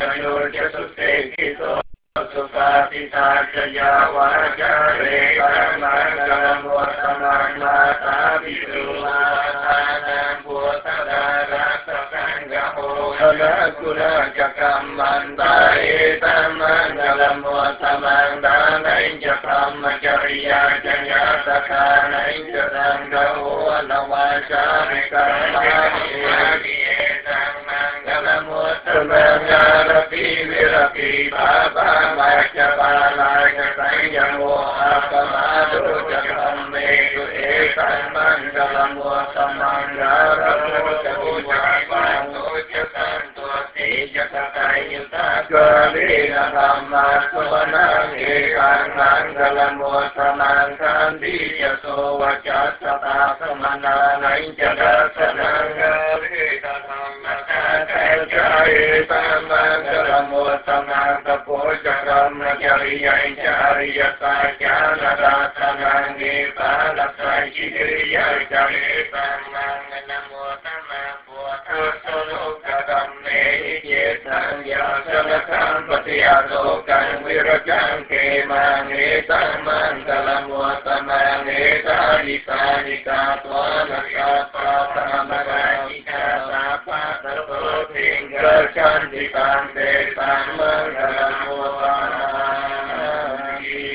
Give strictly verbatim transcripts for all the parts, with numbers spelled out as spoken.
สุปาติตาจยาวาจาเรกัมมังกลมัวตมังมาตาปิสุมาทานังพุทธดารัสสังฆโหนะกุณาจกัมมันตาเอตัมมังกลมัวตมังดานัยจะธรรมจริยาจญาตถานัยจะสังฆโหนวาจาเรกัมมังเอตัมมังกลมัวตมังดารติวิรติบาบามาจะบาลายจะไสยโมอาปมาตุจะธรรมเมตุเอตัมมังกลมัวตมังดารมุจะอุจาปังโตจะสันตัวติจะสกายยุตากะลินะธรรมะสวนังเอกังมังกลมัวตมังคันติจะโสวจัสสตาสมนานัยจะดัสนังกะลินะธรรมะตาเตจเอตัมมังกลมัวตมังตะโพจะกรรมจริยจาริยสัจจานาราธนังเอปาลัสสัยจิริยจาริตัมมังนะโมตัมมังพุทธัสสะโลกตัมเมหิเจตังยาสนะคัมปฏิยาโลกังวิรจังเกมังเอตัมมังกลมัวตมังเอตาลิสานิกาตวานะกาปะธรรมกายิกาสาปะตะโพธิงกะชันติตังเตตัมมังกลมัวตมัง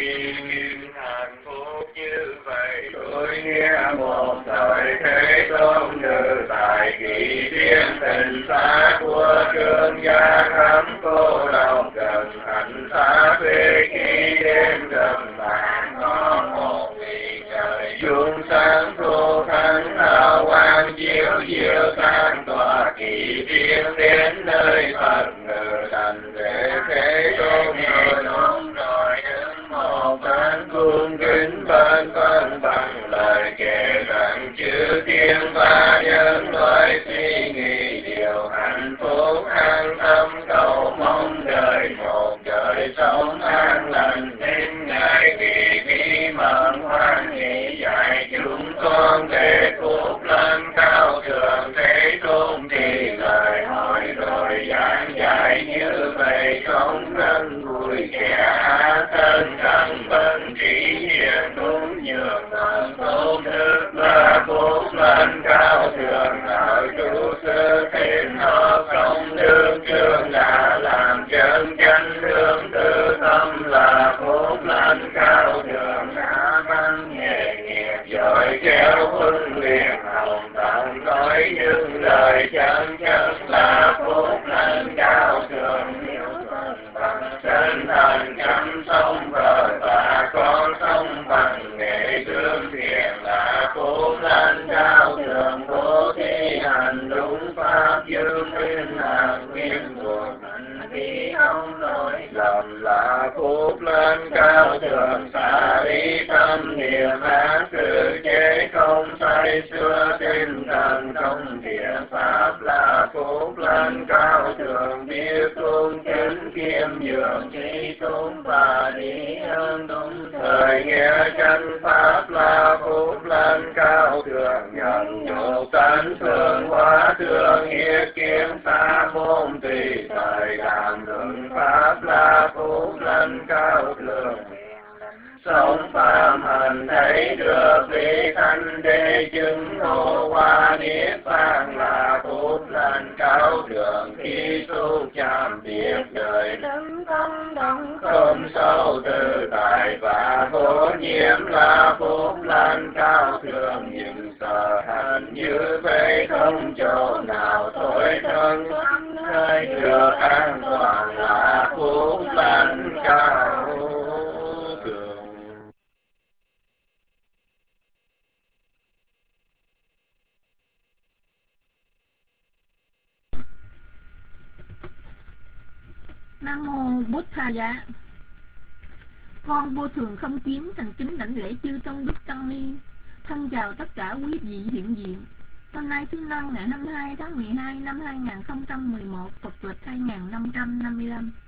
hạnh phúc như vậy tôi nghe một thời thế tôn như tại kỳ thiên tình xa của trường gia khắp cô độc gần hạnh xa về khi đêm gần bạn có một vị trời chuông sáng thu thánh hào quang chiếu chiếu sáng tỏa kỳ thiên đến nơi Phật ngự thành về thế tôn rồi đúng rồi đứng một bên cung kính bên con bằng lời kể rằng chư thiên và nhân loại suy nghĩ điều hạnh phúc an tâm cầu mong đời một đời sống an lành nên ngài vì bí mật hoan hỷ dạy chúng con để phúc lên cao thượng thế tôn thì lời hỏi rồi giảng dạy như vậy không nên vui kẻ thân cần bên chỉ hiền đúng nhường thần tôn đức là phúc lên cao thượng ở chủ sư thiên họ công đức chương đã làm chân chánh hướng tư tâm là phúc lên cao thượng đã văn nghề nghiệp giỏi khéo huấn luyện hồng tận nói những lời chân chất là phúc lên cao thượng sinh thành chăm sông bờ và con sông bằng nghệ tương thiền là phúc lên cao thượng bố thí hành đúng pháp dương nguyên hạng nguyên thuộc hành vi không lỗi lầm là phúc lên cao thượng xả đi tâm niệm ác sự chế không say xưa tinh thần không thiện pháp là phúc lên cao thượng biết tôn kính kiêm nhường trí tôn và đi hơn đúng thời nghe chân pháp là phúc lên cao thượng nhận nhục tánh thương hóa thương hiết kiếm xa môn tùy thời đàm luận pháp là phúc lên cao thượng sống phàm hành thấy được vị thanh đế chứng ngộ hoa niết bàn là phúc lên cao thượng khi tu chạm biệt đời đấng tâm đấng không sâu tự tại và vô nhiễm là phúc lên cao thượng nhưng sở hành như vậy không chỗ nào thối thân nơi được an toàn là phúc lên cao. Nam mô Bụt Tha Giá. Con vô thường không kiến thành kính đảnh lễ chư tôn đức tăng ni. Thân chào tất cả quý vị hiện diện. Hôm nay thứ năm ngày hai mươi hai tháng mười hai năm hai nghìn không trăm mười một, Phật lịch hai nghìn năm trăm năm mươi lăm.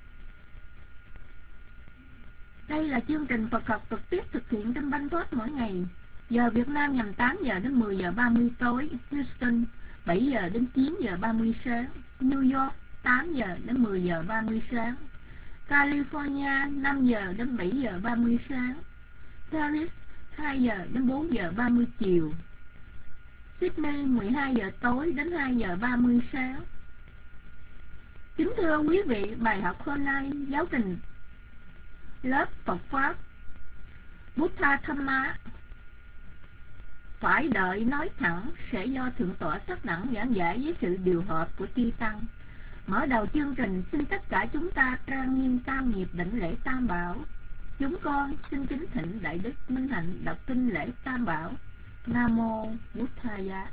Đây là chương trình Phật học trực tiếp thực hiện trên Banh Thoát mỗi ngày. Giờ Việt Nam nhằm tám giờ đến mười giờ ba mươi tối, Houston bảy giờ đến chín giờ ba mươi sáng, New York tám giờ đến mười giờ ba mươi sáng. California năm giờ đến bảy giờ ba mươi sáng. Paris hai giờ đến bốn giờ ba mươi chiều. Sydney mười hai giờ tối đến hai giờ ba mươi sáng. Kính thưa quý vị, bài học hôm nay giáo trình lớp Phật Pháp Buddha Dhamma phải đợi nói thẳng sẽ do Thượng tọa Tất Đẳng giảng giải với sự điều hợp của chư tăng. Mở đầu chương trình, xin tất cả chúng ta trang nghiêm tam nghiệp đảnh lễ Tam Bảo. Chúng con xin kính thỉnh Đại Đức Minh Hạnh đọc kinh lễ Tam Bảo. Nam mô Buddhaya.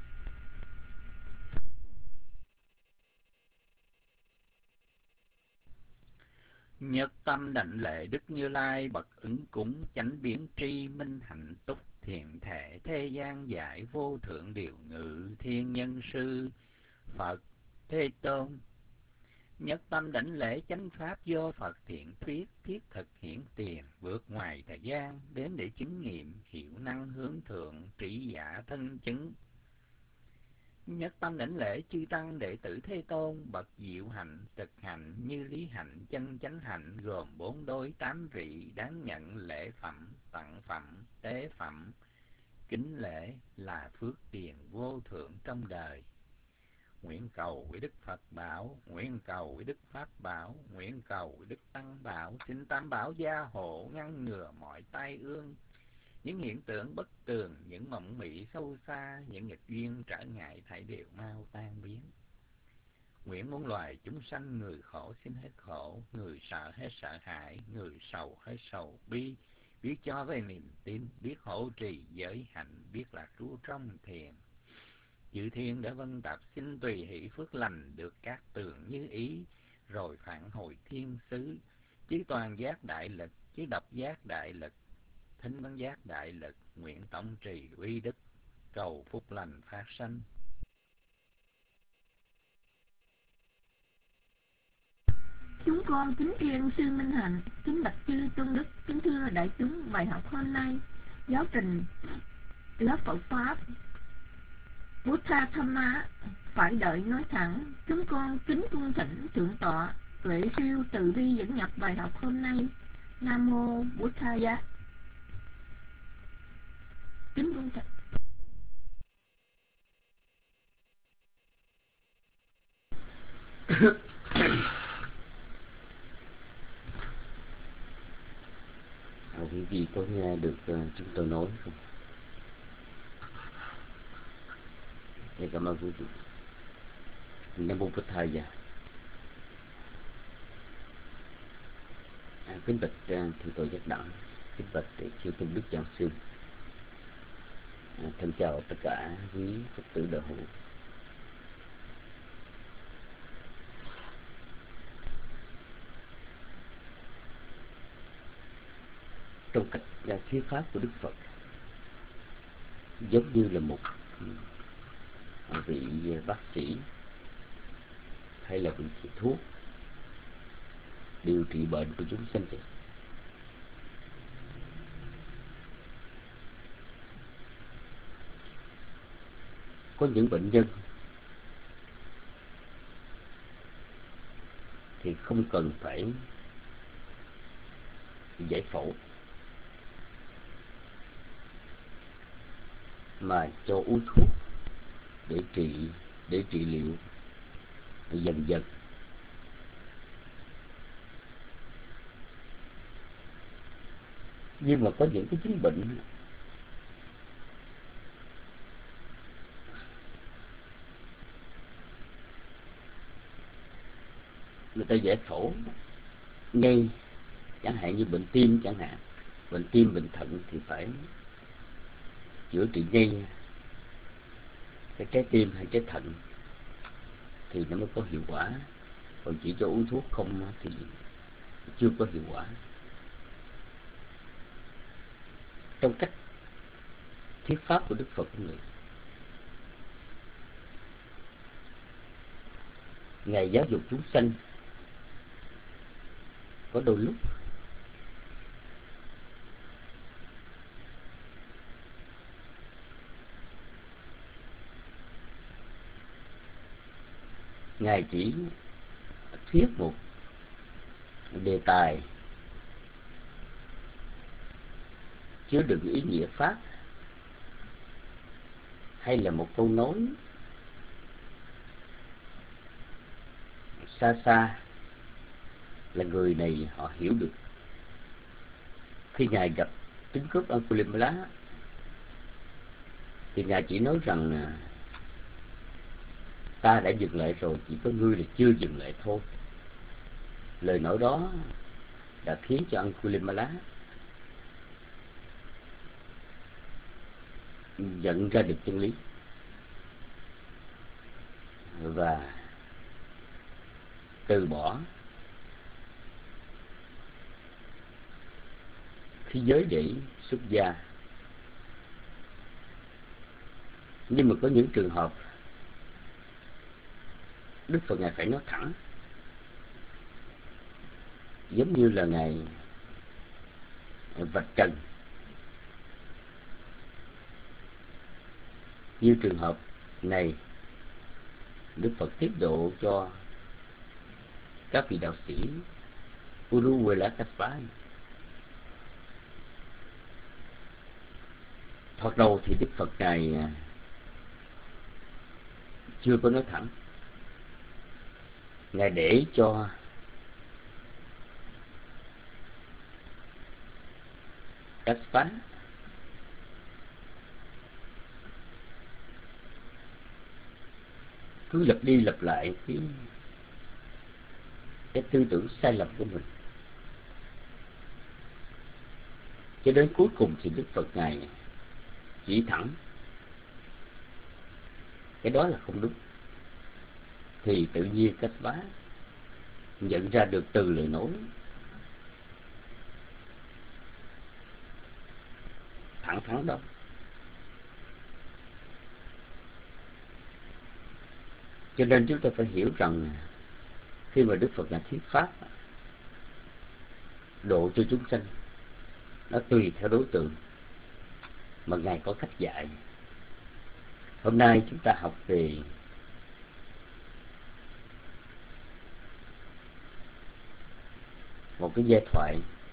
Nhất tâm đảnh lễ Đức Như Lai bậc ứng cúng chánh biến tri minh hạnh túc thiện thể thế gian giải vô thượng điều ngự thiên nhân sư Phật Thế Tôn. Nhất tâm đảnh lễ chánh pháp do Phật thiện thuyết thiết thực hiển tiền vượt ngoài thời gian đến để chứng nghiệm hiệu năng hướng thượng trí giả thân chứng. Nhất tâm đảnh lễ chư tăng đệ tử Thế Tôn bậc diệu hạnh thực hành như lý hạnh chân chánh hạnh gồm bốn đối tám vị đáng nhận lễ phẩm tặng phẩm tế phẩm. Kính lễ là phước tiền vô thượng trong đời. Nguyện cầu với Đức Phật bảo, nguyện cầu với Đức Pháp bảo, nguyện cầu với Đức Tăng bảo, xin Tam Bảo gia hộ ngăn ngừa mọi tai ương, những hiện tượng bất tường, những mộng mị sâu xa, những nghịch duyên trở ngại thảy đều mau tan biến. Nguyện muôn loài chúng sanh, người khổ xin hết khổ, người sợ hết sợ hãi, người sầu hết sầu bi, biết cho về niềm tin, biết hộ trì giới hạnh, biết lạc trú trong thiền. Chư thiên đã vân tập xin tùy hỷ phước lành được các tường như ý, rồi phản hồi thiên xứ. Chứ toàn giác đại lực, chứ độc giác đại lực, thính văn giác đại lực, nguyện tổng trì uy đức, cầu phúc lành phát sanh. Chúng con kính tri sư Minh Hạnh, kính bạch chư tôn đức, kính thưa đại chúng, bài học hôm nay giáo trình lớp Phật Pháp Buddha Dhamma phải đợi nói thẳng. Chúng con kính cung thỉnh Thượng tọa Tuệ Siêu từ bi dẫn nhập bài học hôm nay. Nam mô Buddhaya. Kính cung thỉnh. À, quý vị có nghe được uh, chúng tôi nói không? Dạ, cảm ơn quý vị. Nam mô Buddhaya. À, kính bạch uh, thượng tọa Giác Đẳng, kính bạch chư tôn đức giảng sư. À, thân chào tất cả quý Phật tử đạo hữu. Trong cách uh, thuyết pháp của Đức Phật giống như là một uh, vị uh, bác sĩ hay là vị thầy thuốc điều trị bệnh của chúng sanh vậy. Có những bệnh nhân thì không cần phải giải phẫu mà cho uống thuốc để trị để trị liệu dần dần. Nhưng mà có những cái chứng bệnh người ta giải phẫu ngay, chẳng hạn như bệnh tim chẳng hạn, bệnh tim bệnh thận thì phải chữa trị ngay cái trái tim hay trái thận thì nó mới có hiệu quả, còn chỉ cho uống thuốc không thì chưa có hiệu quả. Trong cách thuyết pháp của Đức Phật cũng vậy. Ngài giáo dục chúng sanh có đôi lúc Ngài chỉ thuyết một đề tài chứa đựng ý nghĩa pháp, hay là một câu nói xa xa, là người này họ hiểu được. Khi Ngài gặp tướng cướp Angulimala thì Ngài chỉ nói rằng ta đã dừng lại rồi, chỉ có ngươi là chưa dừng lại thôi. Lời nói đó đã khiến cho Angulimala nhận ra được chân lý và từ bỏ khí giới để xuất gia. Nhưng mà có những trường hợp Đức Phật Ngài phải nói thẳng, giống như là Ngài vạch trần. Như trường hợp này, Đức Phật tiết độ cho các vị đạo sĩ Uruvela Kaspa. Thoạt đầu thì Đức Phật Ngài chưa có nói thẳng. Ngài để cho Kaspa cứ lặp đi lặp lại cái cái tư tưởng sai lầm của mình, cho đến cuối cùng thì Đức Phật Ngài chỉ thẳng cái đó là không đúng. Thì tự nhiên Kaspa nhận ra được từ lời nói thẳng thắn đó. Cho nên chúng ta phải hiểu rằng khi mà Đức Phật Ngài thuyết pháp độ cho chúng sanh, nó tùy theo đối tượng mà Ngài có cách dạy. Hôm nay chúng ta học về một cái giai thoại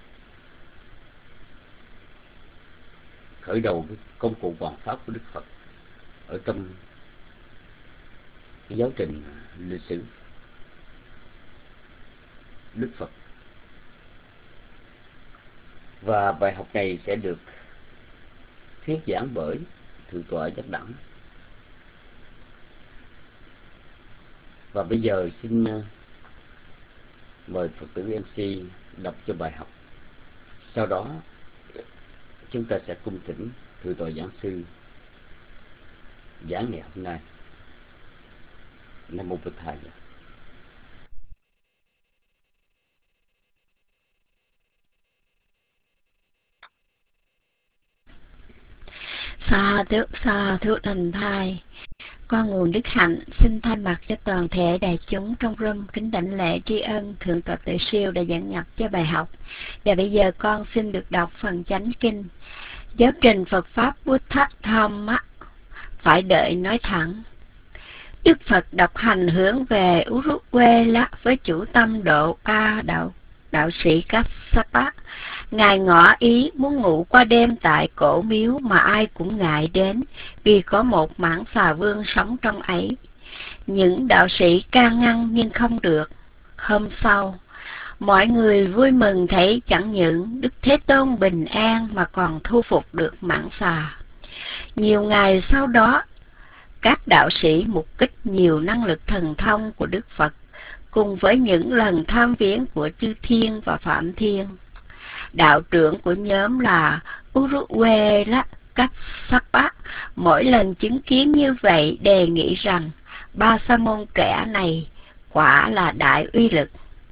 khởi đầu cái công cụ hoàn pháp của Đức Phật ở trong cái giáo trình lịch sử Đức Phật. Và bài học này sẽ được thuyết giảng bởi Thượng tọa Giác Đẳng. Và bây giờ xin mời Phật tử em xê đọc cho bài học. Sau đó chúng ta sẽ cung thỉnh Thượng tọa giảng sư giảng ngày hôm nay. Nam mô Bụt Thầy. Sa thú, sa thú thành thai. Con nguồn đức hạnh xin thay mặt cho toàn thể đại chúng trong room kính đảnh lễ tri ân Thượng tọa Tự Siêu đã dẫn nhập cho bài học. Và bây giờ con xin được đọc phần chánh kinh. Giáo trình Phật Pháp Buddha Dhamma phải đợi nói thẳng. Đức Phật độc hành hướng về Uruvela với chủ tâm độ A đạo đạo sĩ Kassapa. Ngài ngỏ ý muốn ngủ qua đêm tại cổ miếu mà ai cũng ngại đến, vì có một mãng xà vương sống trong ấy. Những đạo sĩ can ngăn nhưng không được. Hôm sau, mọi người vui mừng thấy chẳng những Đức Thế Tôn bình an mà còn thu phục được mãng xà. Nhiều ngày sau đó, các đạo sĩ mục kích nhiều năng lực thần thông của Đức Phật, cùng với những lần tham viếng của chư thiên và phạm thiên. Đạo trưởng của nhóm là Uruvela Kassapa mỗi lần chứng kiến như vậy đề nghị rằng ba sa môn trẻ này quả là đại uy lực.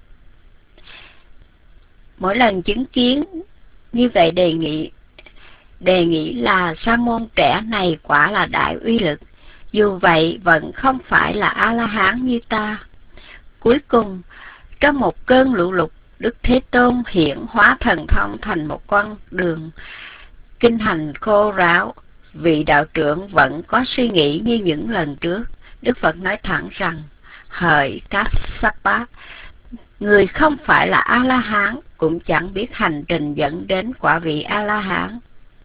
Mỗi lần chứng kiến như vậy đề nghị đề nghị là sa môn trẻ này quả là đại uy lực, dù vậy vẫn không phải là A-la-hán như ta. Cuối cùng, trong một cơn lũ lụt, Đức Thế Tôn hiện hóa thần thông thành một con đường kinh hành khô ráo. Vị đạo trưởng vẫn có suy nghĩ như những lần trước. Đức Phật nói thẳng rằng: hỡi Kassapa, Người không phải là A-la-hán cũng chẳng biết hành trình dẫn đến quả vị A-la-hán.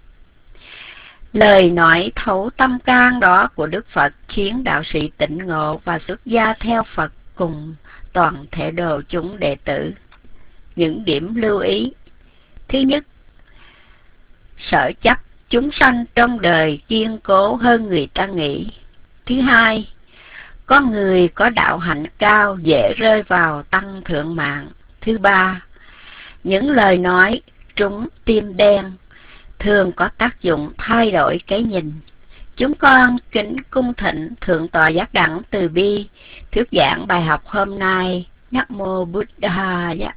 Lời nói thấu tâm can đó của Đức Phật khiến đạo sĩ tỉnh ngộ và xuất gia theo Phật cùng toàn thể đồ chúng đệ tử. Những điểm lưu ý: thứ nhất, sở chấp chúng sanh trong đời kiên cố hơn người ta nghĩ. Thứ hai, con người có đạo hạnh cao dễ rơi vào tăng thượng mạng. Thứ ba, những lời nói trúng tim đen thường có tác dụng thay đổi cái nhìn. Chúng con kính cung thỉnh Thượng tọa Giác Đẳng Từ Bi thuyết giảng bài học hôm nay. Nam mô Buddhaya.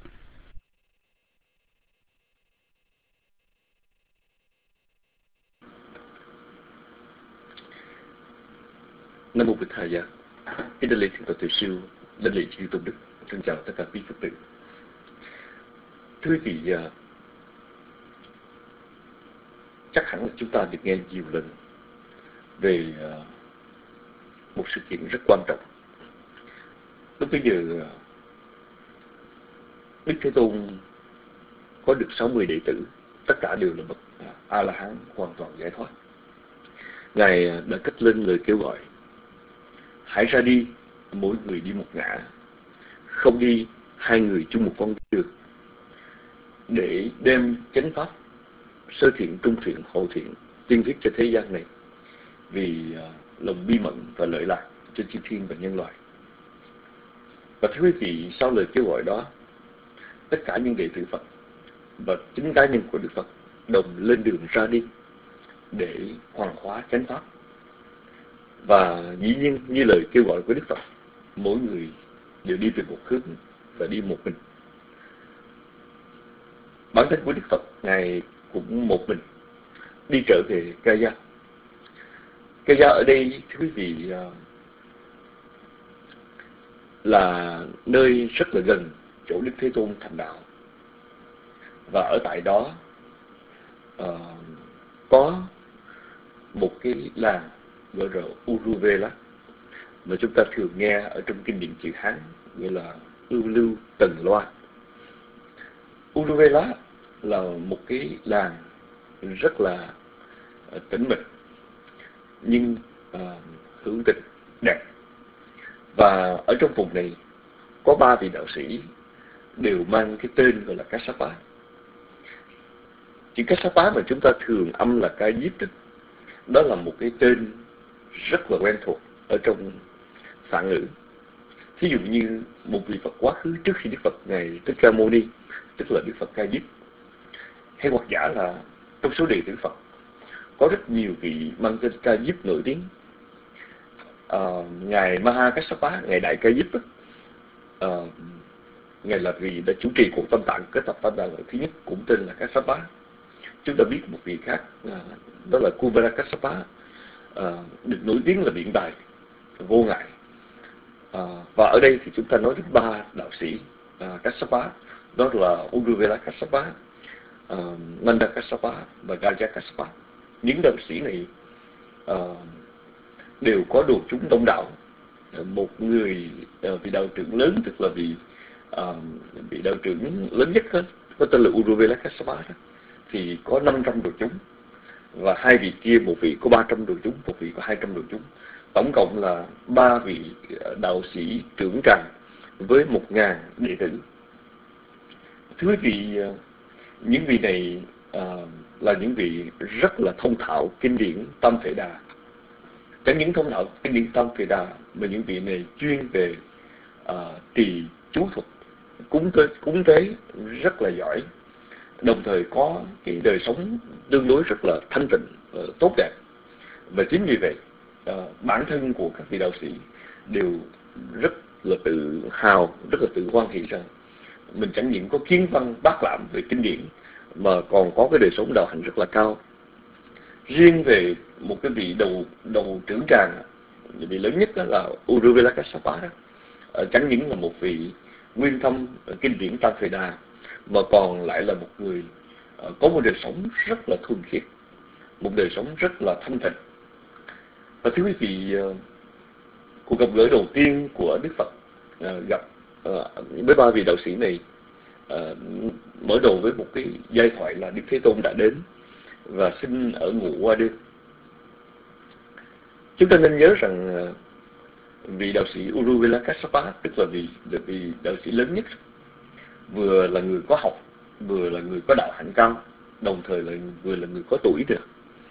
Nam mô Bụt Thầy Dạ. Kính đảnh lễ Thượng tọa Tuệ Siêu, đảnh lễ chư tôn đức, thân chào tất cả quý Phật tử. Thưa quý vị, chắc hẳn là chúng ta được nghe nhiều lần về một sự kiện rất quan trọng. Lúc bây giờ Đức Thế Tôn có được sáu mươi đệ tử, tất cả đều là bậc A-la-hán hoàn toàn giải thoát. Ngài đã cất lên lời kêu gọi: hãy ra đi, mỗi người đi một ngã, không đi hai người chung một con đường, để đem chánh pháp sơ thiện, trung thiện, hậu thiện tiên thiết cho thế gian này, vì uh, lòng bi mẫn và lợi lạc cho chư thiên và nhân loại. Và thưa quý vị, sau lời kêu gọi đó, tất cả những đệ tử Phật và chính cá nhân của Đức Phật đồng lên đường ra đi để hoàn hóa chánh pháp. Và dĩ nhiên như lời kêu gọi của Đức Phật, mỗi người đều đi về một hướng và đi một mình. Bản thân của Đức Phật, Ngài cũng một mình đi trở về Gaya. Gaya ở đây, thưa quý vị, là nơi rất là gần chỗ Đức Thế Tôn thành đạo. Và ở tại đó uh, có một cái làng gọi là Uruvela, mà chúng ta thường nghe ở trong kinh điển chữ Hán gọi là Ưu Lưu Tần Loa. Uruvela là một cái làng rất là uh, tĩnh mịch, nhưng uh, hữu tình, đẹp. Và ở trong vùng này có ba vị đạo sĩ đều mang cái tên gọi là Kassapa. Chữ Kassapa mà chúng ta thường âm là Ca Diếp đó, đó là một cái tên rất là quen thuộc ở trong phạn ngữ. Thí dụ như một vị Phật quá khứ trước khi Đức Phật Ngài Thích Ca Mâu Ni, tức là Đức Phật Ca Diếp, hay hoặc giả là trong số đệ tử Phật có rất nhiều vị mang tên Ca Diếp nổi tiếng. À, Ngài Maha Kassapa, Ngài Đại Ca Diếp, à, Ngài là vị đã chủ trì cuộc Tam Tạng kết tập Tam Tạng lần thứ nhất, cũng tên là Kassapa. Chúng ta biết một vị khác, à, đó là Kumara Kassapa, à, được nổi tiếng là biện tài, vô ngại. À, và ở đây thì chúng ta nói đến ba đạo sĩ à, Kassapa, đó là Uruvela Kassapa, à, Nanda Kassapa và Gaya Kassapa. Những đạo sĩ này à, đều có đồ chúng đông đảo. Một người à, vị đạo trưởng lớn, tức là vị à, vị đạo trưởng lớn nhất hết, có tên là Uruvela Kassapa đó, thì có năm trăm đồ chúng, và hai vị kia, một vị có ba trăm đồ chúng, một vị có hai trăm đồ chúng. Tổng cộng là ba vị đạo sĩ trưởng tràng với một ngàn đệ tử. Thưa quý vị, những vị này à, là những vị rất là thông thạo kinh điển Tam Thể Đà. Chẳng những thông thạo kinh điển Tam Thể Đà, mà những vị này chuyên về à, trì chú thuật, cúng tế, cúng tế rất là giỏi, đồng thời có cái đời sống tương đối rất là thanh tịnh, uh, tốt đẹp. Và chính vì vậy, uh, bản thân của các vị đạo sĩ đều rất là tự hào, rất là tự hoan hỷ rằng mình chẳng những có kiến văn bác lãm về kinh điển, mà còn có cái đời sống đạo hạnh rất là cao. Riêng về một cái vị đầu đầu trưởng tràng, vị lớn nhất đó là Uruvela Kassapa đó, uh, chẳng những là một vị nguyên thâm kinh điển Tam Thể Đà, mà còn lại là một người uh, có một đời sống rất là thuần khiết, một đời sống rất là thanh tịnh. Và thưa quý vị, uh, cuộc gặp gỡ đầu tiên của Đức Phật uh, gặp uh, với ba vị đạo sĩ này uh, mở đầu với một cái giai thoại là Đức Thế Tôn đã đến và xin ở ngủ qua đêm. Chúng ta nên nhớ rằng uh, vị đạo sĩ Uruvela Kassapa, tức là vị, là vị đạo sĩ lớn nhất, vừa là người có học, vừa là người có đạo hạnh cao, đồng thời là vừa là người có tuổi nữa.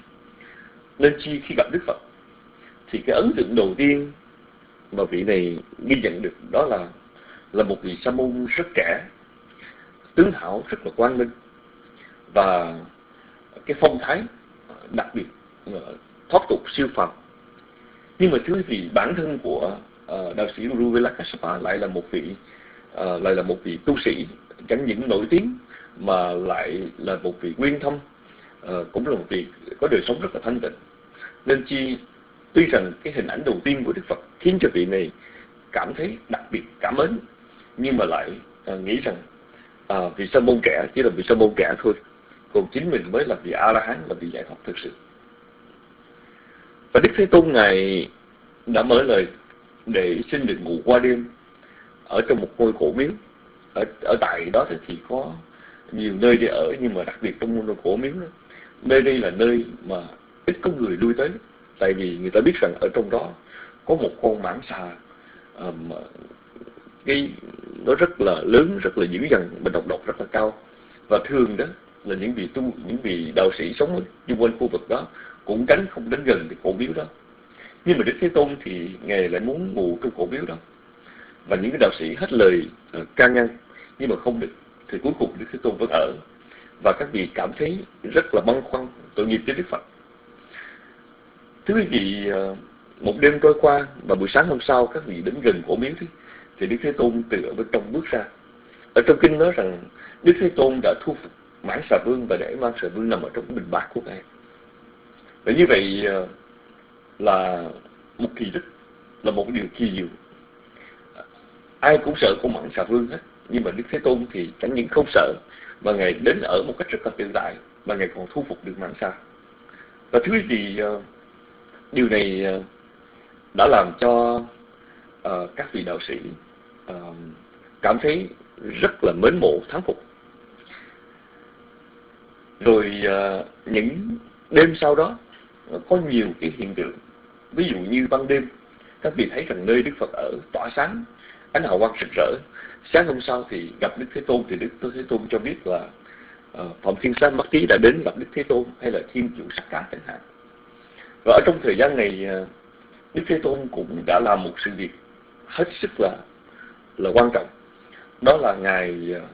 Nên chi khi gặp Đức Phật thì cái ấn tượng đầu tiên mà vị này ghi nhận được đó là là một vị sa môn rất trẻ, tướng hảo rất là quang minh, và cái phong thái đặc biệt thoát tục siêu phàm. Nhưng mà thưa quý vị, bản thân của uh, đạo sĩ Uruvela Kassapa lại là một vị uh, lại là một vị tu sĩ chẳng những nổi tiếng mà lại là một vị uyên thâm, uh, cũng là một vị có đời sống rất là thanh tịnh. Nên chi tuy rằng cái hình ảnh đầu tiên của Đức Phật khiến cho vị này cảm thấy đặc biệt cảm mến, nhưng mà lại uh, nghĩ rằng uh, vị sa môn trẻ chỉ là vị sa môn trẻ thôi, còn chính mình mới là vị A La Hán, là vị giải thoát thực sự. Và Đức Thế Tôn Ngài đã mở lời để xin được ngủ qua đêm ở trong một ngôi cổ miếu. Ở, ở tại đó thì có nhiều nơi để ở, nhưng mà đặc biệt trong ngôi cổ miếu đó, nơi đây là nơi mà ít có người lui tới. Tại vì người ta biết rằng ở trong đó có một con mãng xà, um, cái nó rất là lớn, rất là dữ dằn và độc độc rất là cao. Và thường đó là những vị tu, những vị đạo sĩ sống ở xung quanh khu vực đó cũng tránh không đến gần cái cổ miếu đó. Nhưng mà Đức Thế Tôn thì Ngài lại muốn ngủ trong cổ miếu đó. Và những cái đạo sĩ hết lời uh, can ngăn, nhưng mà không được. Thì cuối cùng Đức Thế Tôn vẫn ở. Và các vị cảm thấy rất là băn khoăn, tội nghiệp cho Đức Phật. Thưa quý vị, uh, một đêm trôi qua và buổi sáng hôm sau các vị đến gần cổ miếu thì, thì Đức Thế Tôn từ ở bên trong bước ra. Ở trong kinh nói rằng Đức Thế Tôn đã thu phục mãng xà vương và để mang xà vương nằm ở trong cái bình bát của Ngài. Và như vậy uh, là một kỳ tích, là một điều kỳ diệu. Ai cũng sợ con mãng xà vương hết, nhưng mà Đức Thế Tôn thì chẳng những không sợ, mà Ngài đến ở một cách rất là tự tại, và Ngài còn thu phục được mãng xà. Và thưa quý vị, điều này đã làm cho uh, các vị đạo sĩ uh, cảm thấy rất là mến mộ, thán phục. Rồi uh, những đêm sau đó có nhiều cái hiện tượng. Ví dụ như ban đêm các vị thấy rằng nơi Đức Phật ở tỏa sáng, ánh hào quang rực rỡ. Sáng hôm sau thì gặp Đức Thế Tôn, thì Đức Thế Tôn cho biết là uh, Phạm Thiên Sám Mắc Trí đã đến gặp Đức Thế Tôn, hay là Thiên Chủ Sắc Cá chẳng hạn. Và ở trong thời gian này uh, Đức Thế Tôn cũng đã làm một sự việc hết sức là là quan trọng. Đó là Ngài uh,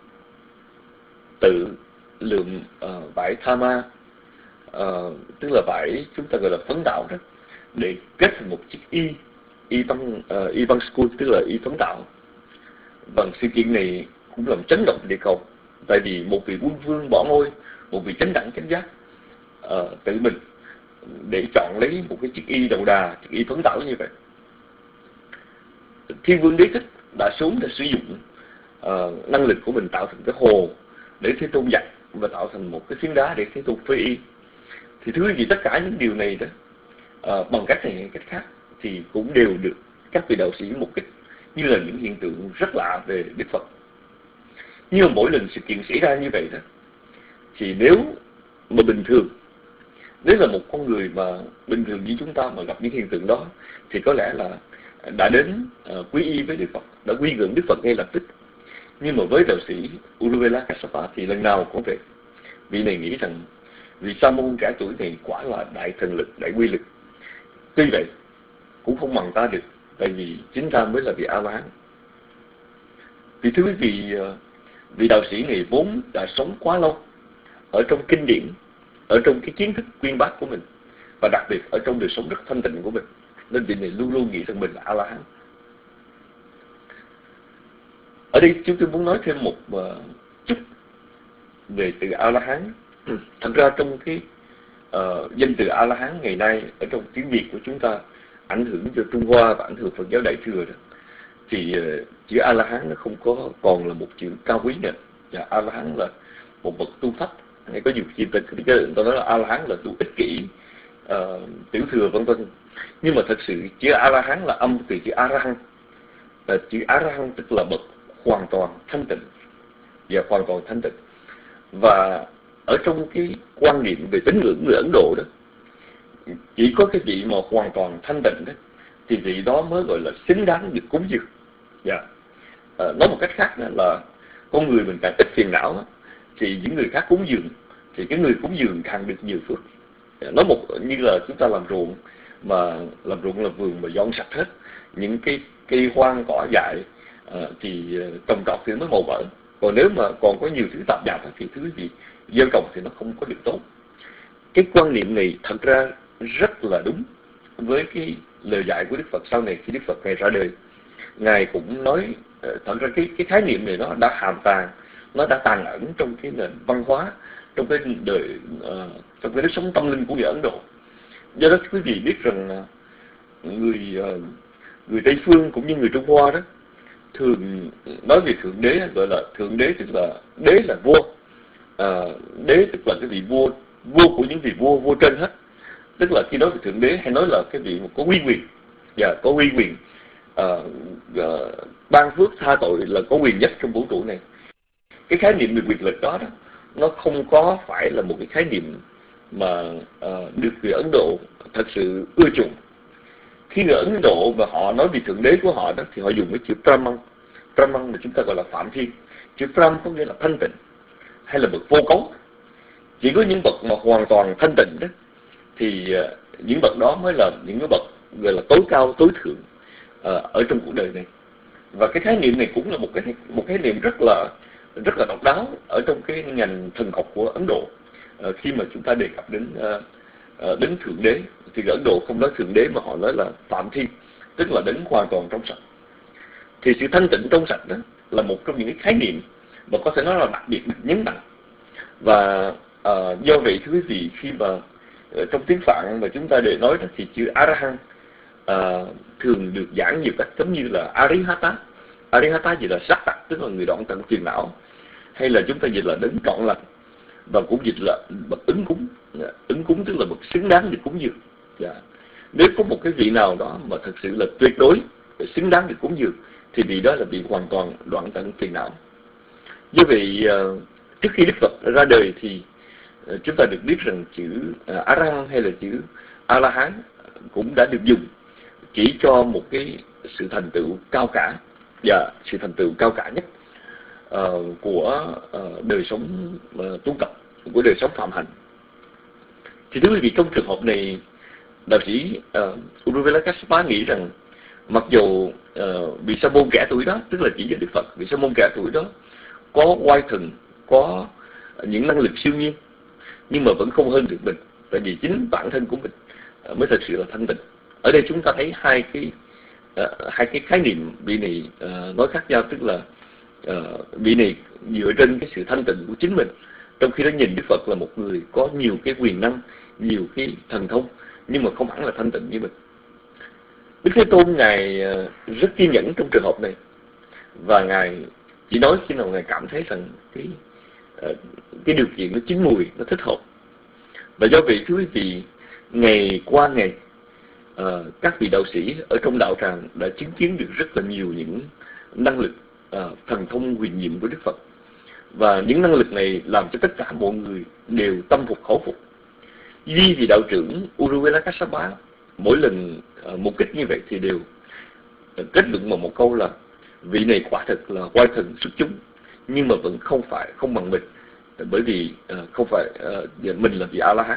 tự lượm uh, vải tha ma, uh, tức là vải chúng ta gọi là phấn đạo đó, để kết thành một chiếc y y băng uh, y băng school, tức là y phấn đạo. Và sự kiện này cũng làm chấn động địa cầu, tại vì một vị quân vương bỏ ngôi, một vị chánh đẳng chánh giác uh, tự mình để chọn lấy một cái chiếc y đầu đà, chiếc y phấn đạo như vậy. Thiên Vương Đế Thích đã xuống để sử dụng uh, năng lực của mình tạo thành cái hồ để Thế Tôn giặt, và tạo thành một cái phiến đá để Thế Tôn phơi y. Thì thưa quý vị, tất cả những điều này đó uh, bằng cách này hay cách khác thì cũng đều được các vị đạo sĩ mục kích như là những hiện tượng rất lạ về Đức Phật. Nhưng mà mỗi lần sự kiện xảy ra như vậy đó, thì nếu mà bình thường, nếu là một con người mà bình thường như chúng ta mà gặp những hiện tượng đó, thì có lẽ là đã đến uh, quy y với Đức Phật, đã quy ngưỡng Đức Phật ngay lập tức. Nhưng mà với đạo sĩ Uruvela Kassapa thì lần nào cũng vậy. Vị này nghĩ rằng vì sa môn trẻ tuổi này quả là đại thần lực, đại quy lực. Tuy vậy cũng không bằng ta được, tại vì chính ta mới là vị A-la-hán. Vì thưa quý vị, vị đạo sĩ này vốn đã sống quá lâu ở trong kinh điển, ở trong cái kiến thức uyên bác của mình, và đặc biệt ở trong đời sống rất thanh tịnh của mình, nên vị này luôn luôn nghĩ rằng mình là A-la-hán. Ở đây chúng tôi muốn nói thêm một uh, chút về từ A-la-hán. Thật ra trong cái uh, danh từ A-la-hán ngày nay ở trong tiếng Việt của chúng ta ảnh hưởng cho Trung Hoa và ảnh hưởng Phật giáo Đại thừa đó, thì uh, chữ A-la-hán nó không có còn là một chữ cao quý nữa. Và A-la-hán là một bậc tu thấp. Hay có nhiều chi tiết người ta nói là A-la-hán là tu ích kỷ, uh, tiểu thừa vân vân. Nhưng mà thật sự chữ A-la-hán là âm từ chữ A-ra-hăng. uh, chữ A-ra-hăng tức là bậc hoàn toàn thanh tịnh, và hoàn toàn thanh tịnh. Và ở trong cái quan niệm về tín ngưỡng người Ấn Độ đó, chỉ có cái vị mà hoàn toàn thanh tịnh đó thì vị đó mới gọi là xứng đáng được cúng dường. Yeah. À, nói một cách khác là con người mình càng ít phiền não đó, thì những người khác cúng dường thì cái người cúng dường càng được nhiều phước. Yeah. Nói một như là chúng ta làm ruộng, mà làm ruộng làm vườn mà dọn sạch hết những cái cây hoang cỏ dại à, thì trồng trọt thì nó màu mỡ. Còn nếu mà còn có nhiều thứ tạp nhạp thì thứ gì gieo trồng thì nó không có được tốt. Cái quan niệm này thật ra rất là đúng với cái lời dạy của Đức Phật sau này. Khi Đức Phật Ngài ra đời, Ngài cũng nói thật ra cái cái khái niệm này nó đã hàm tàng, nó đã tàng ẩn trong cái nền văn hóa, trong cái đời uh, trong cái đời sống tâm linh của người Ấn Độ. Do đó quý vị biết rằng người uh, người Tây phương cũng như người Trung Hoa đó thường nói về thượng đế, gọi là thượng đế tức là đế là vua, à, đế tức là cái vị vua vua của những vị vua vua trên hết. Tức là khi nói về thượng đế hay nói là cái vị có uy quyền, và có uy quyền à, à, ban phước tha tội, là có quyền nhất trong vũ trụ này. Cái khái niệm về quyền lực đó, đó nó không có phải là một cái khái niệm mà à, được người Ấn Độ thật sự ưa chuộng. Khi người Ấn Độ và họ nói về thượng đế của họ đó thì họ dùng cái chữ Brahman. Brahman là chúng ta gọi là Phạm Thiên. Chữ Brahm có nghĩa là thanh tịnh hay là bậc vô cấu. Chỉ có những bậc mà hoàn toàn thanh tịnh đó thì uh, những bậc đó mới là những cái bậc gọi là tối cao, tối thượng uh, ở trong cuộc đời này. Và cái khái niệm này cũng là một cái một khái niệm rất là rất là độc đáo ở trong cái ngành thần học của Ấn Độ. Uh, khi mà chúng ta đề cập đến uh, uh, đến thượng đế thì Ấn Độ không nói thượng đế mà họ nói là Phạm Thiên, tức là đến hoàn toàn trong sạch. Thì sự thanh tịnh trong sạch đó là một trong những cái khái niệm mà có thể nói là đặc biệt được nhấn mạnh. Và uh, do vậy thưa quý vị, khi mà uh, trong tiếng Phạn mà chúng ta để nói đó, thì chữ A-ra-hăng uh, thường được giảng nhiều cách, giống như là Arihata. Arihata gì là sắc tặc, tức là người đoạn tận phiền não, hay là chúng ta dịch là đến trọn lành, và cũng dịch là bậc ứng cúng. Yeah. Ứng cúng tức là bậc xứng đáng được cúng dường. Yeah. Nếu có một cái vị nào đó mà thật sự là tuyệt đối xứng đáng được cúng dường thì vị đó là vị hoàn toàn đoạn tận phiền não. Do vậy uh, trước khi Đức Phật ra đời thì uh, chúng ta được biết rằng chữ uh, A-ra-hăng hay là chữ A-la-hán cũng đã được dùng chỉ cho một cái sự thành tựu cao cả, và sự thành tựu cao cả nhất uh, của uh, đời sống uh, tu tập, của đời sống phạm hạnh. Thì thưa quý vị, trong trường hợp này, đạo sĩ uh, Uruvela Kassapa nghĩ rằng mặc dù uh, vị sa môn trẻ tuổi đó, tức là chỉ với Đức Phật, vị sa môn trẻ tuổi đó có oai thần, có những năng lực siêu nhiên, nhưng mà vẫn không hơn được mình, tại vì chính bản thân của mình uh, mới thật sự là thanh tịnh. Ở đây chúng ta thấy hai cái uh, hai cái khái niệm vị này uh, nói khác nhau, tức là uh, vị này dựa trên cái sự thanh tịnh của chính mình, trong khi đó nhìn Đức Phật là một người có nhiều cái quyền năng, nhiều cái thần thông, nhưng mà không hẳn là thanh tịnh như mình. Đức Thế Tôn Ngài rất kiên nhẫn trong trường hợp này, và Ngài chỉ nói khi nào Ngài cảm thấy rằng cái cái điều kiện nó chín mùi, nó thích hợp. Và do vậy thưa quý vị, ngày qua ngày uh, các vị đạo sĩ ở trong đạo tràng đã chứng kiến được rất là nhiều những năng lực uh, thần thông huyền nhiệm của Đức Phật, và những năng lực này làm cho tất cả mọi người đều tâm phục khẩu phục. Duy vì đạo trưởng Uruvela Kassapa mỗi lần uh, một kích như vậy thì đều uh, kết luận bằng một câu là vị này quả thực là oai thần xuất chúng, nhưng mà vẫn không phải không bằng mình, bởi vì uh, không phải uh, mình là vị A-la-hán.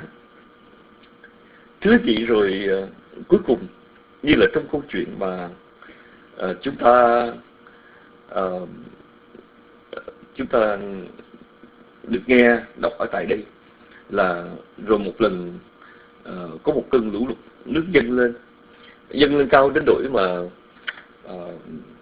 Thưa vị, rồi uh, cuối cùng như là trong câu chuyện mà uh, chúng ta uh, chúng ta được nghe đọc ở tại đây, là rồi một lần uh, có một cơn lũ lụt, nước dâng lên dâng lên cao đến nỗi mà uh,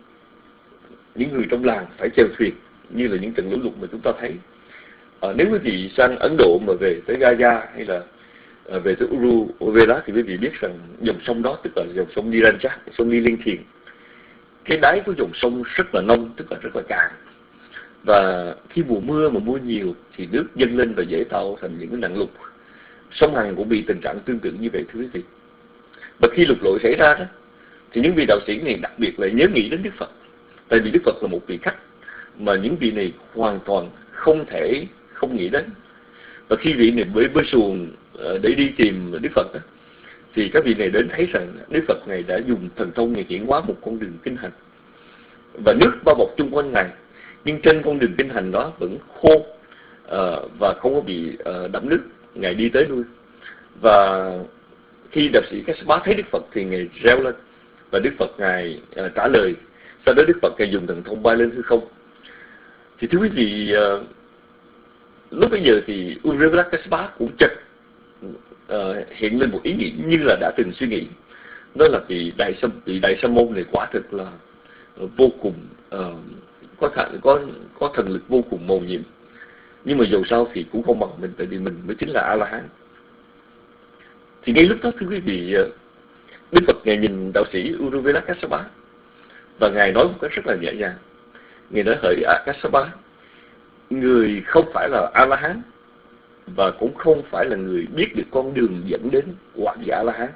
những người trong làng phải chèo thuyền, như là những trận lũ lụt mà chúng ta thấy. Uh, nếu quý vị sang Ấn Độ mà về tới Gaya hay là uh, về tới Uruvela thì quý vị biết rằng dòng sông đó, tức là dòng sông Niranjak, sông Ni Liên Thiền, cái đáy của dòng sông rất là nông, tức là rất là cạn. Và khi mùa mưa mà mưa nhiều thì nước dâng lên và dễ tạo thành những cái nạn lụt. Sông Hằng cũng bị tình trạng tương tự như vậy thưa quý vị. Và khi lụt lội xảy ra đó, Thì những vị đạo sĩ này đặc biệt lại nhớ nghĩ đến Đức Phật, tại vì Đức Phật là một vị khách mà những vị này hoàn toàn không thể không nghĩ đến. Và khi vị này bơi bơi xuồng để đi tìm Đức Phật, thì các vị này đến thấy rằng Đức Phật này đã dùng thần thông này hiển hóa một con đường kinh hành, và nước bao bọc chung quanh Ngài, nhưng trên con đường kinh hành đó vẫn khô uh, và không có bị uh, đẫm nước. Ngài đi tới lui, và khi đạo sĩ Kassapa thấy Đức Phật thì Ngài reo lên, và Đức Phật Ngài uh, trả lời. Sau đó Đức Phật Ngài dùng thần thông bay lên hư không. Thì thưa quý vị, uh, lúc bây giờ thì Uruvela Kassapa cũng chợt uh, hiện lên một ý nghĩ như là đã từng suy nghĩ, đó là vị đại sa vị đại sa môn này quả thực là vô cùng uh, có thần có có thần lực vô cùng mầu nhiệm, nhưng mà dù sao thì cũng không bằng mình, tại vì mình mới chính là A La Hán. Thì ngay lúc đó thưa quý vị, Đức Phật Ngài nhìn đạo sĩ Uruvela Kassapa và Ngài nói một cách rất là nhẹ nhàng. Ngài nói: hỡi Kassapa, người không phải là A La Hán và cũng không phải là người biết được con đường dẫn đến quả vị A La Hán.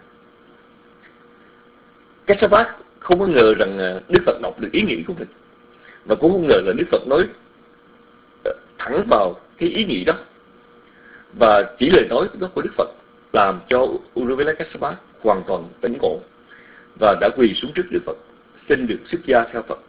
Kassapa không có ngờ rằng Đức Phật đọc được ý nghĩ của mình, và cũng không ngờ là Đức Phật nói thẳng vào cái ý nghĩ đó. Và chỉ lời nói đó của Đức Phật làm cho Uruvela Kassapa hoàn toàn tỉnh ngộ và đã quỳ xuống trước Đức Phật, xin được xuất gia theo Phật.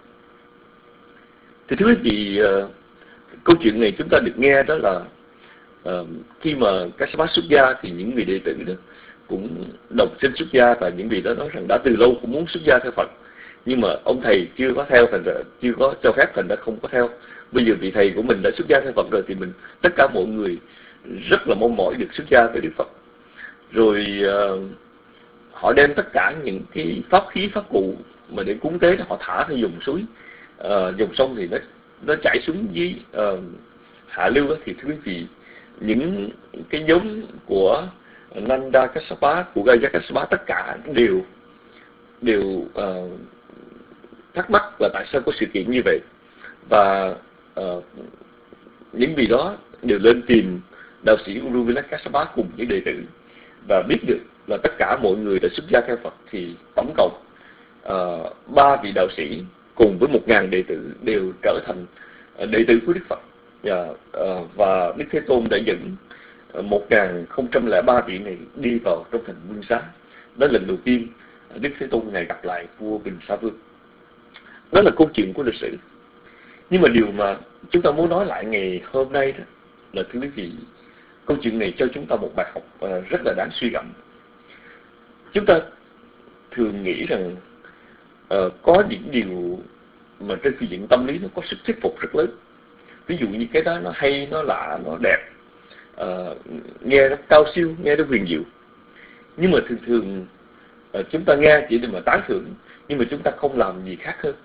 Thì thưa quý vị, uh, câu chuyện này chúng ta được nghe đó là uh, khi mà Kassapa xuất gia thì những vị đệ tử đó cũng đồng xin xuất gia, và những vị đó nói rằng đã từ lâu cũng muốn xuất gia theo Phật, nhưng mà ông thầy chưa có theo, thành ra chưa có cho phép, thành ra không có theo. Bây giờ vị thầy của mình đã xuất gia theo Phật rồi thì mình tất cả mọi người rất là mong mỏi được xuất gia với Đức Phật. Rồi uh, họ đem tất cả những cái pháp khí pháp cụ mà để cúng tế họ thả theo dòng suối, uh, dòng sông thì nó nó chảy xuống dưới uh, hạ lưu đó. Thì thưa quý vị, những cái giống của Nanda Kassapa, của Gaya Kassapa tất cả đều đều uh, thắc mắc là tại sao có sự kiện như vậy. Và uh, những vị đó đều lên tìm đạo sĩ Uruvela Kassapa cùng với đệ tử, và biết được là tất cả mọi người đã xuất gia theo Phật. Thì tổng cộng uh, ba vị đạo sĩ cùng với một ngàn đệ tử đều trở thành uh, đệ tử của Đức Phật. uh, uh, Và Đức Thế Tôn đã dẫn uh, một ngàn không trăm lẻ ba vị này đi vào trong thành Vương Xá. Đó là lần đầu tiên uh, Đức Thế Tôn Ngài gặp lại vua Bình Sa Vương. Đó là câu chuyện của lịch sử. Nhưng mà điều mà chúng ta muốn nói lại ngày hôm nay đó là, thưa quý vị, câu chuyện này cho chúng ta một bài học uh, rất là đáng suy gẫm. Chúng ta thường nghĩ rằng uh, có những điều mà trên phương diện tâm lý nó có sức thuyết phục rất lớn. Ví dụ như cái đó nó hay, nó lạ, nó đẹp, uh, nghe nó cao siêu, nghe nó huyền diệu. Nhưng mà thường thường uh, chúng ta nghe chỉ để mà tán thưởng, nhưng mà chúng ta không làm gì khác hơn.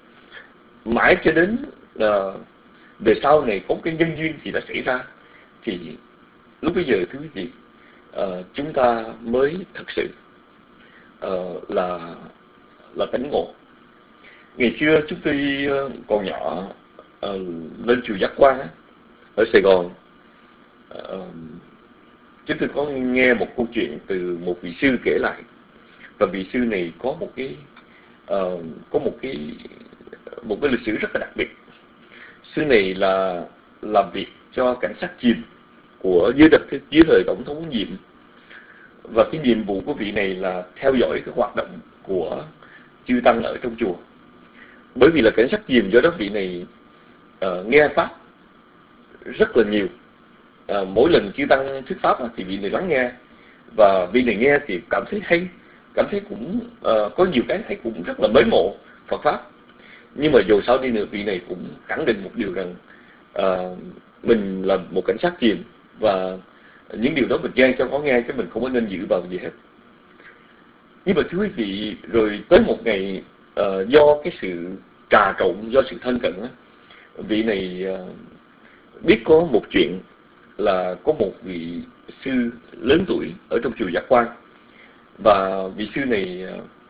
Mãi cho đến uh, về sau này có cái nhân duyên gì đã xảy ra, thì lúc bây giờ thưa quý vị, uh, chúng ta mới thật sự uh, là là tỉnh ngộ. Ngày xưa chúng tôi uh, còn nhỏ, uh, lên chùa Giác Quan ở Sài Gòn, uh, chúng tôi có nghe một câu chuyện từ một vị sư kể lại. Và vị sư này có một cái uh, có một cái một cái lịch sử rất là đặc biệt. Sư này là làm việc cho cảnh sát chìm của dưới đất dưới thời tổng thống Diệm, và cái nhiệm vụ của vị này là theo dõi cái hoạt động của chư tăng ở trong chùa. Bởi vì là cảnh sát chìm, do đó vị này uh, nghe pháp rất là nhiều. Uh, mỗi lần chư tăng thuyết pháp thì vị này lắng nghe, và vị này nghe thì cảm thấy hay, cảm thấy cũng uh, có nhiều cái thấy cũng rất là mến mộ Phật pháp. Nhưng mà dù sao đi nữa, vị này cũng khẳng định một điều rằng uh, mình là một cảnh sát chìm, và những điều đó mình nghe cho có nghe, chứ mình không có nên giữ vào gì hết. Nhưng mà thưa quý vị, rồi tới một ngày uh, do cái sự trà trộn, do sự thân cận, vị này uh, biết có một chuyện là có một vị sư lớn tuổi ở trong chùa Giác Quan, và vị sư này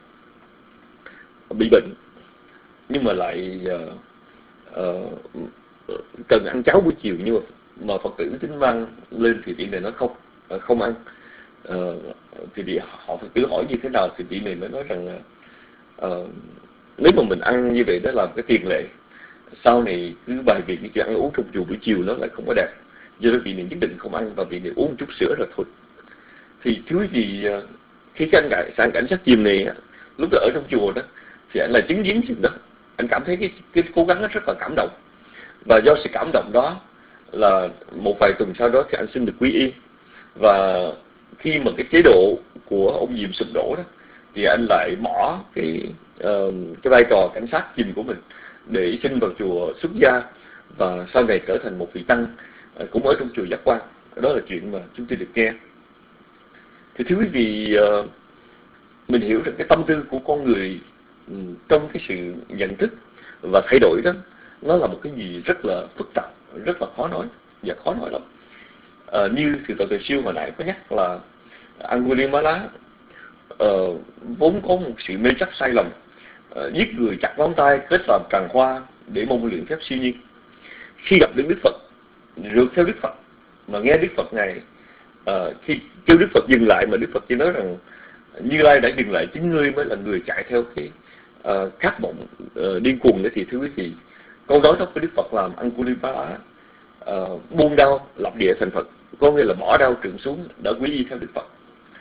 uh, bị bệnh, nhưng mà lại uh, uh, cần ăn cháo buổi chiều, nhưng mà, mà Phật tử tính mang lên thì vị này nó không uh, không ăn. Uh, thì vị họ Phật tử hỏi như thế nào thì vị này mới nói rằng uh, nếu mà mình ăn như vậy đó là cái tiền lệ, sau này cứ bài việc cái chuyện ăn uống trong chùa buổi chiều nó lại không có đẹp, do đó vị này nhất định không ăn và vị này uống một chút sữa rồi thôi. Thì thưa quý vị, khi cái anh cảnh sang cảnh sát chìm này lúc đó ở trong chùa đó thì anh là chứng kiến chuyện đó, anh cảm thấy cái cái cố gắng nó rất là cảm động, và do sự cảm động đó là một vài tuần sau đó thì anh xin được quy y. Và khi mà cái chế độ của ông Diệm sụp đổ đó thì anh lại bỏ cái uh, cái vai trò cảnh sát chìm của mình để xin vào chùa xuất gia, và sau này trở thành một vị tăng uh, cũng ở trong chùa Giác Quan. Đó là chuyện mà chúng tôi được nghe. Thì thưa quý vị, uh, mình hiểu rằng cái tâm tư của con người um, trong cái sự nhận thức và thay đổi đó, nó là một cái gì rất là phức tạp, rất là khó nói và khó nói lắm. Uh, như Thượng tọa Tuệ Siêu hồi nãy có nhắc là Angulimala uh, vốn có một sự mê chấp sai lầm, uh, giết người chặt ngón tay, kết làm tràng hoa để mong luyện phép siêu nhiên. Khi gặp đến Đức Phật, rượt theo Đức Phật mà nghe Đức Phật này uh, khi kêu Đức Phật dừng lại, mà Đức Phật chỉ nói rằng Như Lai đã dừng lại, chính ngươi mới là người chạy theo cái uh, khát vọng uh, điên cuồng đấy. Thì thưa quý vị, câu nói đó của Đức Phật làm Angulimala uh, buông đao lập địa thành Phật, có nghĩa là bỏ đao trượng xuống đã quy y theo Đức Phật.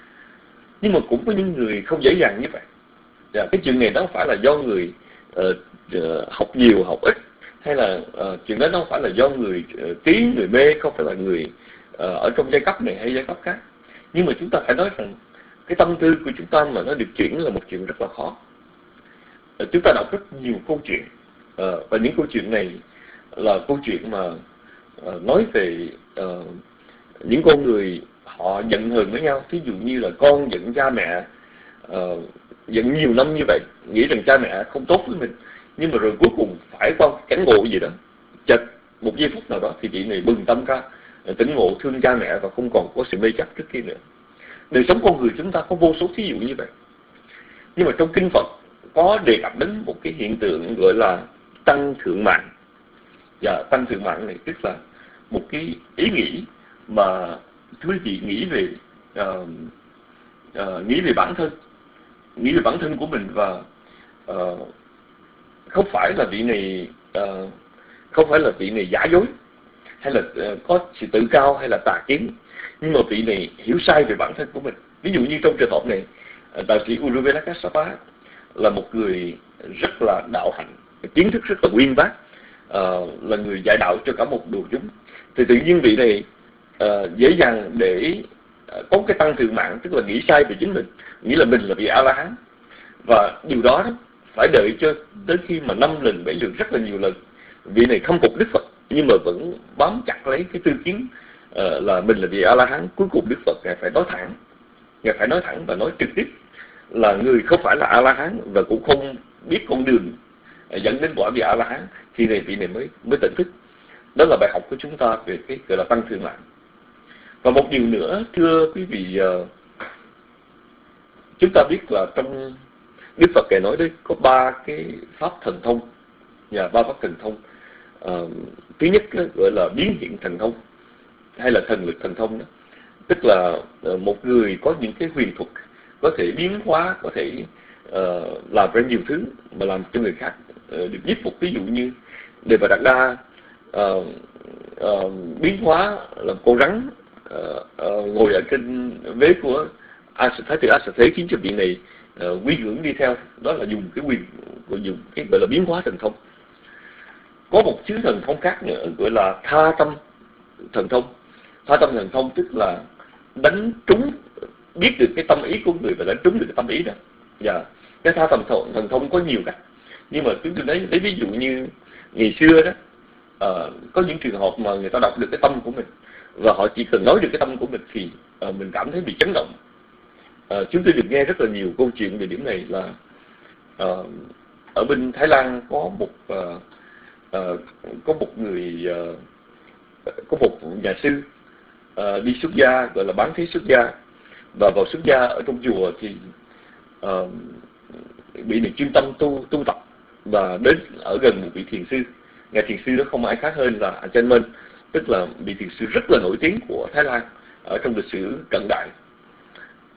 Nhưng mà cũng có những người không dễ dàng như vậy. Và cái chuyện này nó không phải là do người uh, uh, học nhiều học ít, hay là uh, chuyện đó nó không phải là do người uh, trí người mê, không phải là người uh, ở trong giai cấp này hay giai cấp khác. Nhưng mà chúng ta phải nói rằng cái tâm tư của chúng ta mà nó được chuyển là một chuyện rất là khó. Uh, chúng ta đọc rất nhiều câu chuyện, uh, và những câu chuyện này là câu chuyện mà uh, nói về uh, những con người họ giận hờn với nhau. Thí dụ như là con giận cha mẹ, uh, giận nhiều năm như vậy, nghĩ rằng cha mẹ không tốt với mình, nhưng mà rồi cuối cùng phải qua cảnh ngộ gì đó, chợt một giây phút nào đó thì chị này bừng tâm ra, tỉnh ngộ thương cha mẹ và không còn có sự mê chấp trước kia nữa. Đời sống con người chúng ta có vô số thí dụ như vậy. Nhưng mà trong kinh Phật có đề cập đến một cái hiện tượng gọi là tăng thượng mạng. Và tăng thượng mạng này tức là một cái ý nghĩ mà quý vị nghĩ về uh, uh, nghĩ về bản thân, nghĩ về bản thân của mình, và uh, không phải là vị này uh, không phải là vị này giả dối, hay là uh, có sự tự cao hay là tà kiến, nhưng mà vị này hiểu sai về bản thân của mình. Ví dụ như trong trường hợp này, uh, đạo sĩ Uruvela Kassapa là một người rất là đạo hạnh, kiến thức rất là uyên bác, uh, là người dạy đạo cho cả một đồ chúng. Thì tự nhiên vị này uh, dễ dàng để uh, có cái tăng thượng mạng, tức là nghĩ sai về chính mình, nghĩ là mình là vị A-la-hán. Và điều đó, đó phải đợi cho tới khi mà năm lần bảy lượt rất là nhiều lần vị này khâm phục Đức Phật, nhưng mà vẫn bám chặt lấy cái tư kiến uh, là mình là vị A-la-hán. Cuối cùng Đức Phật ngài phải nói thẳng, ngài phải nói thẳng và nói trực tiếp là người không phải là A-la-hán và cũng không biết con đường uh, dẫn đến quả vị A-la-hán, thì này vị này mới mới tỉnh thức. Đó là bài học của chúng ta về cái gọi là tăng thượng mạng. Và một điều nữa, thưa quý vị, uh, chúng ta biết là trong Đức Phật ngài nói đấy có ba cái pháp thần thông, và ba pháp thần thông. Uh, thứ nhất đó, gọi là biến hiện thần thông hay là thần lực thần thông đó, tức là uh, một người có những cái huyền thuật có thể biến hóa, có thể uh, làm ra nhiều thứ mà làm cho người khác uh, được nhiếp phục. Ví dụ như Đề Bà Đạt Đa uh, uh, biến hóa làm con rắn uh, uh, ngồi ở trên vế của Thái tử A Sở Thế, khiến cho vị này uh, quy ngưỡng đi theo. Đó là dùng cái quyền của dùng cái gọi là biến hóa thần thông. Có một thứ thần thông khác nữa gọi là tha tâm thần thông. Tha tâm thần thông tức là đánh trúng, biết được cái tâm ý của người và đánh trúng được cái tâm ý đó. Và cái tha tâm thần thông có nhiều cách, nhưng mà chúng tôi lấy, lấy ví dụ như ngày xưa đó, uh, có những trường hợp mà người ta đọc được cái tâm của mình, và họ chỉ cần nói được cái tâm của mình thì uh, mình cảm thấy bị chấn động. Uh, chúng tôi được nghe rất là nhiều câu chuyện về điểm này. Là uh, ở bên Thái Lan có một uh, uh, có một người uh, có một nhà sư uh, đi xuất gia, gọi là bán thế xuất gia, và vào xuất gia ở trong chùa thì uh, bị này chuyên tâm tu tu tập, và đến ở gần một vị thiền sư. Ngài thiền sư đó không ai khác hơn là Ajahn Mun, tức là vị thiền sư rất là nổi tiếng của Thái Lan ở trong lịch sử cận đại.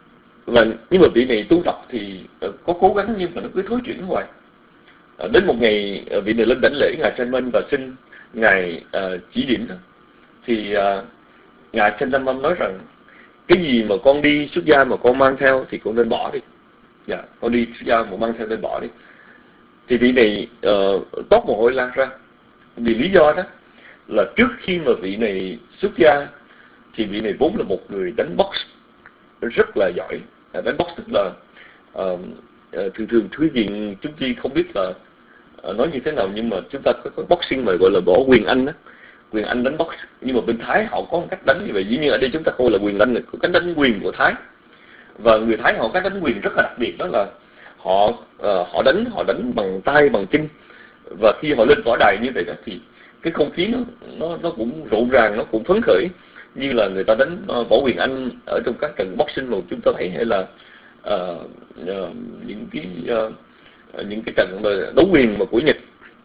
và nhưng mà vị này tu tập thì uh, có cố gắng nhưng mà nó cứ thối chuyển hoài. Uh, đến một ngày uh, vị này lên đảnh lễ ngài Chanman và xin ngài uh, chỉ điểm đó, thì uh, ngài Chanman nói rằng cái gì mà con đi xuất gia mà con mang theo thì con nên bỏ đi. Dạ, con đi xuất gia mà mang theo nên bỏ đi. Thì vị này uh, toát mồ hôi lan ra. Vì lý do đó là trước khi mà vị này xuất gia thì vị này vốn là một người đánh box rất là giỏi. Đánh box tức là uh, uh, thường thường quý vị chúng chi không biết là uh, nói như thế nào, nhưng mà chúng ta có, có boxing mà gọi là võ quyền Anh đó. Quyền Anh đánh box, nhưng mà bên Thái họ có một cách đánh như vậy. Dĩ nhiên ở đây chúng ta coi là quyền Anh, có cách đánh quyền của Thái. Và người Thái họ có cách đánh quyền rất là đặc biệt, đó là họ uh, họ đánh họ đánh bằng tay, bằng chân. Và khi họ lên võ đài như vậy đó thì cái không khí nó nó nó cũng rộn ràng, nó cũng phấn khởi như là người ta đánh uh, võ quyền Anh ở trong các trận boxing mà chúng ta thấy, hay là uh, uh, những cái uh, những cái trận đấu quyền mà của Nhật.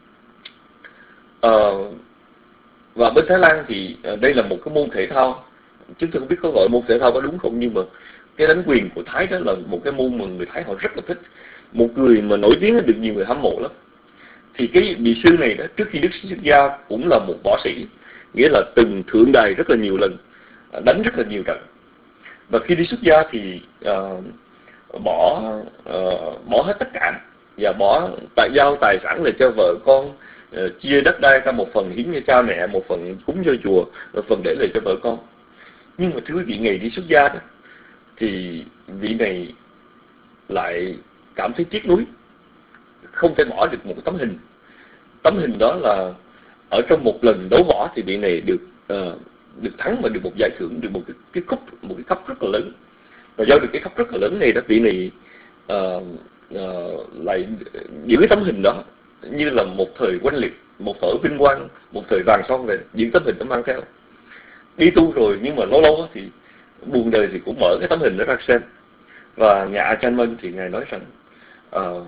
Uh, và bên Thái Lan thì uh, đây là một cái môn thể thao, chúng tôi không biết có gọi môn thể thao có đúng không, nhưng mà cái đánh quyền của Thái đó là một cái môn mà người Thái họ rất là thích. Một người mà nổi tiếng được nhiều người hâm mộ lắm. Thì cái vị sư này đó, trước khi Đức xuất gia cũng là một võ sĩ, nghĩa là từng thượng đài rất là nhiều lần, đánh rất là nhiều trận. Và khi đi xuất gia thì uh, bỏ uh, bỏ hết tất cả và bỏ tại giao tài sản lại cho vợ con, uh, chia đất đai ra, một phần hiến cho cha mẹ, một phần cúng cho chùa, một phần để lại cho vợ con. Nhưng mà thưa quý vị, ngày đi xuất gia đó thì vị này lại cảm thấy tiếc nuối, không thể bỏ được một tấm hình. Tấm hình đó là ở trong một lần đấu võ thì vị này được uh, được thắng và được một giải thưởng, được một cái, cái cúp, một cái cúp rất là lớn. Và do được cái cúp rất là lớn này đó, vị này uh, uh, lại giữ cái tấm hình đó như là một thời oanh liệt, một thời vinh quang, một thời vàng son về những tấm hình đó mang theo. Đi tu rồi nhưng mà lâu lâu thì buồn đời thì cũng mở cái tấm hình đó ra xem. Và nhà Ajahn Mun thì ngài nói rằng uh,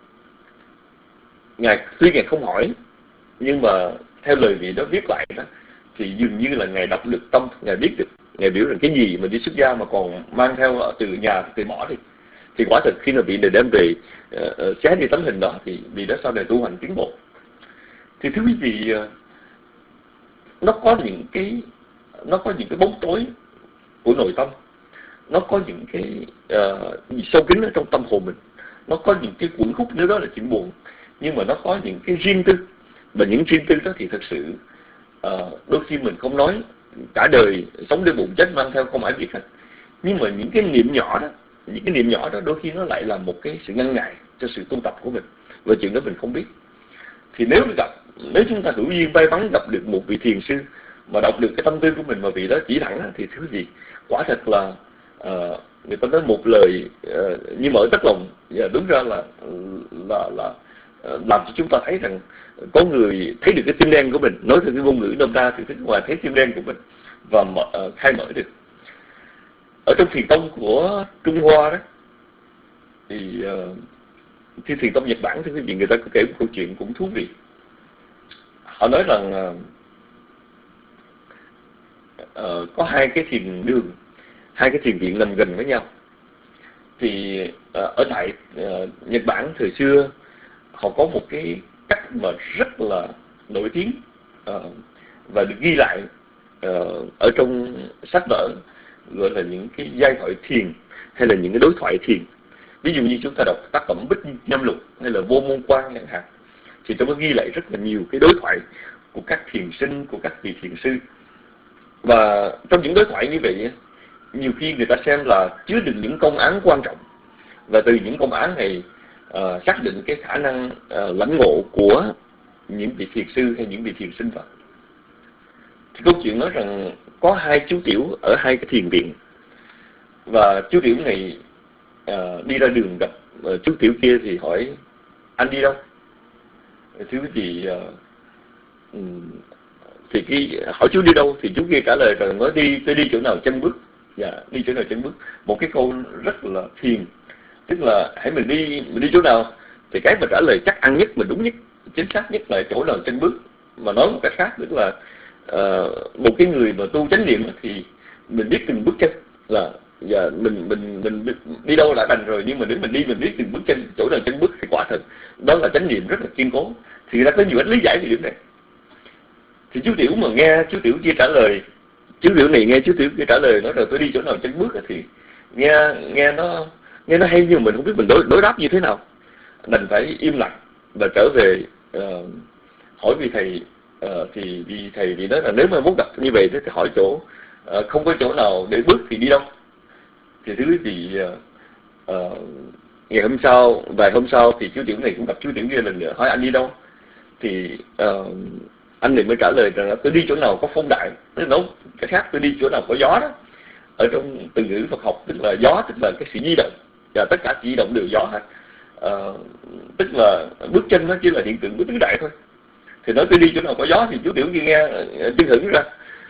ngài tuy ngài không hỏi, nhưng mà theo lời vị đó viết lại đó thì dường như là ngài đọc được tâm, ngài biết được, ngài biểu rằng cái gì mà đi xuất gia mà còn mang theo từ nhà thì bỏ đi. Thì quả thật khi mà vị này đem về uh, xé đi tấm hình đó thì vị đó sau này tu hành tiến bộ. Thì thưa quý vị, uh, nó có những cái nó có những cái bóng tối của nội tâm, nó có những cái uh, sâu kín ở trong tâm hồn mình, nó có những cái quẩn khúc, nếu đó là chuyện buồn, nhưng mà nó có những cái riêng tư. Và những riêng tư đó thì thật sự uh, đôi khi mình không nói, cả đời sống để bụng chết mang theo không ai biết hết. Nhưng mà những cái niệm nhỏ đó, những cái niệm nhỏ đó đôi khi nó lại là một cái sự ngăn ngại cho sự tu tập của mình, và chuyện đó mình không biết. Thì nếu gặp, nếu chúng ta hữu duyên may mắn gặp được một vị thiền sư mà đọc được cái tâm tư của mình mà vị đó chỉ thẳng, thì thứ gì quả thật là uh, người ta nói một lời uh, như mở tất lòng, và đúng ra là là là uh, làm cho chúng ta thấy rằng có người thấy được cái tim đen của mình, nói theo cái ngôn ngữ nôm na thì thấy ngoài thấy tim đen của mình và mở, uh, khai mở được. Ở trong thiền tông của Trung Hoa đó thì uh, khi thiền tông Nhật Bản thì quý vị, người ta có kể một câu chuyện cũng thú vị. Họ nói rằng uh, uh, có hai cái thiền đường, hai cái thiền viện nằm gần với nhau. Thì uh, ở tại uh, Nhật Bản thời xưa họ có một cái cách mà rất là nổi tiếng uh, và được ghi lại uh, ở trong sách vở, gọi là những cái giai thoại thiền hay là những cái đối thoại thiền. Ví dụ như chúng ta đọc tác phẩm Bích Nhâm Lục hay là Vô Môn Quan chẳng hạn, thì tôi có ghi lại rất là nhiều cái đối thoại của các thiền sinh, của các vị thiền sư. Và trong những đối thoại như vậy, nhiều khi người ta xem là chứa đựng những công án quan trọng, và từ những công án này uh, xác định cái khả năng uh, lãnh ngộ của những vị thiền sư hay những vị thiền sinh Phật. Thì câu chuyện nói rằng có hai chú tiểu ở hai cái thiền viện, và chú tiểu này uh, đi ra đường gặp uh, chú tiểu kia thì hỏi: anh đi đâu? Thưa quý vị, uh, um, thì cái hỏi chú đi đâu thì chú kia trả lời rằng nói đi tôi đi chỗ nào chân bước. Dạ, đi chỗ nào chân bước. Một cái câu rất là thiền, tức là hãy mình đi mình đi chỗ nào thì cái mà trả lời chắc ăn nhất, mà đúng nhất, chính xác nhất là chỗ nào chân bước. Mà nói một cách khác tức là uh, một cái người mà tu chánh niệm thì mình biết từng bước chân, là Giờ mình mình mình đi đâu đã đành rồi, nhưng mà nếu mình đi mình biết từng bước chân, chỗ nào chân bước thì quả thật đó là chánh niệm rất là kiên cố. Thì người ta có nhiều cách lý giải về điểm này. Thì chú Tiểu mà nghe chú Tiểu kia trả lời, chú Tiểu này nghe chú Tiểu kia trả lời nói rồi tôi đi chỗ nào chân bước thì nghe nghe nó nghe nó hay, nhưng mình không biết mình đối đối đáp như thế nào, đành phải im lặng và trở về uh, hỏi vị thầy. Uh, thì vị thầy thì nói là nếu mà muốn gặp như vậy thì hỏi chỗ uh, không có chỗ nào để bước thì đi đâu. Thì thứ thì uh, uh, ngày hôm sau, vài hôm sau thì chú Tiểu này cũng gặp chú Tiểu kia lần nữa, hỏi anh đi đâu. Thì uh, anh này mới trả lời rằng là tôi đi chỗ nào có phong đại. Nói nói cái khác, tôi đi chỗ nào có gió đó. Ở trong từ ngữ Phật học tức là gió, tức là cái sự di động, và tất cả sự di động đều gió hết. Uh, tức là bước chân nó chỉ là hiện tượng của tứ đại thôi. Thì nói tôi đi chỗ nào có gió thì chú Tiểu kia nghe chưng hửng ra.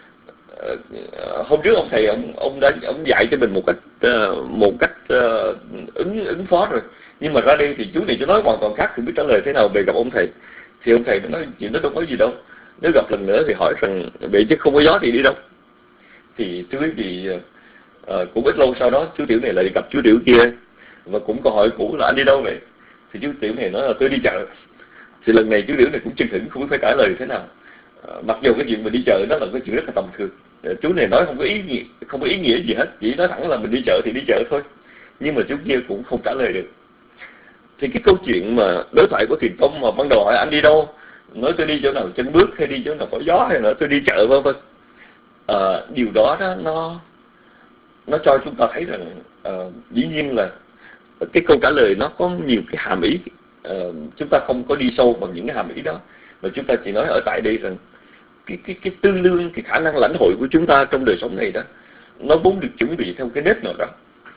Uh, hôm trước ông thầy ông ông đã ông dạy cho mình một cách uh, một cách uh, ứng ứng phó rồi, nhưng mà ra đây thì chú này chú nói hoàn toàn khác, thì biết trả lời thế nào về gặp ông thầy. Thì ông thầy nói chuyện đó đâu có gì đâu, nếu gặp lần nữa thì hỏi rằng vậy chứ không có gió thì đi đâu. Thì thưa quý vị, uh, cũng ít lâu sau đó chú Tiểu này lại gặp chú Tiểu kia và cũng câu hỏi cũ là anh đi đâu vậy. Thì chú Tiểu này nói là tôi đi chợ. Thì lần này chú Tiểu này cũng chưng hửng, không biết phải trả lời thế nào. Uh, mặc dù cái chuyện mình đi chợ đó là cái chuyện rất là tầm thường. Uh, chú này nói không có ý nghĩa, không có ý nghĩa gì hết, chỉ nói thẳng là mình đi chợ thì đi chợ thôi. Nhưng mà chú kia cũng không trả lời được. Thì cái câu chuyện mà đối thoại của Thiền Tông mà ban đầu hỏi anh đi đâu, nói tôi đi chỗ nào chân bước, hay đi chỗ nào có gió, hay là tôi đi chợ vân vân. Uh, điều đó, đó nó nó cho chúng ta thấy rằng uh, dĩ nhiên là cái câu trả lời nó có nhiều cái hàm ý. Uh, chúng ta không có đi sâu bằng những cái hàm ý đó, mà chúng ta chỉ nói ở tại đây rằng cái cái cái tư lương, cái khả năng lãnh hội của chúng ta trong đời sống này đó, nó vốn được chuẩn bị theo cái nếp nào đó.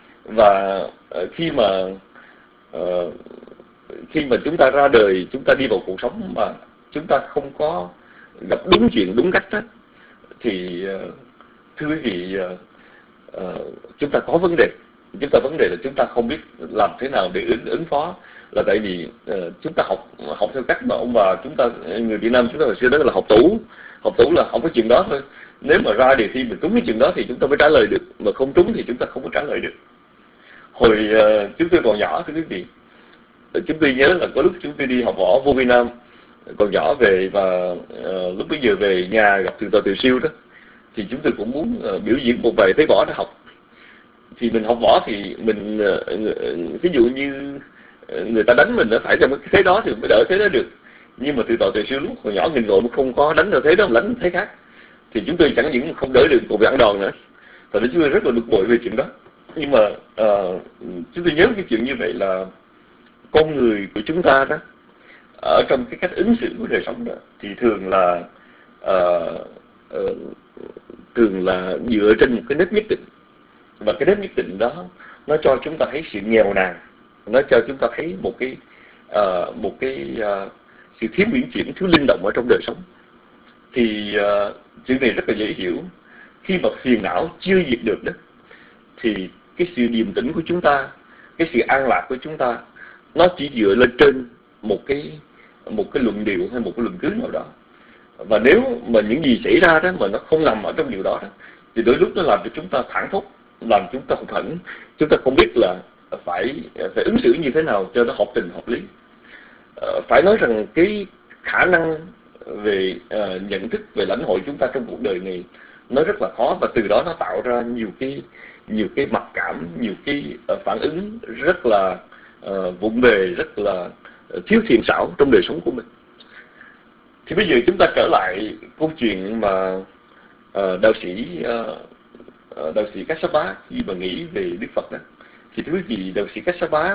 Và uh, khi mà uh, khi mà chúng ta ra đời, chúng ta đi vào cuộc sống mà chúng ta không có gặp đúng chuyện đúng cách đó, thì uh, thưa quý vị, uh, uh, chúng ta có vấn đề. Chúng ta vấn đề là chúng ta không biết làm thế nào để ứng ứng phó. Là tại vì uh, chúng ta học học theo cách mà ông bà chúng ta, người Việt Nam chúng ta hồi xưa đó là học tủ. Học tủ là không có chuyện đó thôi. Nếu mà ra đề thi mình trúng cái chuyện đó thì chúng ta mới trả lời được, mà không trúng thì chúng ta không có trả lời được. Hồi uh, chúng tôi còn nhỏ thưa quý vị, chúng tôi nhớ là có lúc chúng tôi đi học võ vô Việt Nam còn nhỏ về, và uh, lúc bây giờ về nhà gặp thượng tọa Từ Siêu đó, thì chúng tôi cũng muốn uh, biểu diễn một vài thế võ để học. Thì mình học võ thì mình uh, ví dụ như uh, người ta đánh mình nó phải trong cái thế đó thì mới đỡ thế đó được. Nhưng mà thượng tọa Từ Siêu lúc còn nhỏ nghìn ngộ không có đánh được thế đó, đánh thế khác, thì chúng tôi chẳng những không đỡ được còn bị ăn đòn nữa. Và chúng tôi rất là bực bội về chuyện đó. Nhưng mà uh, chúng tôi nhớ cái chuyện như vậy là con người của chúng ta đó, ở trong cái cách ứng xử của đời sống đó, thì thường là uh, uh, thường là dựa trên một cái nếp nhất định. Và cái nếp nhất định đó nó cho chúng ta thấy sự nghèo nàn, nó cho chúng ta thấy một cái uh, một cái uh, sự thiếu uyển chuyển, thiếu linh động ở trong đời sống. Thì uh, chuyện này rất là dễ hiểu. Khi mà phiền não chưa diệt được đó, thì cái sự điềm tĩnh của chúng ta, cái sự an lạc của chúng ta, nó chỉ dựa lên trên một cái một cái luận điệu hay một cái luận cứ nào đó. Và nếu mà những gì xảy ra đó mà nó không nằm ở trong điều đó, đó thì đôi lúc nó làm cho chúng ta thảng thốt, làm chúng ta hụt hẫng, chúng ta không biết là phải phải ứng xử như thế nào cho nó hợp tình hợp lý. À, phải nói rằng cái khả năng về uh, nhận thức, về lãnh hội chúng ta trong cuộc đời này nó rất là khó, và từ đó nó tạo ra nhiều cái nhiều cái mặc cảm, nhiều cái uh, phản ứng rất là uh, vụng về, rất là uh, thiếu thiện xảo trong đời sống của mình. Thì bây giờ chúng ta trở lại câu chuyện mà uh, đạo sĩ uh, đạo sĩ Kassapa khi mà nghĩ về Đức Phật đó, thì thưa quý vị, đạo sĩ Kassapa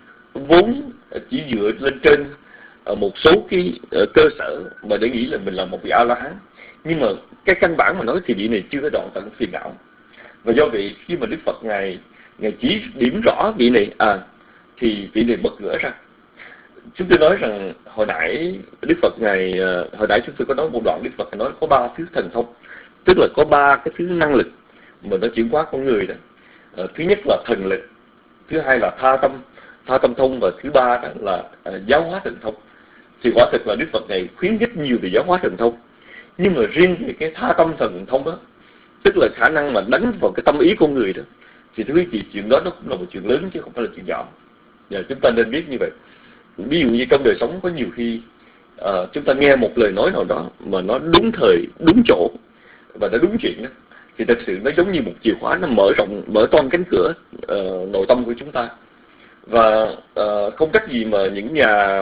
vốn chỉ dựa lên trên uh, một số cái uh, cơ sở mà để nghĩ là mình là một vị A-la-hán. Nhưng mà cái căn bản mà nói thì vị này chưa có đoạn tận phiền não. Và do vậy khi mà Đức Phật ngài ngài chỉ điểm rõ vị này, à thì vị này bật ngửa ra. Chúng tôi nói rằng hồi nãy Đức Phật ngài hồi nãy chúng tôi có nói một đoạn Đức Phật nói có ba thứ thần thông, tức là có ba cái thứ năng lực mà nó chuyển hóa con người đó. À, thứ nhất là thần lực, thứ hai là tha tâm tha tâm thông, và thứ ba đó là à, giáo hóa thần thông. Thì quả thực là Đức Phật này khuyến khích nhiều về giáo hóa thần thông. Nhưng mà riêng về cái tha tâm thần thông đó, tức là khả năng mà đánh vào cái tâm ý con người đó, Thì thưa quý vị, chuyện đó nó cũng là một chuyện lớn chứ không phải là chuyện nhỏ. Và chúng ta nên biết như vậy. Ví dụ như trong đời sống có nhiều khi uh, chúng ta nghe một lời nói nào đó mà nó đúng thời, đúng chỗ và nó đúng chuyện đó, thì thật sự nó giống như một chìa khóa, nó mở rộng, mở toang cánh cửa uh, nội tâm của chúng ta. Và uh, không trách gì mà những nhà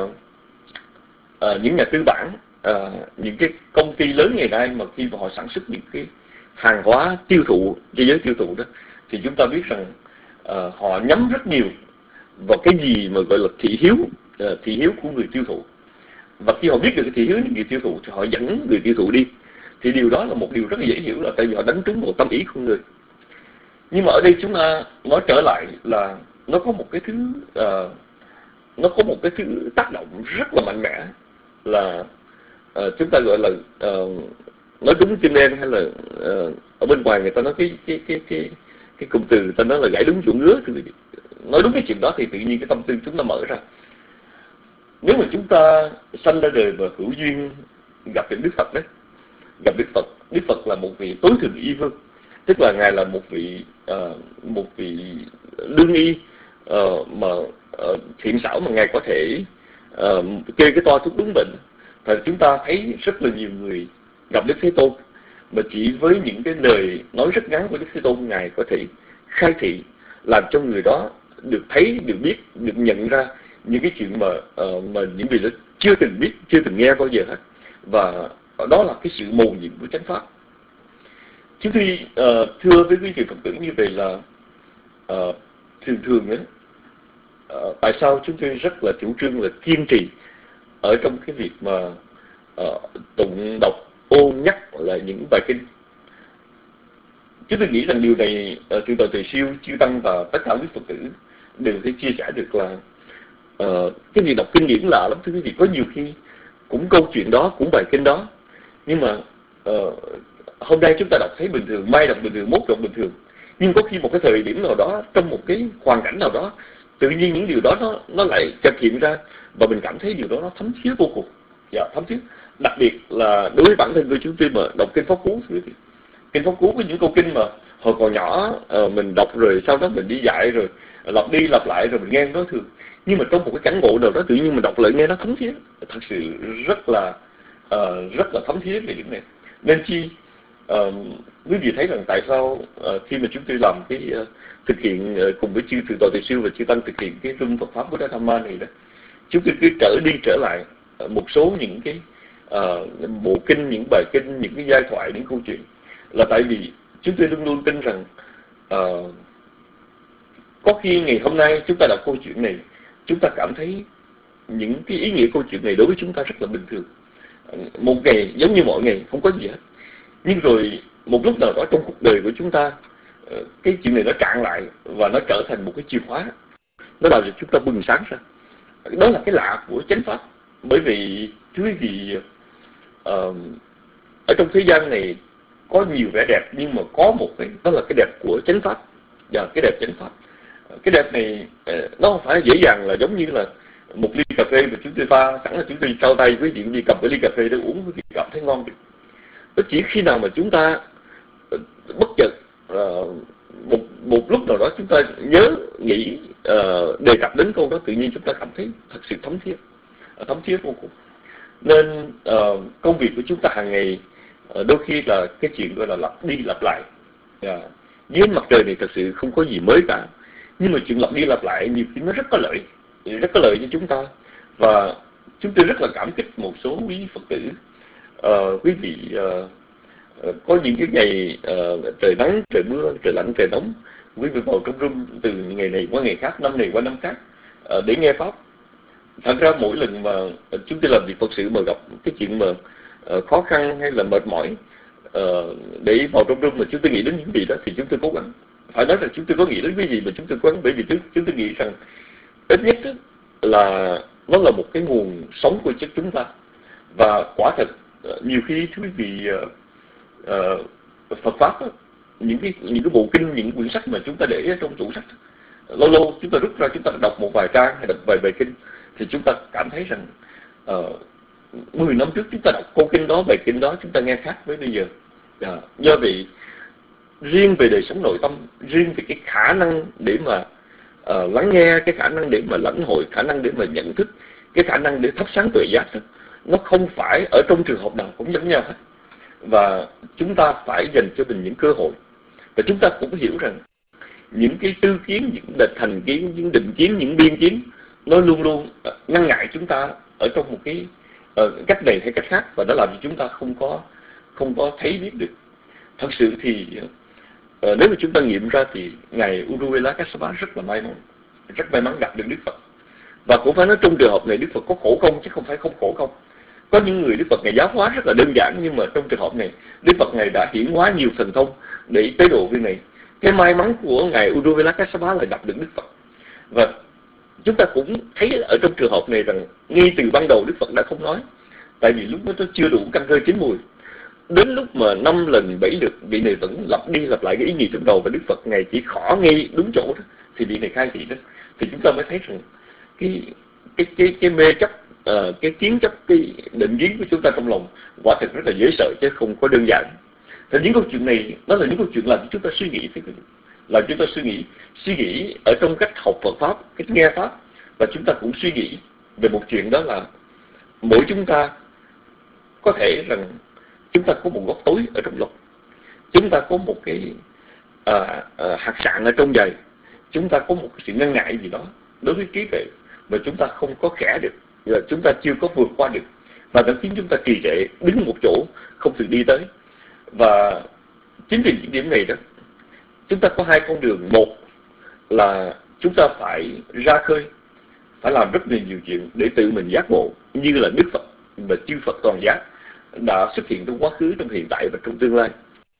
uh, những nhà tư bản, uh, những cái công ty lớn ngày nay mà khi mà họ sản xuất những cái hàng hóa tiêu thụ cho giới tiêu thụ đó, thì chúng ta biết rằng uh, họ nhắm rất nhiều vào cái gì mà gọi là thị hiếu, uh, thị hiếu của người tiêu thụ. Và khi họ biết được cái thị hiếu của người tiêu thụ thì họ dẫn người tiêu thụ đi. Thì điều đó là một điều rất là dễ hiểu, là tại vì họ đánh trúng vào tâm ý của người. Nhưng mà ở đây chúng ta nói trở lại là nó có một cái thứ uh, nó có một cái thứ tác động rất là mạnh mẽ, là uh, chúng ta gọi là uh, nói đúng tim đen, hay là uh, ở bên ngoài người ta nói cái cái cái cái cái cụm từ người ta nói là gãy đúng chỗ ngứa. Thì nói đúng cái chuyện đó thì tự nhiên cái tâm tư chúng ta mở ra. Nếu mà chúng ta sanh ra đời và hữu duyên gặp được Đức Phật đấy, gặp Đức Phật, Đức Phật là một vị tối thượng y vương, tức là ngài là một vị uh, một vị lương y uh, mà uh, thiện xảo, mà ngài có thể uh, kê cái toa thuốc đúng bệnh. Và chúng ta thấy rất là nhiều người gặp Đức Thế Tôn mà chỉ với những cái lời nói rất ngắn của Đức Thế Tôn, ngài có thể khai thị, làm cho người đó được thấy, được biết, được nhận ra những cái chuyện mà uh, mà những vị đó chưa từng biết, chưa từng nghe bao giờ hết. Và đó là cái sự mầu nhiệm của chánh pháp. Chúng tôi uh, thưa với quý vị Phật tử như vậy là uh, thường thường ấy, uh, tại sao chúng tôi rất là chủ trương là kiên trì ở trong cái việc mà uh, tụng đọc ôn nhắc lại những bài kinh. Chúng tôi nghĩ rằng điều này uh, Thượng tọa Tuệ Siêu, Chư Tăng và tất cả quý Phật tử đều thể chia sẻ được là uh, cái việc đọc kinh điển lạ lắm thưa quý vị. Có nhiều khi cũng câu chuyện đó, cũng bài kinh đó, nhưng mà uh, hôm nay chúng ta đọc thấy bình thường, mai đọc bình thường, mốt đọc bình thường. Nhưng có khi một cái thời điểm nào đó, trong một cái hoàn cảnh nào đó, tự nhiên những điều đó nó, nó lại chợt hiện ra, và mình cảm thấy điều đó nó thấm thía vô cùng. Dạ, thấm thía. Đặc biệt là đối với bản thân của chúng tôi mà đọc kinh Pháp Cú, kinh Pháp Cú có những câu kinh mà hồi còn nhỏ uh, mình đọc rồi sau đó mình đi dạy rồi lặp đi lặp lại rồi mình nghe nó thường. Nhưng mà trong một cái cảnh ngộ nào đó tự nhiên mình đọc lại nghe nó thấm thía, thật sự rất là uh, rất là thấm thía về điểm này. Nên chi uh, quý vị thấy rằng tại sao uh, khi mà chúng tôi làm cái uh, thực hiện uh, cùng với chư Thượng tọa Tuệ Siêu và chư Tăng thực hiện cái rung Phật pháp Buddha Dhamma này đó, chúng tôi cứ trở đi trở lại uh, một số những cái uh, bộ kinh, những bài kinh, những cái giai thoại, những câu chuyện, là tại vì chúng tôi luôn luôn tin rằng uh, có khi ngày hôm nay chúng ta đọc câu chuyện này, chúng ta cảm thấy những cái ý nghĩa câu chuyện này đối với chúng ta rất là bình thường. Một ngày giống như mọi ngày, không có gì hết. Nhưng rồi một lúc nào đó trong cuộc đời của chúng ta, cái chuyện này nó cạn lại và nó trở thành một cái chìa khóa, nó làm cho chúng ta bừng sáng ra. Đó là cái lạ của chánh pháp. Bởi vì thưa quý vị, uh, ở trong thế gian này có nhiều vẻ đẹp, nhưng mà có một cái, đó là cái đẹp của chánh pháp. Và cái đẹp chánh pháp, cái đẹp này nó không phải dễ dàng là giống như là một ly cà phê mà chúng tôi pha sẵn là chúng tôi trao tay với vị đi cầm cái ly cà phê để uống thì cảm thấy ngon được. Nó chỉ khi nào mà chúng ta bất chợt uh, một một lúc nào đó chúng ta nhớ nghĩ uh, đề cập đến câu đó, tự nhiên chúng ta cảm thấy thật sự thấm thiết, uh, thấm thiết vô cùng. Nên uh, công việc của chúng ta hàng ngày uh, đôi khi là cái chuyện gọi là lặp đi lặp lại. Yeah. Dưới mặt trời này thật sự không có gì mới cả, nhưng mà chuyện lặp đi lặp lại nhiều khi nó rất có lợi, rất có lợi cho chúng ta. Và chúng tôi rất là cảm kích một số quý Phật tử, uh, quý vị uh, uh, có những cái ngày uh, trời nắng, trời mưa, trời lạnh, trời nóng, quý vị vào trong room từ ngày này qua ngày khác, năm này qua năm khác uh, để nghe pháp. Thật ra mỗi lần mà chúng tôi làm việc Phật sự mà gặp cái chuyện mà uh, khó khăn hay là mệt mỏi, Uh, để vào trong room mà chúng tôi nghĩ đến những gì đó thì chúng tôi cố gắng. Phải nói rằng chúng tôi có nghĩ đến cái gì mà chúng tôi cố gắng, bởi vì chúng, chúng tôi nghĩ rằng ít nhất đó, là nó là một cái nguồn sống của chúng ta. Và quả thật uh, nhiều khi quý vị uh, uh, Phật pháp đó, những cái những cái bộ kinh, những quyển sách mà chúng ta để trong tủ sách, lâu lâu chúng ta rút ra, chúng ta đọc một vài trang hay đọc vài bài kinh, thì chúng ta cảm thấy rằng uh, mười năm trước chúng ta đọc câu kinh đó, bài kinh đó, chúng ta nghe khác với bây giờ. À, do vậy riêng về đời sống nội tâm, riêng về cái khả năng để mà uh, lắng nghe, cái khả năng để mà lãnh hội, khả năng để mà nhận thức, cái khả năng để thắp sáng tuệ giác đó, nó không phải ở trong trường hợp nào cũng giống nhau hết. Và chúng ta phải dành cho mình những cơ hội. Và chúng ta cũng hiểu rằng những cái tư kiến, những thành kiến, những định kiến, những biên kiến, nó luôn luôn ngăn ngại chúng ta ở trong một cái uh, cách này hay cách khác, và nó làm cho chúng ta không có không có thấy biết được. Thật sự thì uh, nếu mà chúng ta nghiệm ra thì ngài Uruvela Kassapa rất là may mắn, rất may mắn gặp được Đức Phật. Và cũng phải nói trong trường hợp này Đức Phật có khổ công chứ không phải không khổ công. Có những người Đức Phật ngài giáo hóa rất là đơn giản, nhưng mà trong trường hợp này Đức Phật ngài đã hiển hóa nhiều thần thông để tế độ viên này. Cái may mắn của ngài Uruvela Kassapa là gặp được Đức Phật. Và chúng ta cũng thấy ở trong trường hợp này rằng ngay từ ban đầu Đức Phật đã không nói, tại vì lúc đó nó chưa đủ căn cơ chín mùi. Đến lúc mà năm lần bảy lượt vị này vẫn lặp đi lặp lại cái ý nghĩ trong đầu, và Đức Phật ngài chỉ khỏ ngay đúng chỗ đó, thì vị này khai thị đó, thì chúng ta mới thấy rằng cái cái cái cái mê chấp, uh, cái kiến chấp, cái định kiến của chúng ta trong lòng quả thực rất là dễ sợ chứ không có đơn giản. Thì những câu chuyện này nó là những câu chuyện làm cho chúng ta suy nghĩ, làm chúng ta suy nghĩ, suy nghĩ ở trong cách học Phật pháp, cách nghe pháp, và chúng ta cũng suy nghĩ về một chuyện, đó là mỗi chúng ta có thể rằng chúng ta có một góc tối ở trong lòng, chúng ta có một cái à, à, hạt sạn ở trong giày, chúng ta có một sự ngăn ngại gì đó đối với trí tuệ mà chúng ta không có khẽ được, và chúng ta chưa có vượt qua được, và nó khiến chúng ta trì trệ, đứng một chỗ không thể đi tới. Và chính vì những điểm này đó, chúng ta có hai con đường. Một là chúng ta phải ra khơi, phải làm rất nhiều, nhiều chuyện để tự mình giác ngộ, như là Đức Phật và chư Phật toàn giác đã xuất hiện trong quá khứ, trong hiện tại và trong tương lai.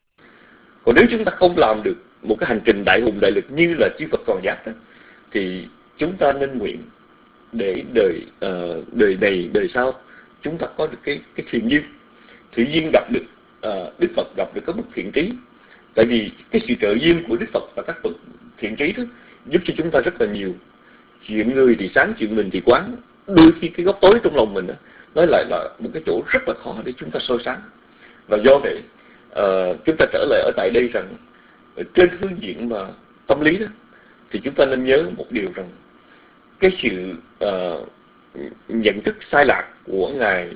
Còn nếu chúng ta không làm được một cái hành trình đại hùng đại lực như là chư Phật toàn giác đó, thì chúng ta nên nguyện để đời uh, đời này đời sau chúng ta có được cái cái thiện duyên, thiện duyên gặp được uh, Đức Phật, gặp được các bậc thiện trí. Tại vì cái sự trợ duyên của Đức Phật và các bậc thiện trí đó giúp cho chúng ta rất là nhiều. Chuyện người thì sáng, chuyện mình thì quán. Đôi khi cái góc tối trong lòng mình đó, nó lại là một cái chỗ rất là khó để chúng ta soi sáng. Và do vậy uh, chúng ta trở lại ở tại đây rằng trên phương diện mà tâm lý đó, thì chúng ta nên nhớ một điều rằng cái sự uh, nhận thức sai lạc của ngài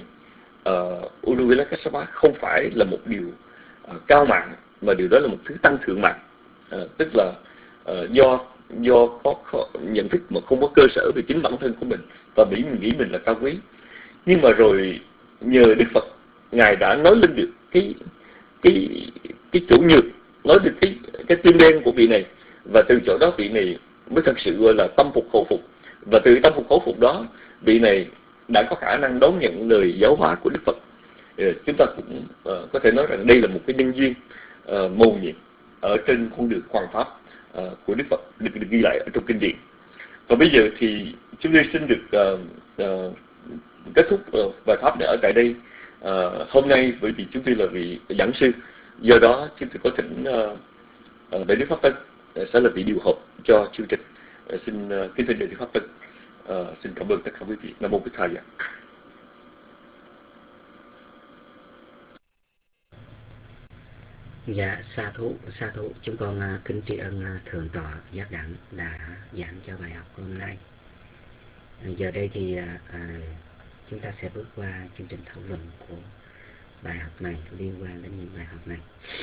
uh, Uruvela Kassapa không phải là một điều uh, cao mạng, mà điều đó là một thứ tăng thượng mạng. Uh, tức là uh, do do có, có nhận thức mà không có cơ sở về chính bản thân của mình, và nghĩ mình nghĩ mình là cao quý. Nhưng mà rồi nhờ Đức Phật, ngài đã nói lên được cái cái cái chỗ nhược, nói được cái cái tim đen của vị này, và từ chỗ đó vị này mới thật sự gọi là tâm phục khẩu phục. Và từ tâm phục khẩu phục đó, vị này đã có khả năng đón nhận lời giáo hóa của Đức Phật. Chúng ta cũng uh, có thể nói rằng đây là một cái nhân duyên uh, mầu nhiệm ở trên con đường hoàn pháp uh, của Đức Phật được, được ghi lại ở trong kinh điển. Và bây giờ thì chúng tôi xin được uh, uh, kết thúc uh, bài pháp này ở tại đây. Uh, hôm nay bởi vì chúng tôi là vị giảng sư, do đó chúng tôi có thỉnh uh, uh, Đại Đức Pháp Tân uh, sẽ là vị điều hợp cho chương trình. Uh, xin uh, kính thưa Đại Đức Pháp Tân. Uh, xin cảm ơn tất cả quý vị. Nam mô Bích Thầy. Dạ, sa thú, sa thú. Chúng con uh, kính tri ân uh, Thượng tọa Giác Đẳng đã giảng cho bài học hôm nay. Uh, giờ đây thì uh, uh, chúng ta sẽ bước qua chương trình thảo luận của bài học này, liên quan đến những bài học này.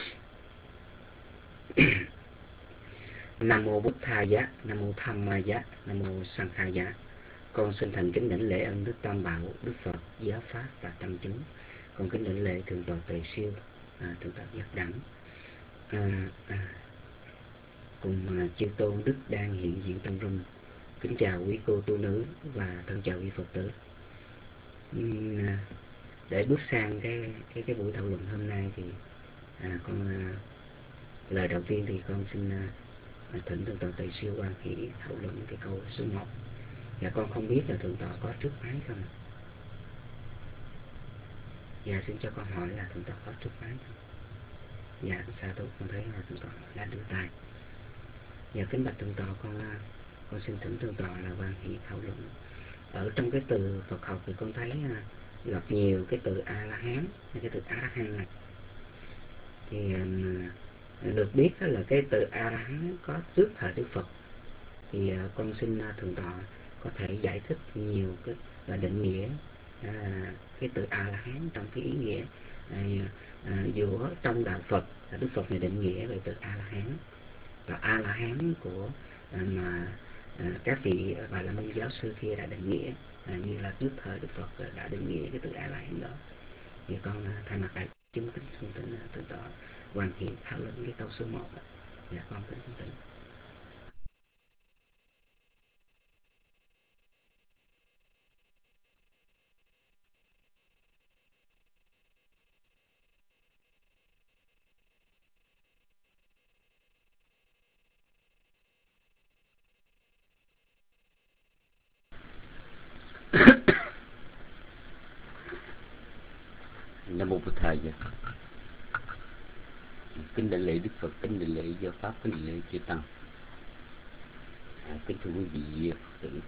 Nam mô Bụt Tha Giá, Nam mô Tham Ma Giá, Nam mô Sang Kha Giá. Con xin thành kính đảnh lễ ơn Đức Tam Bảo, Đức Phật, Giáo Pháp và Tăng chúng. Con kính đảnh lễ Thượng tọa Tuệ Siêu, à, Thượng tọa Giác Đẳng, à, à, cùng à, chư tôn đức đang hiện diện trong room. Kính chào quý cô tu nữ và thân chào quý Phật tử. Uhm, à, để bước sang cái cái cái buổi thảo luận hôm nay thì à, con à, lời đầu tiên thì con xin à, thỉnh Thượng tọa Tuệ Siêu quan hỷ thảo luận cái câu số một. Dạ con không biết là Thượng tọa có trước máy không? Dạ xin cho con hỏi là Thượng tọa có trước máy không? Dạ xa tốt, con thấy là Thượng tọa đã đưa tay. Dạ kính bạch Thượng tọa, con con xin thỉnh Thượng tọa là quan hỷ thảo luận. Ở trong cái từ Phật học thì con thấy gặp nhiều cái từ A La Hán, cái từ A La Hán này. Thì được biết là cái từ A La Hán có trước thời Đức Phật, thì con xin thượng tọa có thể giải thích nhiều cái và định nghĩa à, cái từ A La Hán trong cái ý nghĩa à, à, giữa trong đạo Phật, Đức Phật này định nghĩa về từ A La Hán, và A La Hán của à, mà à, các vị Bà La Môn giáo sư kia đã định nghĩa, à, như là trước thời Đức Phật đã định nghĩa cái từ A La Hán đó. Thì con thay mặt đại chúng kính cung kính thượng tọa hoàn thiện thảo luận cái câu số một. Dạ con kính cung kính. Nam mô Bụt Thầy. Kính đại lễ Đức Phật, kính đại lễ do Pháp, kính đại lễ chư Tăng. À, kính thưa quý vị Phật tử,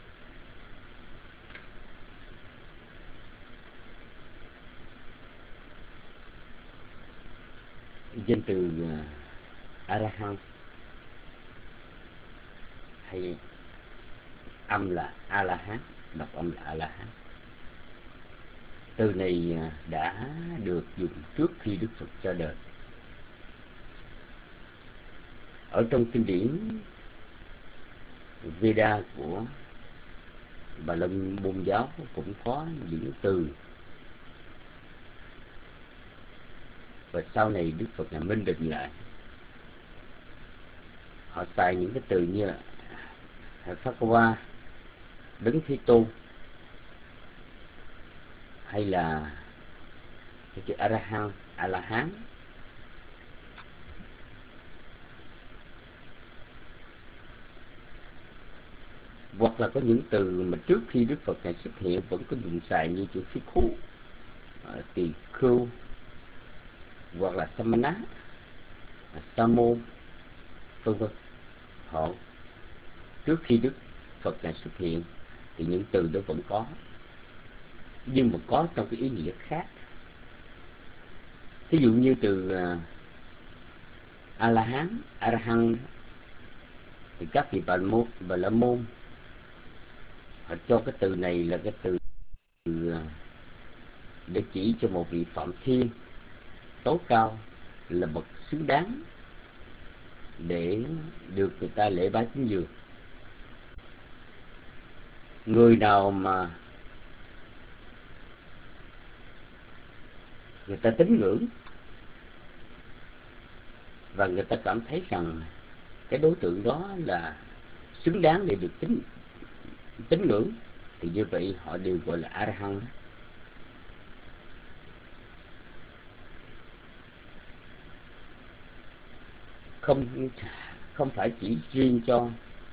danh từ A La Hán hay âm là A La Hán, đọc âm là A La Hán. Từ này đã được dùng trước khi Đức Phật ra đời. Ở trong kinh điển Veda của Bà La Môn giáo cũng có những từ, và sau này Đức Phật là minh định lại. Họ xài những cái từ như là Phật Hoa, Đấng Thế Tôn, hay là cái chữ A-la-hán, A-la-hán. Hoặc là có những từ mà trước khi Đức Phật này xuất hiện vẫn có dùng xài, như chữ phi khu, tỳ khưu, hoặc là samana, sa môn, vân vân. Họ trước khi Đức Phật này xuất hiện thì những từ đó vẫn có, nhưng mà có trong cái ý nghĩa khác. Ví dụ như từ uh, A-la-hán, A-ra-hăng, thì các vị Bà La Môn, Bà La Môn họ cho cái từ này là cái từ uh, để chỉ cho một vị Phạm Thiên tối cao, là bậc xứng đáng để được người ta lễ bái cúng dường. Người nào mà người ta tín ngưỡng và người ta cảm thấy rằng cái đối tượng đó là xứng đáng để được tín tín ngưỡng, thì như vậy họ đều gọi là A-ra-hăng. Không không phải chỉ riêng cho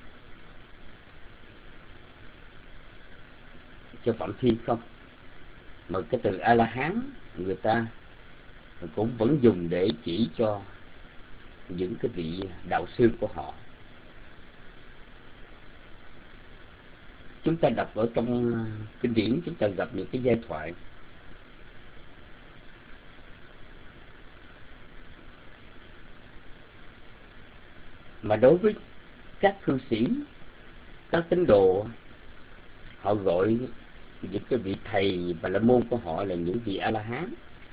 cho Phạm Thiên không, mà cái từ A-la-hán người ta cũng vẫn dùng để chỉ cho những cái vị đạo sư của họ. Chúng ta đọc ở trong kinh điển, chúng ta gặp những cái giai thoại mà đối với các cư sĩ, các tín đồ, họ gọi những cái vị thầy Bà La Môn của họ là những vị A-la-hán.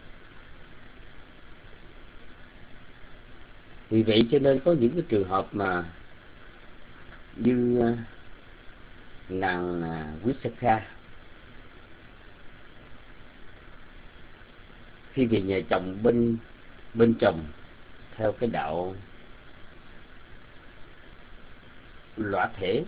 Vì vậy cho nên có những cái trường hợp mà như nàng Visakha khi về nhà chồng bên bên chồng theo cái đạo lõa thể,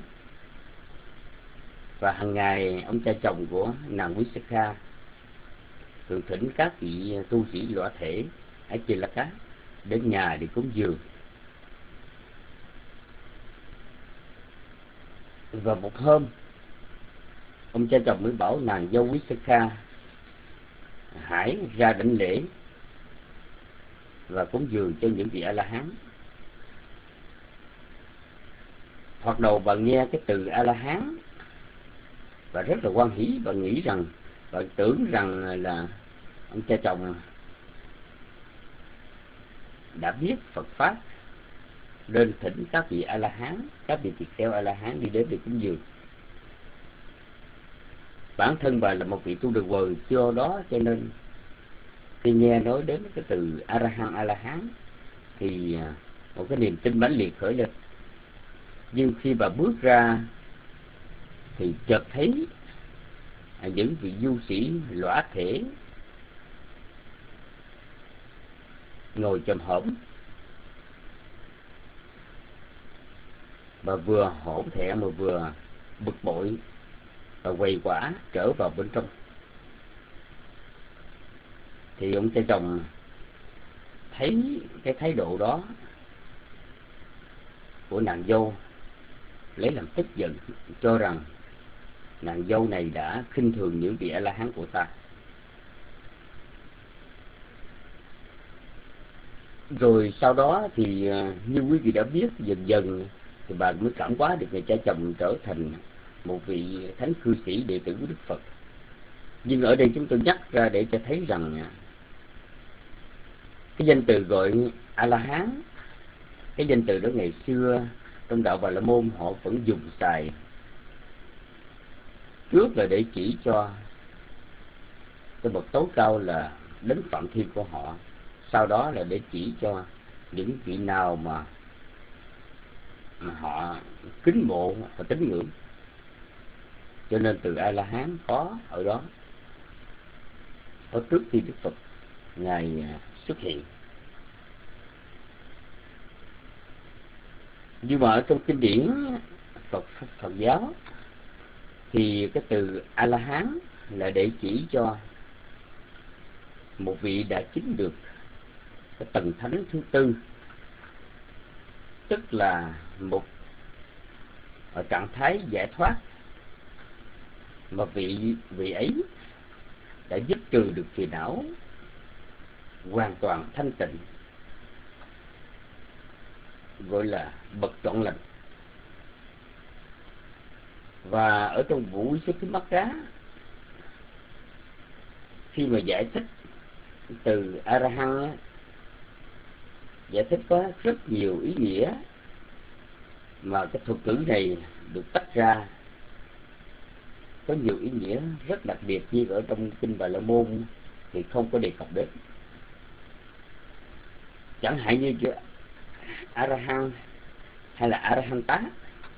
và hàng ngày ông cha chồng của nàng Visakha thường thỉnh các vị tu sĩ lõa thể ở Chê La Cát đến nhà để cúng dường. Và một hôm ông cha chồng mới bảo nàng dâu Visakha hãy ra đảnh lễ và cúng dường cho những vị A-la-hán. Thoạt đầu bà nghe cái từ A-la-hán và rất là hoan hỷ, và nghĩ rằng, và tưởng rằng là ông cha chồng đã biết Phật pháp nên thỉnh các vị A La Hán, các vị tỳ kheo A La Hán đi đến để cúng dường. Bản thân bà là một vị tu được quờ, do đó cho nên khi nghe nói đến cái từ A La Hán, A La Hán thì một cái niềm tin mãnh liệt khởi lên. Nhưng khi bà bước ra thì chợt thấy những vị du sĩ lõa thể ngồi chồm hổm, mà vừa hổn thẹn mà vừa bực bội và quầy quả trở vào bên trong. Thì ông cha chồng thấy cái thái độ đó của nàng dâu, lấy làm tức giận, cho rằng nàng dâu này đã khinh thường những vị A La Hán của ta. Rồi sau đó thì như quý vị đã biết, dần dần thì bà mới cảm hóa được người cha chồng trở thành một vị thánh cư sĩ đệ tử của Đức Phật. Nhưng ở đây chúng tôi nhắc ra để cho thấy rằng cái danh từ gọi A La Hán, cái danh từ đó ngày xưa trong đạo Bà La Môn họ vẫn dùng xài, trước là để chỉ cho cái bậc tối cao là đấng Phạm Thiên của họ, sau đó là để chỉ cho những vị nào mà, mà họ kính mộ và tín ngưỡng. Cho nên từ A La Hán có ở đó, có trước khi Đức Phật ngài xuất hiện. Nhưng mà ở trong kinh điển Phật Phật giáo thì cái từ A La Hán là để chỉ cho một vị đã chứng được cái tầng thánh thứ tư, tức là một ở trạng thái giải thoát, mà vị vị ấy đã dứt trừ được phiền não, hoàn toàn thanh tịnh, gọi là bậc trọn lành. Và ở trong Vũ Sức Kính Bát Rá, khi mà giải thích từ A La Hán, giải thích có rất nhiều ý nghĩa, mà cái thuật ngữ này được tách ra có nhiều ý nghĩa rất đặc biệt, như ở trong kinh Bà La Môn thì không có đề cập đến. Chẳng hạn như chữ A La Hán hay là A La Hán Tá,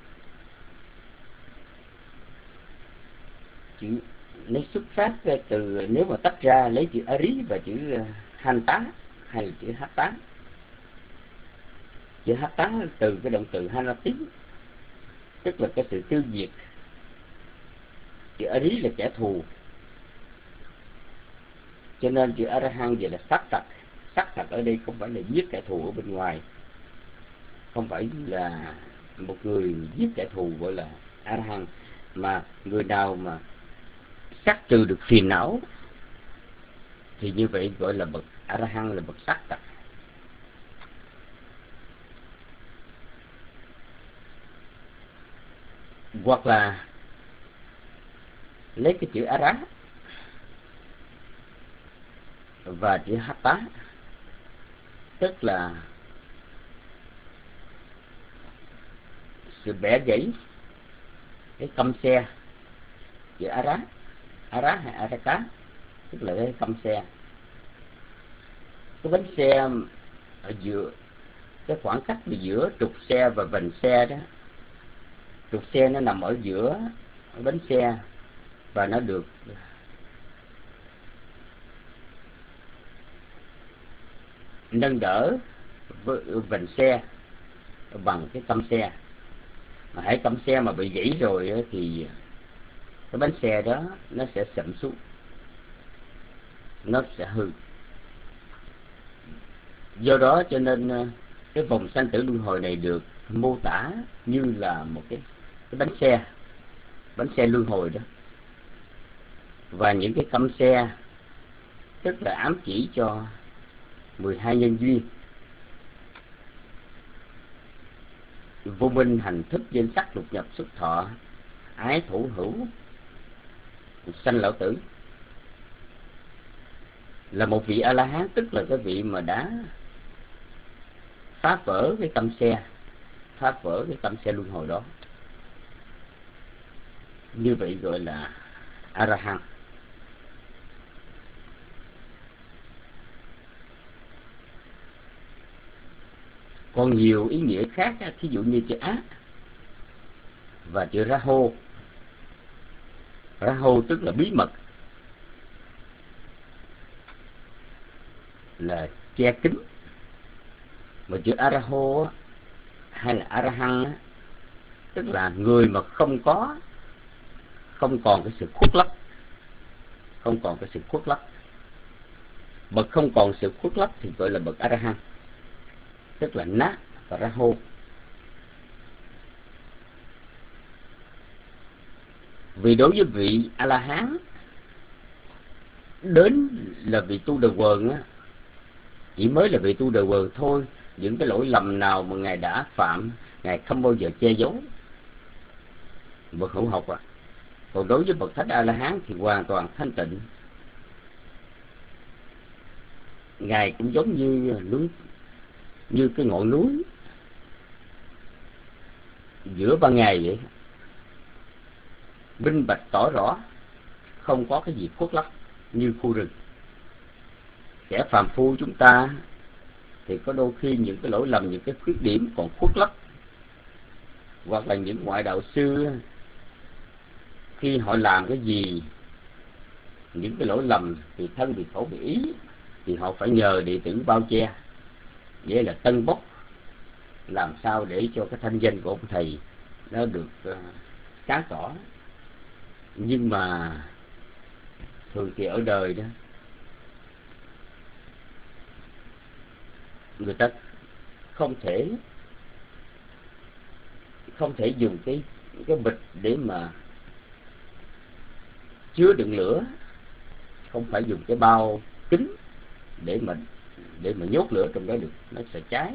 chữ nó xuất phát từ, nếu mà tách ra lấy chữ Ari và chữ Han Tá hay là chữ Hát Tá. Chữ Hát Tá từ cái động từ Hanati, tức là cái sự tiêu diệt. Chữ Ari là kẻ thù, cho nên chữ A-la-hán vậy là sát sạch. Sát sạch ở đây không phải là giết kẻ thù ở bên ngoài, không phải là một người giết kẻ thù gọi là A-la-hán, mà người nào mà sát trừ được phiền não thì như vậy gọi là bậc A-la-hán, là bậc sát sạch. Hoặc là lấy cái chữ Ara và chữ Hatta, tức là sự bẻ gãy, cái căm xe. Chữ Ara, Ara hay Araka, tức là cái căm xe. Cái bánh xe ở giữa, cái khoảng cách giữa trục xe và vành xe đó, trục xe nó nằm ở giữa bánh xe và nó được nâng đỡ vành xe bằng cái căm xe. Mà hãy căm xe mà bị gãy rồi thì cái bánh xe đó nó sẽ sụm xuống, nó sẽ hư. Do đó cho nên cái vòng sanh tử luân hồi này được mô tả như là một cái, cái bánh xe, bánh xe luân hồi đó. Và những cái căm xe tức là ám chỉ cho mười hai nhân duyên: vô minh, hành thức, danh sắc, lục nhập, xuất thọ, ái, thủ, hữu, sanh, lão tử. Là một vị A-la-hán tức là cái vị mà đã phá vỡ cái tâm xe, phá vỡ cái tâm xe luân hồi đó. Như vậy gọi là A-la-hán. Còn nhiều ý nghĩa khác, thí dụ như chữ Á và chữ Ra-hô. Ra-hô tức là bí mật, là che kín. Mà chữ A-ra-hô hay là A-ra-hăng tức là người mà không có, không còn cái sự khuất lấp, không còn cái sự khuất lấp. Bậc không còn sự khuất lấp thì gọi là bậc A-ra-hăng, tức là Na và Ra-hô. Vì đối với vị A-la-hán đến là vị tu đời quần á, chỉ mới là vị tu đời quần thôi. Những cái lỗi lầm nào mà Ngài đã phạm, Ngài không bao giờ che giấu. Bậc hữu học à. Còn đối với bậc thánh A-la-hán thì hoàn toàn thanh tịnh. Ngài cũng giống như núi, như cái ngọn núi giữa ban ngày vậy, minh bạch tỏ rõ, không có cái gì khuất lấp như khu rừng. Kẻ phàm phu chúng ta thì có đôi khi những cái lỗi lầm, những cái khuyết điểm còn khuất lấp. Hoặc là những ngoại đạo sư khi họ làm cái gì, những cái lỗi lầm thì thân bị khẩu bị ý, thì họ phải nhờ đệ tử bao che, vậy là tân bốc, làm sao để cho cái thanh danh của ông thầy nó được uh, sáng tỏ. Nhưng mà thường thì ở đời đó, người ta không thể không thể dùng cái cái bịch để mà chứa đựng lửa, không phải dùng cái bao kính để mà để mà nhốt lửa trong đó được, nó sẽ cháy.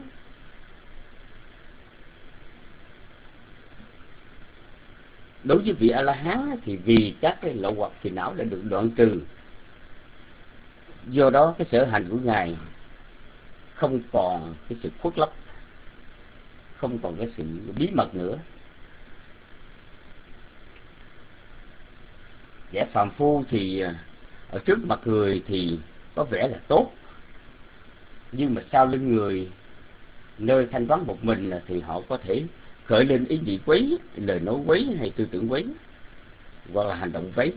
Đối với vị A-la-hán thì vì các cái lậu hoặc phiền não đã được đoạn trừ, do đó cái sở hành của Ngài không còn cái sự khuất lấp, không còn cái sự bí mật nữa. Kẻ phàm phu thì ở trước mặt người thì có vẻ là tốt, nhưng mà sau lưng người, nơi thanh vắng một mình thì họ có thể khởi lên ý nghĩ quấy, lời nói quấy hay tư tưởng quấy, hoặc là hành động quấy.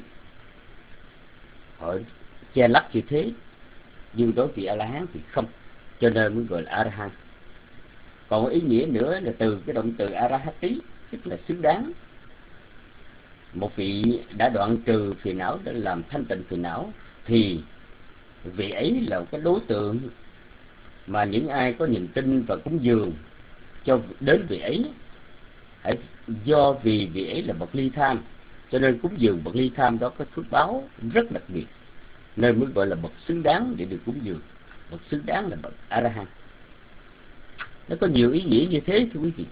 Họ che lấp như thế, nhưng đối với A-la-hán thì không, cho nên mới gọi là A-ra-hán. Còn ý nghĩa nữa là từ cái động từ A-ra-há-tí, tức là xứng đáng. Một vị đã đoạn trừ phiền não, đã làm thanh tịnh phiền não, thì vị ấy là cái đối tượng mà những ai có niềm tin và cúng dường cho đến vị ấy. Do vì vị ấy là bậc ly tham, cho nên cúng dường bậc ly tham đó có phước báo rất đặc biệt, nên mới gọi là bậc xứng đáng để được cúng dường. Bậc xứng đáng là bậc A-ra-hán. Nó có nhiều ý nghĩa như thế thưa quý vị.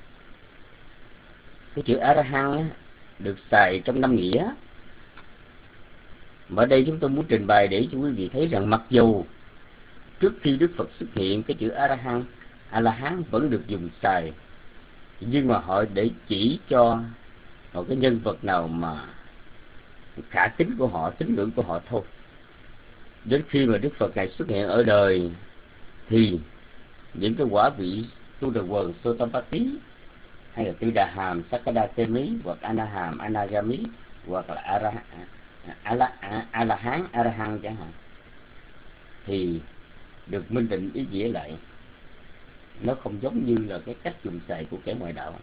Cái chữ A-ra-hán được xài trong năm nghĩa, mà ở đây chúng tôi muốn trình bày để cho quý vị thấy rằng mặc dù trước khi Đức Phật xuất hiện, cái chữ A-ra-hán, A-la-hán vẫn được dùng xài, nhưng mà họ để chỉ cho một cái nhân vật nào mà khả kính của họ, tín ngưỡng của họ thôi. Đến khi mà Đức Phật Ngài xuất hiện ở đời thì những cái quả vị tu đời quần Sotapatti, hay là Tư Đà Hàm Sakadakemi, hoặc Anahàm Anagami, hoặc là A-la-hán A-ra-hán chẳng hạn, thì được minh định ý nghĩa lại. Nó không giống như là cái cách dùng xài của kẻ ngoại đạo.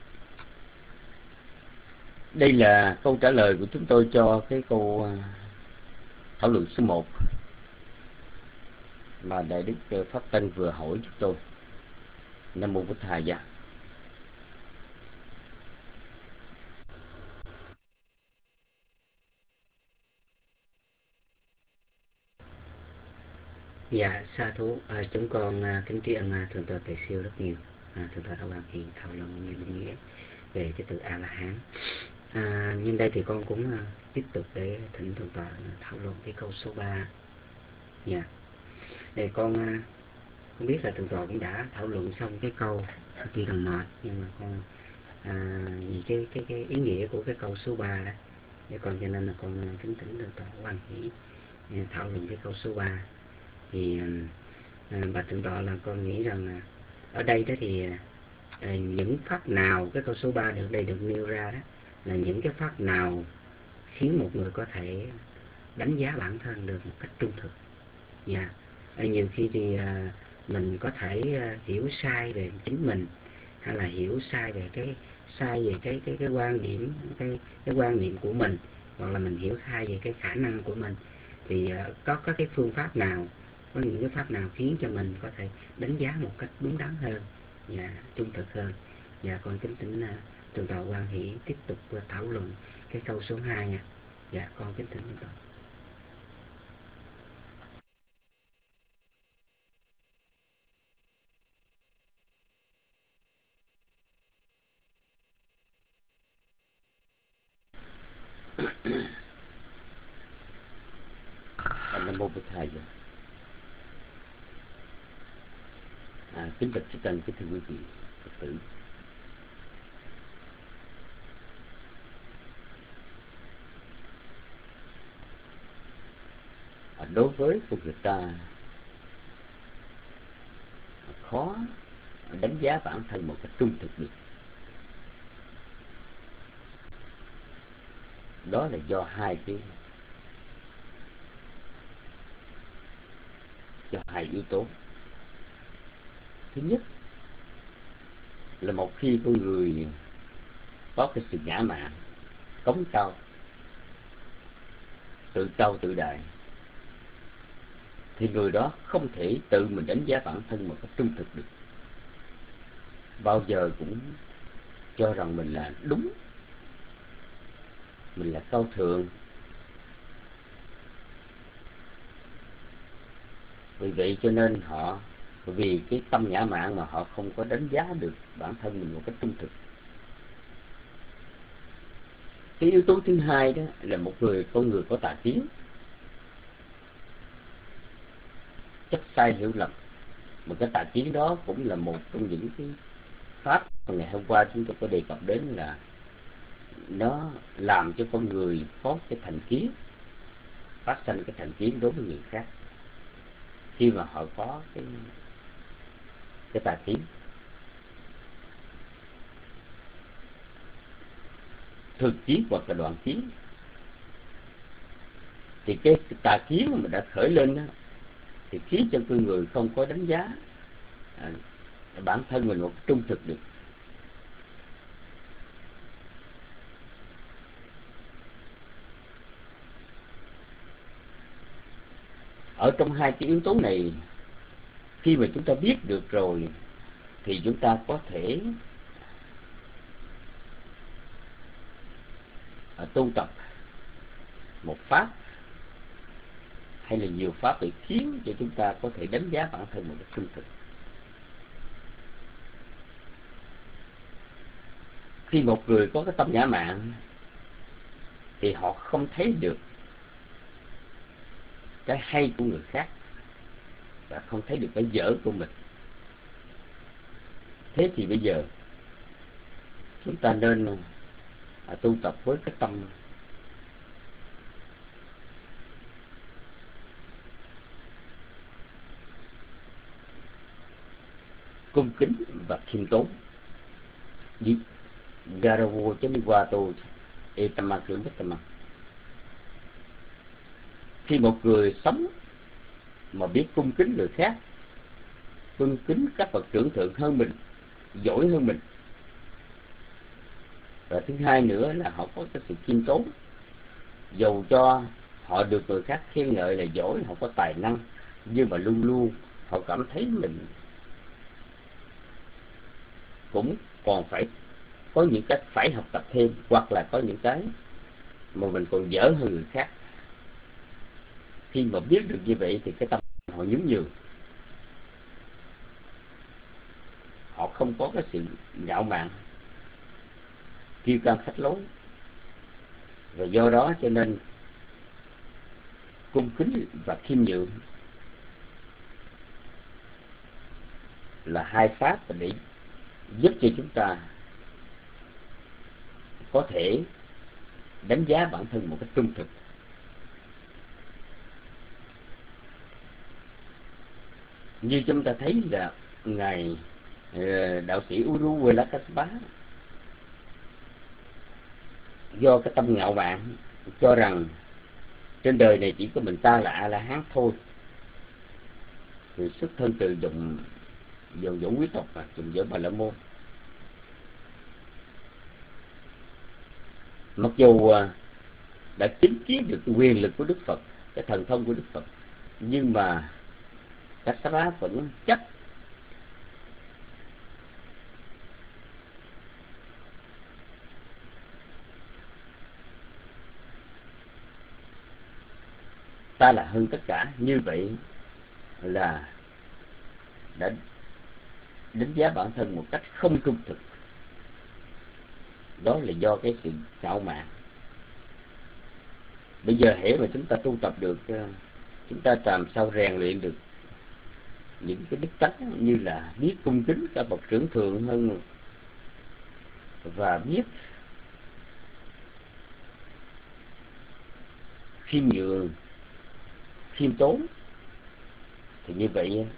Đây là câu trả lời của chúng tôi cho cái câu thảo luận số một mà Đại Đức Pháp Tân vừa hỏi chúng tôi. Nam Mô Bổn Thầy. Dạ. Dạ, sa thú. À, chúng con à, kính tri ân à, Thượng tọa Tề Siêu rất nhiều. À, Thượng tọa đã hoàn thiện thảo luận nhiều định nghĩa về cái từ A-la-hán. À, nhưng đây thì con cũng à, tiếp tục để thỉnh Thượng tọa thảo luận cái câu số ba. Dạ. Để con à, Không biết là thượng tọa cũng đã thảo luận xong cái câu tuy rằng mệt, nhưng mà con à, vì cái cái cái ý nghĩa của cái câu số ba đó, để con cho nên là con kính thỉnh thượng tọa quan hỷ thảo luận cái câu số ba. Thì à, bà thượng tọa là con nghĩ rằng là ở đây đó thì à, những pháp nào, cái câu số ba được đây được nêu ra đó là những cái pháp nào khiến một người có thể đánh giá bản thân được một cách trung thực. Dạ, yeah. Nhiều khi thì à, mình có thể à, hiểu sai về chính mình, hay là hiểu sai về cái sai về cái cái cái quan điểm cái cái quan niệm của mình, hoặc là mình hiểu sai về cái khả năng của mình. Thì uh, có có cái phương pháp nào, có những cái pháp nào khiến cho mình có thể đánh giá một cách đúng đắn hơn và trung thực hơn. Và con kính thỉnh uh, thượng tọa Quan Hỷ tiếp tục uh, thảo luận cái câu số hai nha. Dạ, con kính thỉnh thượng tọa. Nam mô Bổn Thầy. À, kính bạch Thích Trần, kính thưa quý vị Phật tử. À, đối với con người ta khó đánh giá bản thân một cách trung thực được. Đó là do hai cái do hai yếu tố. Thứ nhất là một khi con người có cái sự ngã mạn, cống cao, tự cao tự đại, thì người đó không thể tự mình đánh giá bản thân một cách trung thực được. Bao giờ cũng cho rằng mình là đúng, mình là cao thượng. Vì vậy cho nên họ, vì cái tâm ngã mạn mà họ không có đánh giá được bản thân mình một cách trung thực. Cái yếu tố thứ hai đó là một người con người có tà kiến, chấp sai hiểu lầm. Mà cái tà kiến đó cũng là một trong những cái pháp mà ngày hôm qua chúng tôi có đề cập đến, là nó làm cho con người có cái thành kiến, phát sinh cái thành kiến đối với người khác khi mà họ có cái cái tà kiến. Thực kiến hoặc là đoạn kiến, thì cái, cái tà kiến mà đã khởi lên đó, thì khiến cho con người không có đánh giá à, bản thân mình một trung thực được. Ở trong hai cái yếu tố này, khi mà chúng ta biết được rồi thì chúng ta có thể à, tu tập một pháp hay là nhiều pháp để khiến cho chúng ta có thể đánh giá bản thân một cách trung thực. Khi một người có cái tâm ngã mạn thì họ không thấy được cái hay của người khác và không thấy được cái dở của mình. Thế thì bây giờ chúng ta nên à, tu tập với cái tâm cung kính và khiêm tốn. Đi Garavo chấm Vato Etamaku Betama. Khi một người sống mà biết cung kính người khác, cung kính các bậc trưởng thượng hơn mình, giỏi hơn mình, và thứ hai nữa là họ có cái sự khiêm tốn, dầu cho họ được người khác khen ngợi là giỏi, họ có tài năng, nhưng mà luôn luôn họ cảm thấy mình cũng còn phải có những cái phải học tập thêm, hoặc là có những cái mà mình còn dở hơn người khác. Khi mà biết được như vậy thì cái tâm họ nhún nhường, họ không có cái sự ngạo mạn, kiêu căng phách lối, và do đó cho nên cung kính và khiêm nhượng là hai pháp để giúp cho chúng ta có thể đánh giá bản thân một cách trung thực. Như chúng ta thấy là ngài đạo sĩ Uru Welakaspa do cái tâm ngạo mạn cho rằng trên đời này chỉ có mình ta là A La Hán thôi, thì xuất thân từ dòng dòng dũng quý tộc và dòng dõi Bà La Môn. Mặc dù đã chứng kiến được quyền lực của Đức Phật, cái thần thông của Đức Phật, nhưng mà Kassapa vẫn chấp ta là hơn tất cả. Như vậy là đã đánh giá bản thân một cách không trung thực. Đó là do cái sự ngạo mạn. Bây giờ hễ mà chúng ta tu tập được, chúng ta làm sao rèn luyện được những cái đức tánh như là biết cung kính các bậc trưởng thượng hơn, và biết khiêm nhường, khiêm tốn, thì như vậy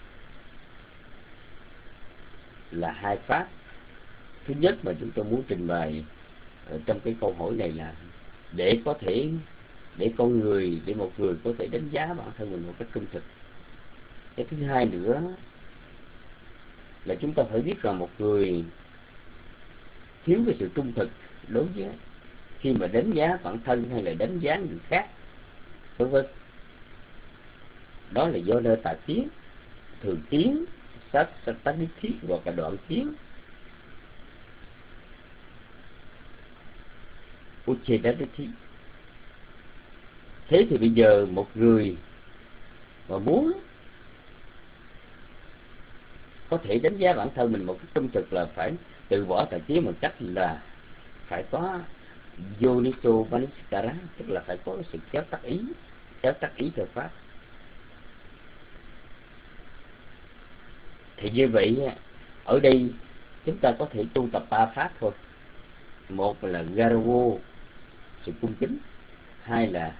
là hai pháp. Thứ nhất mà chúng tôi muốn trình bày trong cái câu hỏi này là để có thể để con người, để một người có thể đánh giá bản thân mình một cách trung thực. Cái thứ hai nữa là chúng ta phải biết rằng một người thiếu cái sự trung thực đối với khi mà đánh giá bản thân hay là đánh giá người khác, vân vân, đó là do nơi tà kiến, thường kiến, sát sát tánh lý thiết hoặc là đoạn kiến, Uchedaditi. Thế thì bây giờ một người mà muốn có thể đánh giá bản thân mình một cách trung thực là phải từ bỏ tà kiến, bằng cách là phải có Yoniso Manasikara, tức là phải có sự khéo tác ý, khéo tác ý theo pháp. Thì như vậy ở đây chúng ta có thể tu tập ba pháp thôi. Một là Garawo, sự cung kính. Hai là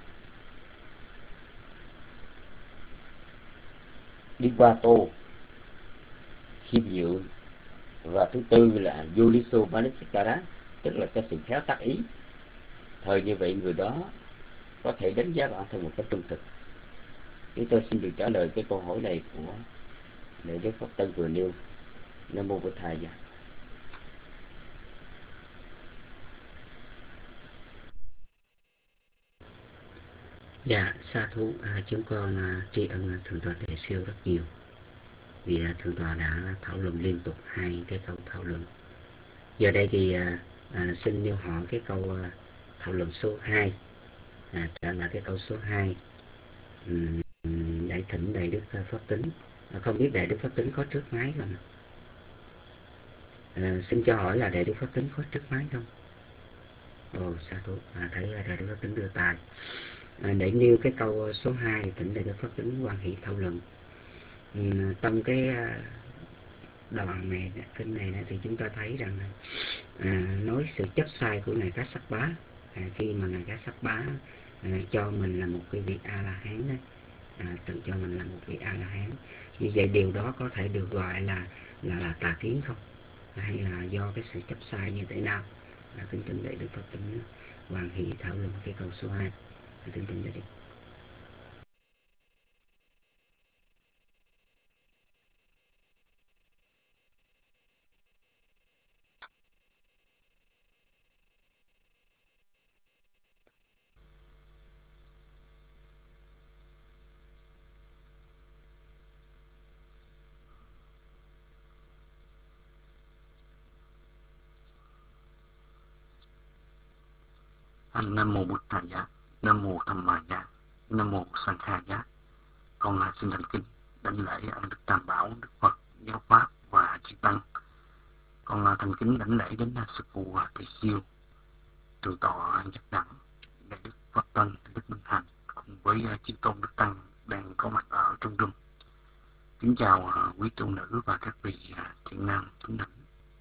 Nivato, khiêm nhượng. Và thứ tư là Yoniso Manasikara, tức là cái sự khéo tác ý. Thời như vậy người đó có thể đánh giá bản thân một cách trung thực. Chúng tôi xin được trả lời cái câu hỏi này của Đại Đức Pháp Tân vừa nêu. Nam mô Bổn Thầy. Dạ, sa thú, à, chúng con à, tri ân Thượng tọa Tề Siêu rất nhiều, vì à, Thượng tọa đã thảo luận liên tục hai cái câu thảo luận. Giờ đây thì à, à, xin nêu họ cái câu à, thảo luận số hai, à, trả lại cái câu số hai. uhm, để thỉnh Đại Đức Pháp Tính. À, không biết Đại Đức Pháp Tính có trước máy không? À, xin cho hỏi là Đại Đức Pháp Tính có trước máy không? Ồ, sa thú, à, thấy Đại Đức Pháp Tính đưa tay. À, để nêu cái câu số hai, thỉnh Đại Đức Pháp Tính quan hệ thảo luận. uhm, trong cái đoạn này, kinh này thì chúng ta thấy rằng à, nói sự chấp sai của ngài Kassapa, à, khi mà ngài Kassapa à, cho mình là một cái vị A La Hán đấy, à, tự cho mình là một vị A La Hán. Như vậy điều đó có thể được gọi là là là tà kiến không, hay là do cái sự chấp sai như thế nào? À, kính thỉnh Đại Đức Pháp Tính hoàn hỷ thảo luận cái câu số hai. À, kính thỉnh Đại Đức. Nam mô Bụt Thầy, Nam mô Tham Ma Giá, Nam mô Sang Kha Giá. Con là xin thành kính đảnh lễ ân đức Tam Bảo, Đức Phật, Giáo Pháp và Chư Tăng. Con là thành kính đảnh lễ đến sư phụ Tỳ Siêu, Thượng tọa Giác Đẳng, Đại Đức Pháp Tân, Đức Minh Hạnh cùng với chư tôn Đức Tăng đang có mặt ở trong room. Kính chào à, quý tu nữ và các vị à, thiện nam tín nữ.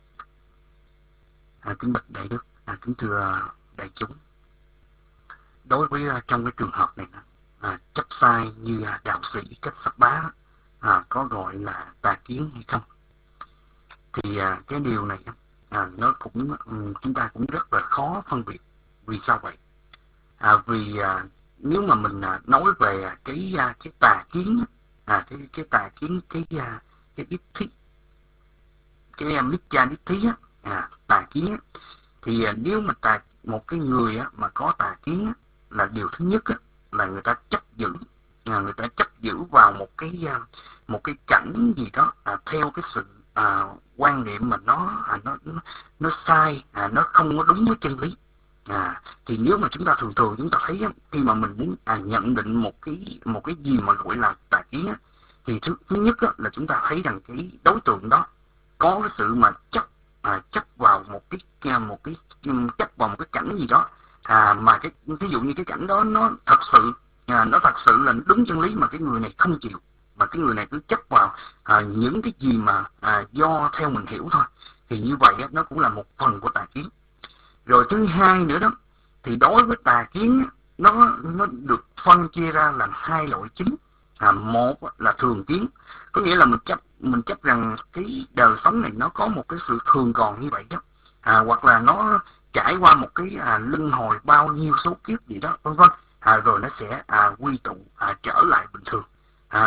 À, kính bạch đại đức, à, kính thưa à, đại chúng. Đối với à, trong cái trường hợp này, à, chấp sai như à, đạo sĩ Cách Phật Bá à, có gọi là tà kiến hay không, thì à, cái điều này à, nó cũng um, chúng ta cũng rất là khó phân biệt. Vì sao vậy? À, vì à, nếu mà mình à, nói về à, cái à, cái tà kiến, à, cái cái tà kiến cái à, cái biết thiết cái em Mithya Ditthi á, à, tà kiến á, thì à, nếu mà tà một cái người á, mà có tà kiến á, là điều thứ nhất á, là người ta chấp giữ, à, người ta chấp giữ vào một cái à, một cái cảnh gì đó à, theo cái sự à, quan niệm mà nó à, nó nó, nó sai, à, nó không có đúng với chân lý. À, thì nếu mà chúng ta thường thường chúng ta thấy á, khi mà mình muốn à, nhận định một cái một cái gì mà gọi là tà kiến á, thì thứ thứ nhất á, là chúng ta thấy rằng cái đối tượng đó có cái sự mà chấp à, chấp vào một cái một cái chấp vào một cái cảnh gì đó, à, mà cái ví dụ như cái cảnh đó nó thật sự à, nó thật sự là đúng chân lý mà cái người này không chịu, mà cái người này cứ chấp vào à, những cái gì mà à, do theo mình hiểu thôi, thì như vậy á, nó cũng là một phần của tà kiến. Rồi thứ hai nữa đó, thì đối với tà kiến nó nó được phân chia ra làm hai loại chính. À, một là thường kiến, có nghĩa là mình chấp mình chấp rằng cái đời sống này nó có một cái sự thường còn như vậy đó, à, hoặc là nó trải qua một cái à, luân hồi bao nhiêu số kiếp gì đó vân vân, à, rồi nó sẽ à, quy tụ à, trở lại bình thường. À,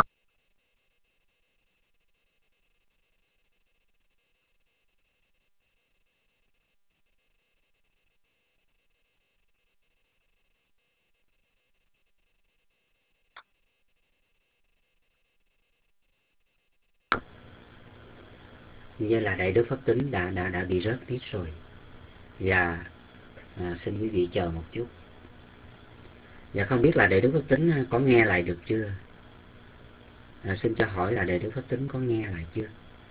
Như là đại đức Pháp Tính đã đã đã bị rớt tiếp rồi. Và à, xin quý vị chờ một chút. Và không biết là đại đức Pháp Tính có nghe lại được chưa? À, xin cho hỏi là đại đức Pháp Tính có nghe lại chưa?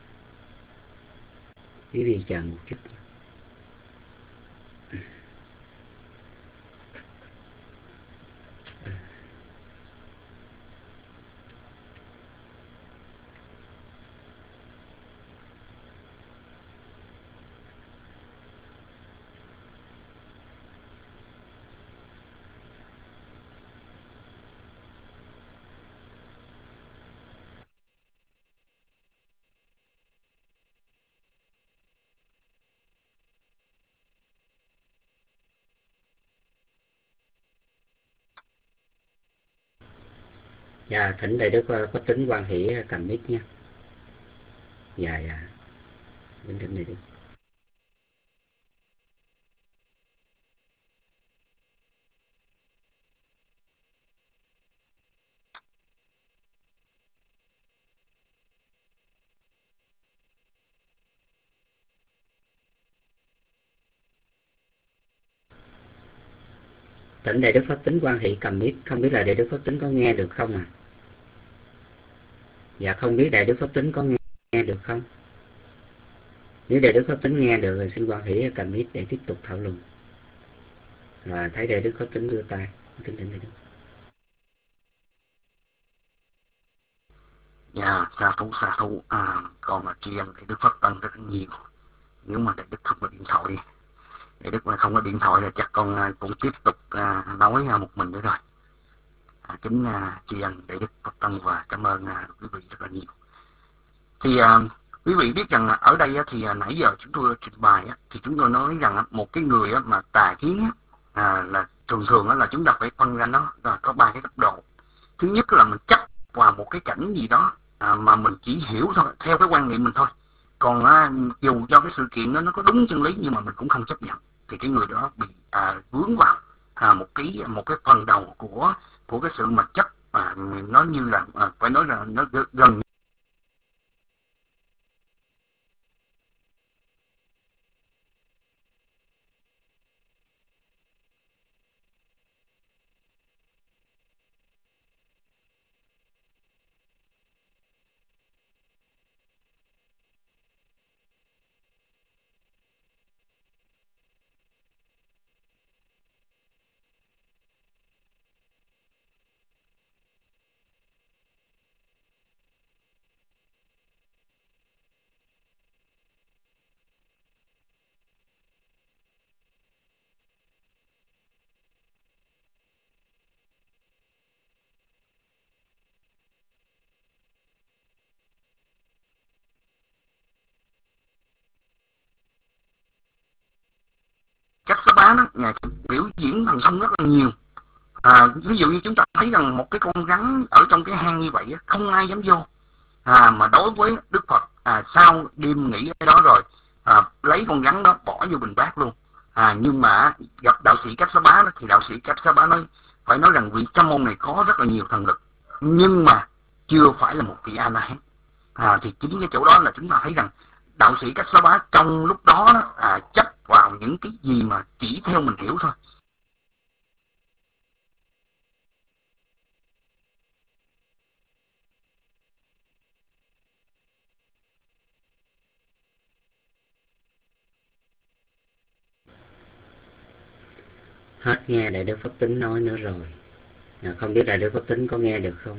Quý vị chờ một chút. Dạ, thỉnh đại đức Pháp Tính quan hỷ cầm mic nha. Dạ, dạ. Kính thỉnh đại đức. Thỉnh đại đức Pháp Tính quan hỷ cầm mic, không biết là đại đức Pháp Tính có nghe được không à? Dạ, không biết đại đức Pháp Tính có nghe, nghe được không? Nếu đại đức Pháp Tính nghe được thì xin quan hỷ cầm mic để tiếp tục thảo luận. Và thấy đại đức Pháp Tính đưa tay, kính thỉnh đại đức. dạ, xa thú xa thú à, còn mà tri ân đại đức Pháp Tân rất nhiều. Nếu mà đại đức không có điện thoại, đại đức mà không có điện thoại là chắc con à, cũng tiếp tục à, nói à, một mình nữa rồi. À, kính à, tri ân đại đức Pháp Tân và cảm ơn à, quý vị rất là nhiều. Thì à, quý vị biết rằng ở đây á, thì à, nãy giờ chúng tôi trình bày á, thì chúng tôi nói rằng á, một cái người á, mà tà kiến á, à, là thường thường á, là chúng ta phải phân ra nó là có ba cái cấp độ. Thứ nhất là mình chấp vào một cái cảnh gì đó à, mà mình chỉ hiểu thôi, theo cái quan niệm mình thôi. Còn à, dù cho cái sự kiện đó nó có đúng chân lý nhưng mà mình cũng không chấp nhận, thì cái người đó bị à, vướng vào à, một cái một cái phần đầu của của cái sự mà chấp, à, nó như là à, phải nói là nó gần Bá đó, Ngài biểu diễn bằng sông rất là nhiều. À, ví dụ như chúng ta thấy rằng một cái con rắn ở trong cái hang như vậy không ai dám vô. À, mà đối với Đức Phật, à, sau đêm nghỉ ở đó rồi, à, lấy con rắn đó bỏ vô bình bát luôn. À, nhưng mà gặp đạo sĩ Kassapa đó, thì đạo sĩ Kassapa nói phải nói rằng vị sa môn này có rất là nhiều thần lực, nhưng mà chưa phải là một vị A-la-hán. À, thì chính cái chỗ đó là chúng ta thấy rằng đạo sĩ Kassapa trong lúc đó, đó à, chấp vào những cái gì mà chỉ theo mình hiểu thôi. Hết nghe Đại Đức Pháp Tính nói nữa rồi. À, không biết Đại Đức Pháp Tính có nghe được không?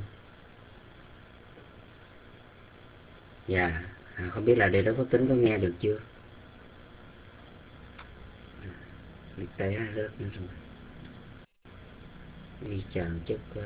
Dạ, à, không biết là Đại Đức Pháp Tính có nghe được chưa? À, bị té rớt nữa rồi. Đi chờ chút coi.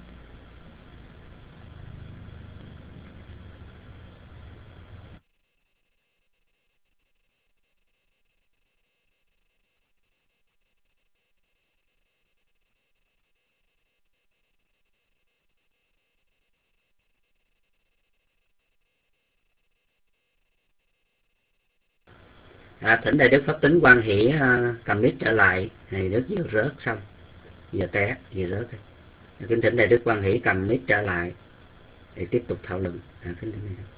À, thỉnh Đại Đức Pháp Tính Quan Hỷ uh, cầm mic trở lại. Này Đức vừa rớt xong, giờ té, vừa rớt. Kính thỉnh Đại Đức Quan Hỷ cầm mic trở lại để tiếp tục thảo luận. À, kính thỉnh Đại Đức.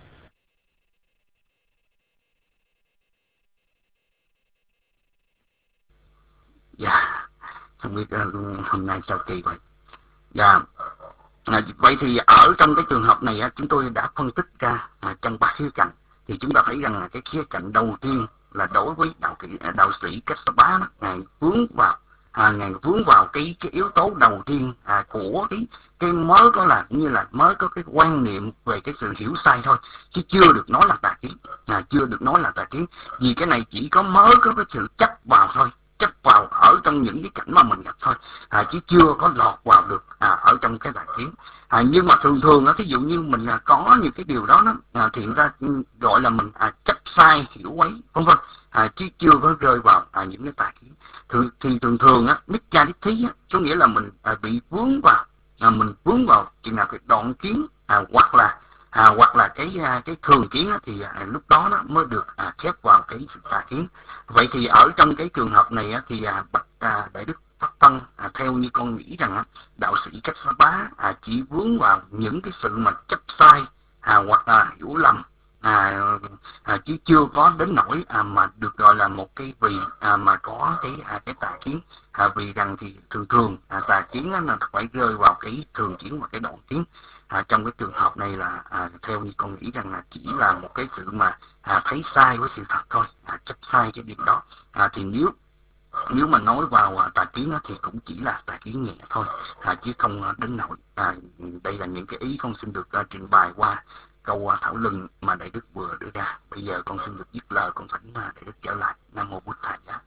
Dạ, không biết uh, hôm nay sao kỳ vậy. Dạ, à, vậy thì ở trong cái trường hợp này chúng tôi đã phân tích ra à, trong ba khía cạnh. Thì chúng ta thấy rằng là cái khía cạnh đầu tiên là đối với đạo đạo sĩ Kassapa, ngài vướng vào à, ngài vướng vào cái cái yếu tố đầu tiên à, của cái cái mới có là như là mới có cái quan niệm về cái sự hiểu sai thôi, chứ chưa được nói là tà kiến, à, chưa được nói là tà kiến, vì cái này chỉ có mới có cái sự chấp vào thôi, chấp vào ở trong những cái cảnh mà mình gặp thôi, à, chứ chưa có lọt vào được à, ở trong cái tà kiến. À, nhưng mà thường thường á, thí dụ như mình à, có những cái điều đó, đó à, thì người ta gọi là mình à, chấp sai hiểu quấy vân vân, à, chứ chưa có rơi vào à, những cái tà kiến. Thì, thì thường thường á, Micca Đích Thí á, có nghĩa là mình à, bị vướng vào, à, mình vướng vào chừng nào cái đoạn kiến, à, hoặc là à, hoặc là cái à, cái thường kiến á, thì à, lúc đó nó mới được à, khép vào cái sự tà kiến. Vậy thì ở trong cái trường hợp này á, thì à, bạch à, Đại Đức Pháp Tân à, theo như con nghĩ rằng á, đạo sĩ Kassapa à, chỉ vướng vào những cái sự mà chấp sai à, hoặc là hiểu lầm, à, à, chứ chưa có đến nỗi à, mà được gọi là một cái vị à, mà có cái à, cái tà kiến, à, vì rằng thì thường thường à, tà kiến á, là phải rơi vào cái thường kiến và cái đoạn kiến. À, trong cái trường hợp này là à, theo như con nghĩ rằng là chỉ là một cái sự mà à, thấy sai với sự thật thôi, à, chấp sai cái điểm đó. À, thì nếu nếu mà nói vào à, tà kiến á, thì cũng chỉ là tà kiến nhẹ thôi, à, chứ không à, đến nỗi. À, đây là những cái ý con xin được à, trình bày qua câu à, thảo luận mà Đại Đức vừa đưa ra. Bây giờ con xin được dứt lời, con thỉnh à, Đại Đức trở lại. Nam mô Bụt Thầy Giá.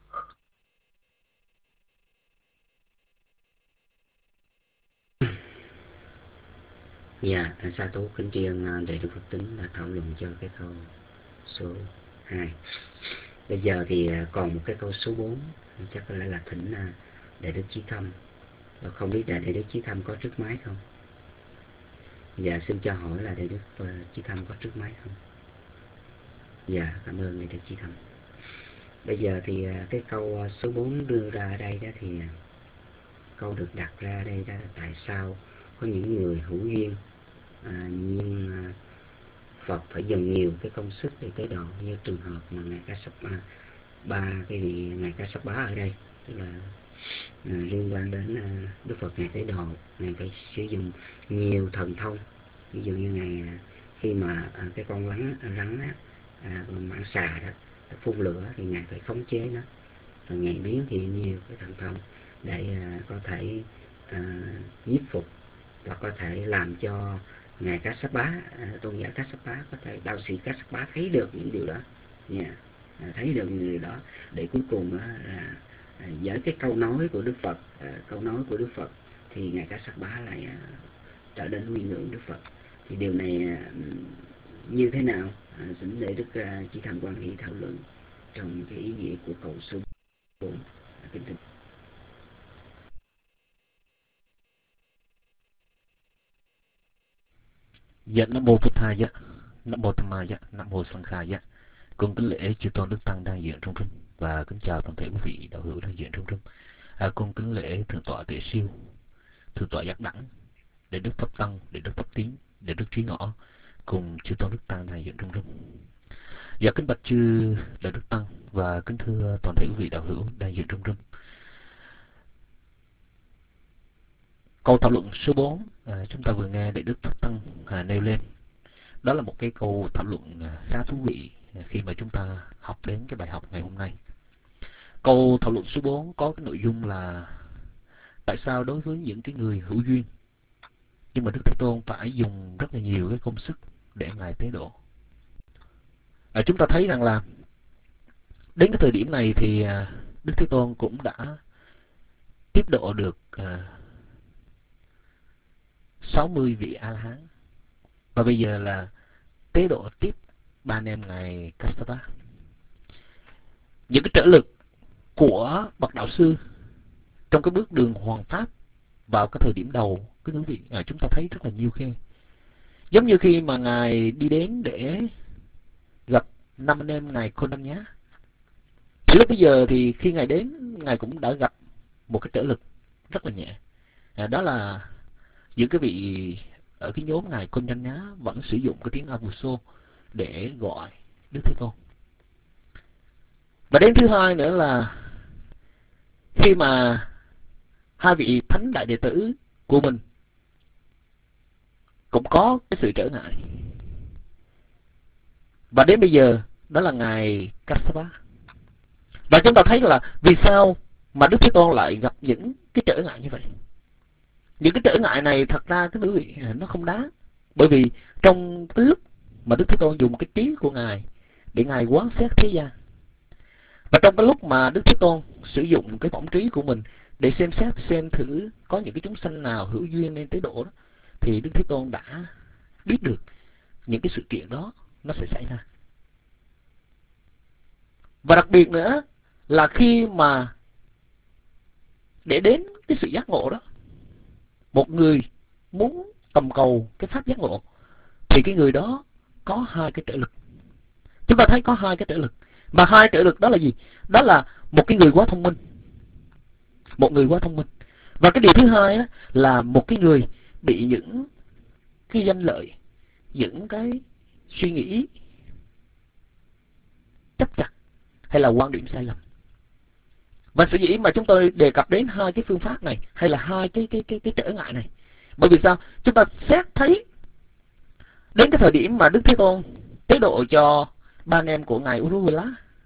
Dạ, sa thú kính tri ân Đại Đức Pháp Tính đã thảo luận cho cái câu số hai. Bây giờ thì còn một cái câu số bốn, chắc có lẽ là thỉnh Đại Đức Chí Thâm. Không biết Đại Đức Chí Thâm có trước máy không? Dạ, xin cho hỏi là Đại Đức Chí Thâm có trước máy không? Dạ, cảm ơn Đại Đức Chí Thâm. Bây giờ thì cái câu số bốn đưa ra ở đây đó, thì câu được đặt ra đây đó, tại sao có những người hữu duyên à, nhưng à, Phật phải dùng nhiều cái công sức để tới độ, như trường hợp mà ngài Kassapa, ba cái vị ngài Kassapa ở đây, tức là à, liên quan đến à, Đức Phật ngài tới độ, ngài phải sử dụng nhiều thần thông. Ví dụ như ngài à, khi mà à, cái con rắn rắn á, à, con mãng xà đó phun lửa thì ngài phải khống chế nó, rồi ngài biến hiện nhiều cái thần thông để à, có thể à, nhiếp phục và có thể làm cho ngài Kassapa, à, tôn giả Kassapa, có thể đạo sĩ Kassapa thấy được những điều đó, yeah, à, thấy được những điều đó, để cuối cùng á, là à, với cái câu nói của Đức Phật, à, câu nói của Đức Phật thì ngài Kassapa lại à, trở đến quy ngưỡng Đức Phật. Thì điều này à, như thế nào? À, xin để Đức à, Chí Thâm Quan Hỷ thảo luận trong cái ý nghĩa của câu số bốn. kính thưa. Dạ, Nam Mô Phật Thầy, dạ. Nam Mô Tham Ma, dạ. Nam Mô Sanh Khai, dạ. Con kính lễ chư tôn đức tăng đang diện trong room và kính chào toàn thể quý vị đạo hữu đang diện trong room. À, con kính lễ thượng tọa Tuệ Siêu, thượng tọa Giác Đẳng, để đức Pháp Tăng, để đức Pháp Tín, để đức Trí Ngõ cùng chư tôn đức tăng đang diện trong room. Dạ, kính bạch chư đại đức tăng và kính thưa toàn thể quý vị đạo hữu đang diện trong room. Câu thảo luận số bốn à, chúng ta vừa nghe Đại Đức Pháp Tăng à, nêu lên. Đó là một cái câu thảo luận à, khá thú vị à, khi mà chúng ta học đến cái bài học ngày hôm nay. Câu thảo luận số bốn có cái nội dung là tại sao đối với những cái người hữu duyên nhưng mà Đức Thế Tôn phải dùng rất là nhiều cái công sức để Ngài tế độ. À, chúng ta thấy rằng là đến cái thời điểm này thì à, Đức Thế Tôn cũng đã tiếp độ được à, sáu mươi vị A-la-hán. Và bây giờ là tế độ tiếp ba anh em Ngài Kassapa. Những cái trợ lực của bậc đạo sư trong cái bước đường hoàn pháp vào cái thời điểm đầu, cái quý vị, à, chúng ta thấy rất là nhiều khe. Giống như khi mà Ngài đi đến để gặp năm anh em Ngài Khôn Nhá. Thì lúc bây giờ thì khi Ngài đến, Ngài cũng đã gặp một cái trợ lực rất là nhẹ. À, đó là những cái vị ở cái nhóm Ngài Khôn Nhá vẫn sử dụng cái tiếng Avuso để gọi Đức Thế Tôn. Và đến thứ hai nữa là khi mà hai vị thánh đại đệ tử của mình cũng có cái sự trở ngại. Và đến bây giờ đó là Ngài Kassapa. Và chúng ta thấy là vì sao mà Đức Thế Tôn lại gặp những cái trở ngại như vậy. Những cái trở ngại này thật ra cái quý vị nó không đáng. Bởi vì trong cái lúc mà Đức Thế Tôn dùng cái trí của Ngài để Ngài quán xét thế gian, và trong cái lúc mà Đức Thế Tôn sử dụng cái võng trí của mình để xem xét xem thử có những cái chúng sanh nào hữu duyên nên tế độ đó, thì Đức Thế Tôn đã biết được những cái sự kiện đó nó sẽ xảy ra. Và đặc biệt nữa là khi mà để đến cái sự giác ngộ đó, một người muốn tầm cầu cái pháp giác ngộ thì cái người đó có hai cái trợ lực. Chúng ta thấy có hai cái trợ lực. Mà hai trợ lực đó là gì? Đó là một cái người quá thông minh. Một người quá thông minh. Và cái điều thứ hai á, là một cái người bị những cái danh lợi, những cái suy nghĩ chấp chặt hay là quan điểm sai lầm. Và sở dĩ mà chúng tôi đề cập đến hai cái phương pháp này hay là hai cái cái cái cái trở ngại này, bởi vì sao? Chúng ta xét thấy đến cái thời điểm mà Đức Thế Tôn tế độ cho ba anh em của Ngài Uruvela,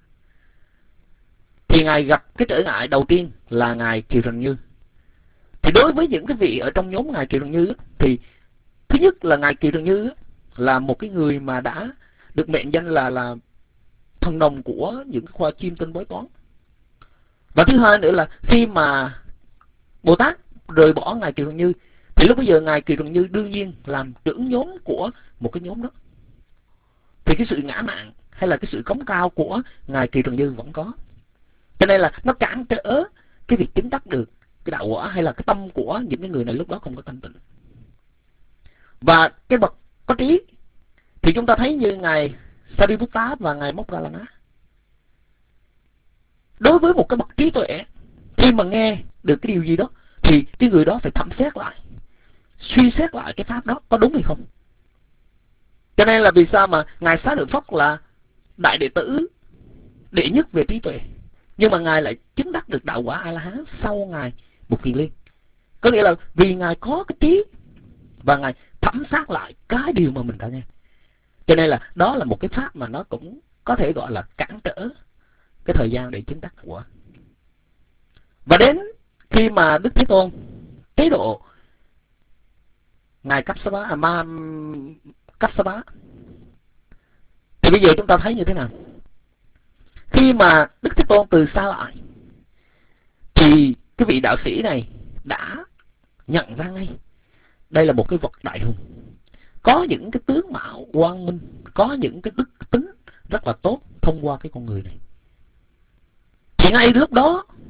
thì Ngài gặp cái trở ngại đầu tiên là Ngài Kiều Trần Như. Thì đối với những cái vị ở trong nhóm Ngài Kiều Trần Như thì thứ nhất là Ngài Kiều Trần Như là một cái người mà đã được mệnh danh là là thần đồng của những khoa chiêm tinh bói toán. Và thứ hai nữa là khi mà Bồ Tát rời bỏ Ngài Kiều Trần Như thì lúc bây giờ Ngài Kiều Trần Như đương nhiên làm trưởng nhóm của một cái nhóm đó. Thì cái sự ngã mạn hay là cái sự cống cao của Ngài Kiều Trần Như vẫn có. Cho nên là nó cản trở cái việc chứng đắc được cái đạo quả hay là cái tâm của những cái người này lúc đó không có thanh tịnh. Và cái bậc có trí thì chúng ta thấy như Ngài Sariputta và Ngài Moggallana. Đối với một cái bậc trí tuệ, khi mà nghe được cái điều gì đó thì cái người đó phải thẩm xét lại, suy xét lại cái pháp đó có đúng hay không. Cho nên là vì sao mà Ngài Xá Lợi Phất là đại đệ tử đệ nhất về trí tuệ, nhưng mà Ngài lại chứng đắc được đạo quả A-la-hán sau Ngài Bụt Kiền Liên. Có nghĩa là vì Ngài có cái trí và Ngài thẩm sát lại cái điều mà mình đã nghe. Cho nên là đó là một cái pháp mà nó cũng có thể gọi là cản trở cái thời gian để chứng đắc quả. Và đến khi mà Đức Thế Tôn tế độ Ngài Kassapa, à, Ma Kassapa, thì bây giờ chúng ta thấy như thế nào? Khi mà Đức Thế Tôn từ xa lại thì cái vị đạo sĩ này đã nhận ra ngay đây là một cái vật đại hùng, có những cái tướng mạo quang minh, có những cái đức tính rất là tốt thông qua cái con người này. Thì ngay lúc đó cái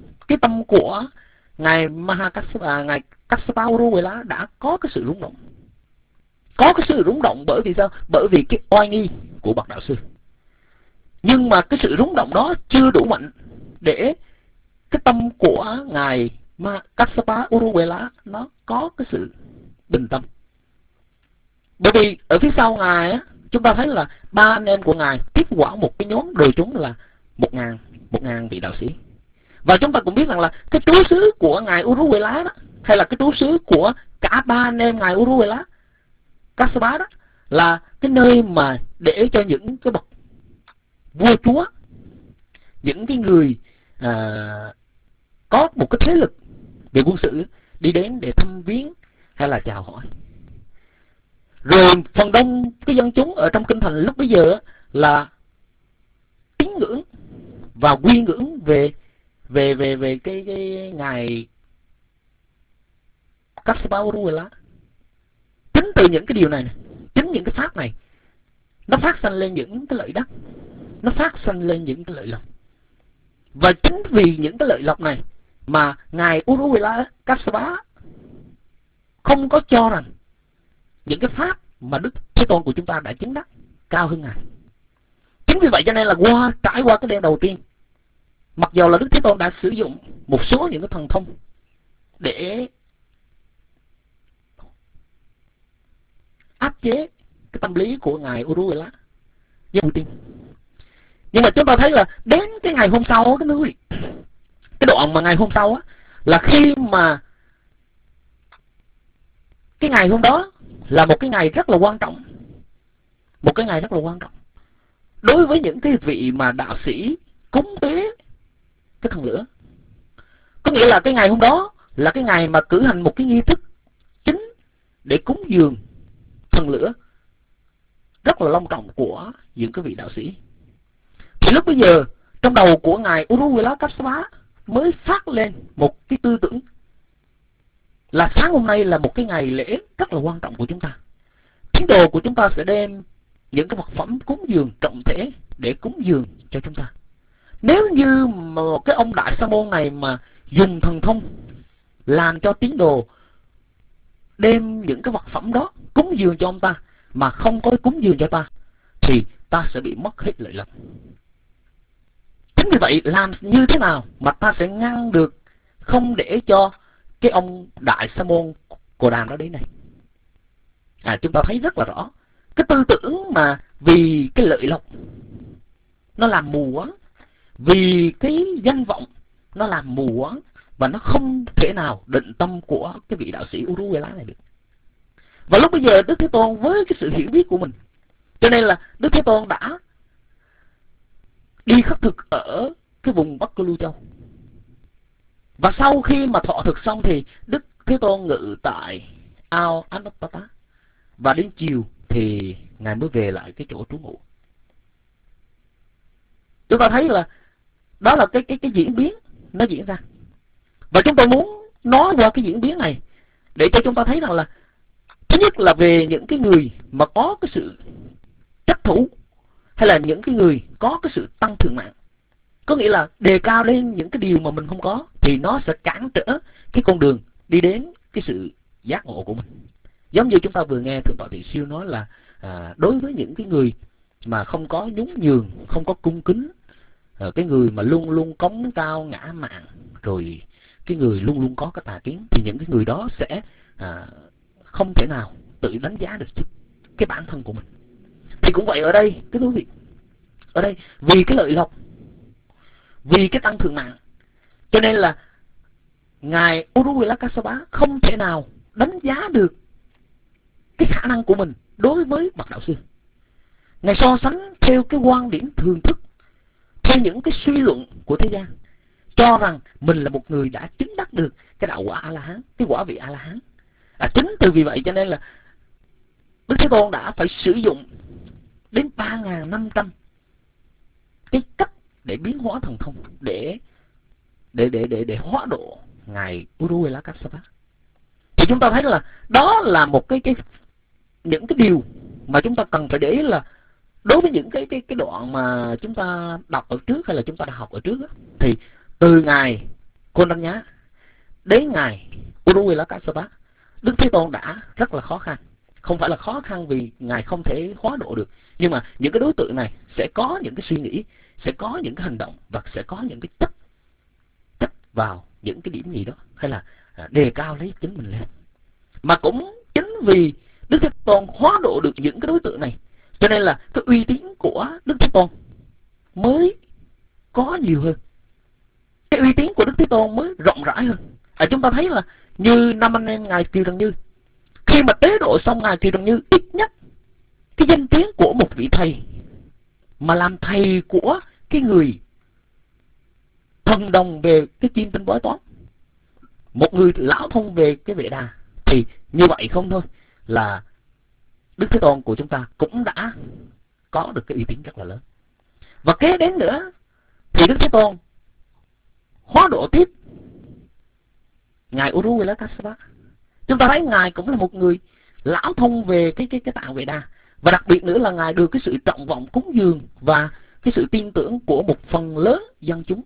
tâm của ngài Mahakassapa, ngài Kassapa Uruvela đã có cái sự rung động. Có cái sự rung động bởi vì sao? Bởi vì cái oai nghi của bậc đạo sư. Nhưng mà cái sự rung động đó chưa đủ mạnh để cái tâm của ngài Kassapa Uruvela nó có cái sự bình tâm. Bởi vì ở phía sau ngài á, chúng ta thấy là ba anh em của ngài tiếp quản một cái nhóm đời chúng là một ngàn một ngàn vị đạo sĩ. Và chúng ta cũng biết rằng là cái trú xứ của ngài Uruvela đó, hay là cái trú xứ của cả ba anh em ngài Uruvela Kassapa đó, là cái nơi mà để cho những cái bậc vua chúa, những cái người à, có một cái thế lực về quân sự đi đến để thăm viếng hay là chào hỏi. Rồi phần đông cái dân chúng ở trong kinh thành lúc bấy giờ là tín ngưỡng và quy ngưỡng về về về về cái cái ngài Kassapa Uruvela. Chính từ những cái điều này, này, chính những cái pháp này, nó phát sanh lên những cái lợi đắc, nó phát sanh lên những cái lợi lộc. Và chính vì những cái lợi lộc này mà ngài Uruvela Kassapa không có cho rằng những cái pháp mà Đức Thế Tôn của chúng ta đã chứng đắc cao hơn ngài. Chính vì vậy cho nên là qua trải qua cái đêm đầu tiên, mặc dù là Đức Thế Tôn đã sử dụng một số những cái thần thông để áp chế cái tâm lý của ngài Uruvela với Bụt Tiên. Nhưng mà chúng ta thấy là đến cái ngày hôm sau cái núi, cái đoạn mà ngày hôm sau á, là khi mà cái ngày hôm đó là một cái ngày rất là quan trọng, một cái ngày rất là quan trọng đối với những cái vị mà đạo sĩ cúng tế cái thần lửa. Có nghĩa là cái ngày hôm đó là cái ngày mà cử hành một cái nghi thức chính để cúng dường thần lửa rất là long trọng của những cái vị đạo sĩ. Thì lúc bây giờ trong đầu của ngài Uruvela Kassapa mới phát lên một cái tư tưởng là sáng hôm nay là một cái ngày lễ rất là quan trọng của chúng ta. Tín đồ của chúng ta sẽ đem những cái vật phẩm cúng dường trọng thể để cúng dường cho chúng ta. Nếu như mà cái ông đại sa môn này mà dùng thần thông làm cho tín đồ đem những cái vật phẩm đó cúng dường cho ông ta mà không có cúng dường cho ta, thì ta sẽ bị mất hết lợi lộc. Chính vì vậy làm như thế nào mà ta sẽ ngăn được không để cho cái ông đại sa môn Cồ Đàm đó đến đây? À, chúng ta thấy rất là rõ cái tư tưởng mà vì cái lợi lộc nó làm mù quáng, vì cái danh vọng nó làm mù quáng, và nó không thể nào định tâm của cái vị đạo sĩ Uruvela này được. Và lúc bây giờ Đức Thế Tôn với cái sự hiểu biết của mình, cho nên là Đức Thế Tôn đã đi khất thực ở cái vùng Bắc Cơ Lưu Châu. Và sau khi mà thọ thực xong thì Đức Thế Tôn ngự tại ao Anattata, và đến chiều thì ngài mới về lại cái chỗ trú ngụ. Chúng ta thấy là đó là cái cái cái diễn biến nó diễn ra. Và chúng tôi muốn nói qua cái diễn biến này để cho chúng ta thấy rằng là thứ nhất là về những cái người mà có cái sự chấp thủ, hay là những cái người có cái sự tăng thượng mạng, có nghĩa là đề cao lên những cái điều mà mình không có, thì nó sẽ cản trở cái con đường đi đến cái sự giác ngộ của mình. Giống như chúng ta vừa nghe Thượng tọa Tỳ Siêu nói là à, đối với những cái người mà không có nhún nhường, không có cung kính, à, cái người mà luôn luôn cống cao ngã mạn, rồi cái người luôn luôn có cái tà kiến, thì những cái người đó sẽ à, không thể nào tự đánh giá được cái bản thân của mình. Thì cũng vậy ở đây, cái quý vị, ở đây vì cái lợi lộc, vì cái tăng thượng mạng, cho nên là ngài Uruvela Kassapa không thể nào đánh giá được cái khả năng của mình đối với bậc đạo sư. Ngài so sánh theo cái quan điểm thường thức, theo những cái suy luận của thế gian, cho rằng mình là một người đã chứng đắc được cái đạo quả A-la-hán, cái quả vị A-la-hán. À, chính từ vì vậy cho nên là Đức Thế Tôn đã phải sử dụng đến ba nghìn năm trăm cái cách để biến hóa thần thông để để để để để hóa độ ngài Uruvela Kassapa. Thì chúng ta thấy là đó là một cái cái những cái điều mà chúng ta cần phải để ý, là đối với những cái cái cái đoạn mà chúng ta đọc ở trước hay là chúng ta đã học ở trước á, thì từ ngài Côn Đăng Nhá đến ngài Uruvela Kassapa, Đức Thế Tôn đã rất là khó khăn. Không phải là khó khăn vì ngài không thể hóa độ được, nhưng mà những cái đối tượng này sẽ có những cái suy nghĩ, sẽ có những cái hành động và sẽ có những cái chấp chấp vào những cái điểm gì đó, hay là đề cao lấy chính mình lên. Mà cũng chính vì Đức Thế Tôn hóa độ được những cái đối tượng này, cho nên là cái uy tín của Đức Thế Tôn mới có nhiều hơn, cái uy tín của Đức Thế Tôn mới rộng rãi hơn. À, chúng ta thấy là như năm anh em ngài Kiều Trần Như, khi mà tế độ xong ngài Kiều Trần Như, ít nhất cái danh tiếng của một vị thầy mà làm thầy của cái người thần đồng về cái kim tinh bói toán, một người lão thông về cái Vệ Đà, thì như vậy không thôi là Đức Thế Tôn của chúng ta cũng đã có được cái uy tín rất là lớn. Và kế đến nữa thì Đức Thế Tôn hóa độ tiếp ngài Uruvela Kassapa. Chúng ta thấy ngài cũng là một người lão thông về cái cái cái tạng Vệ Đà, và đặc biệt nữa là ngài được cái sự trọng vọng cúng dường và cái sự tin tưởng của một phần lớn dân chúng.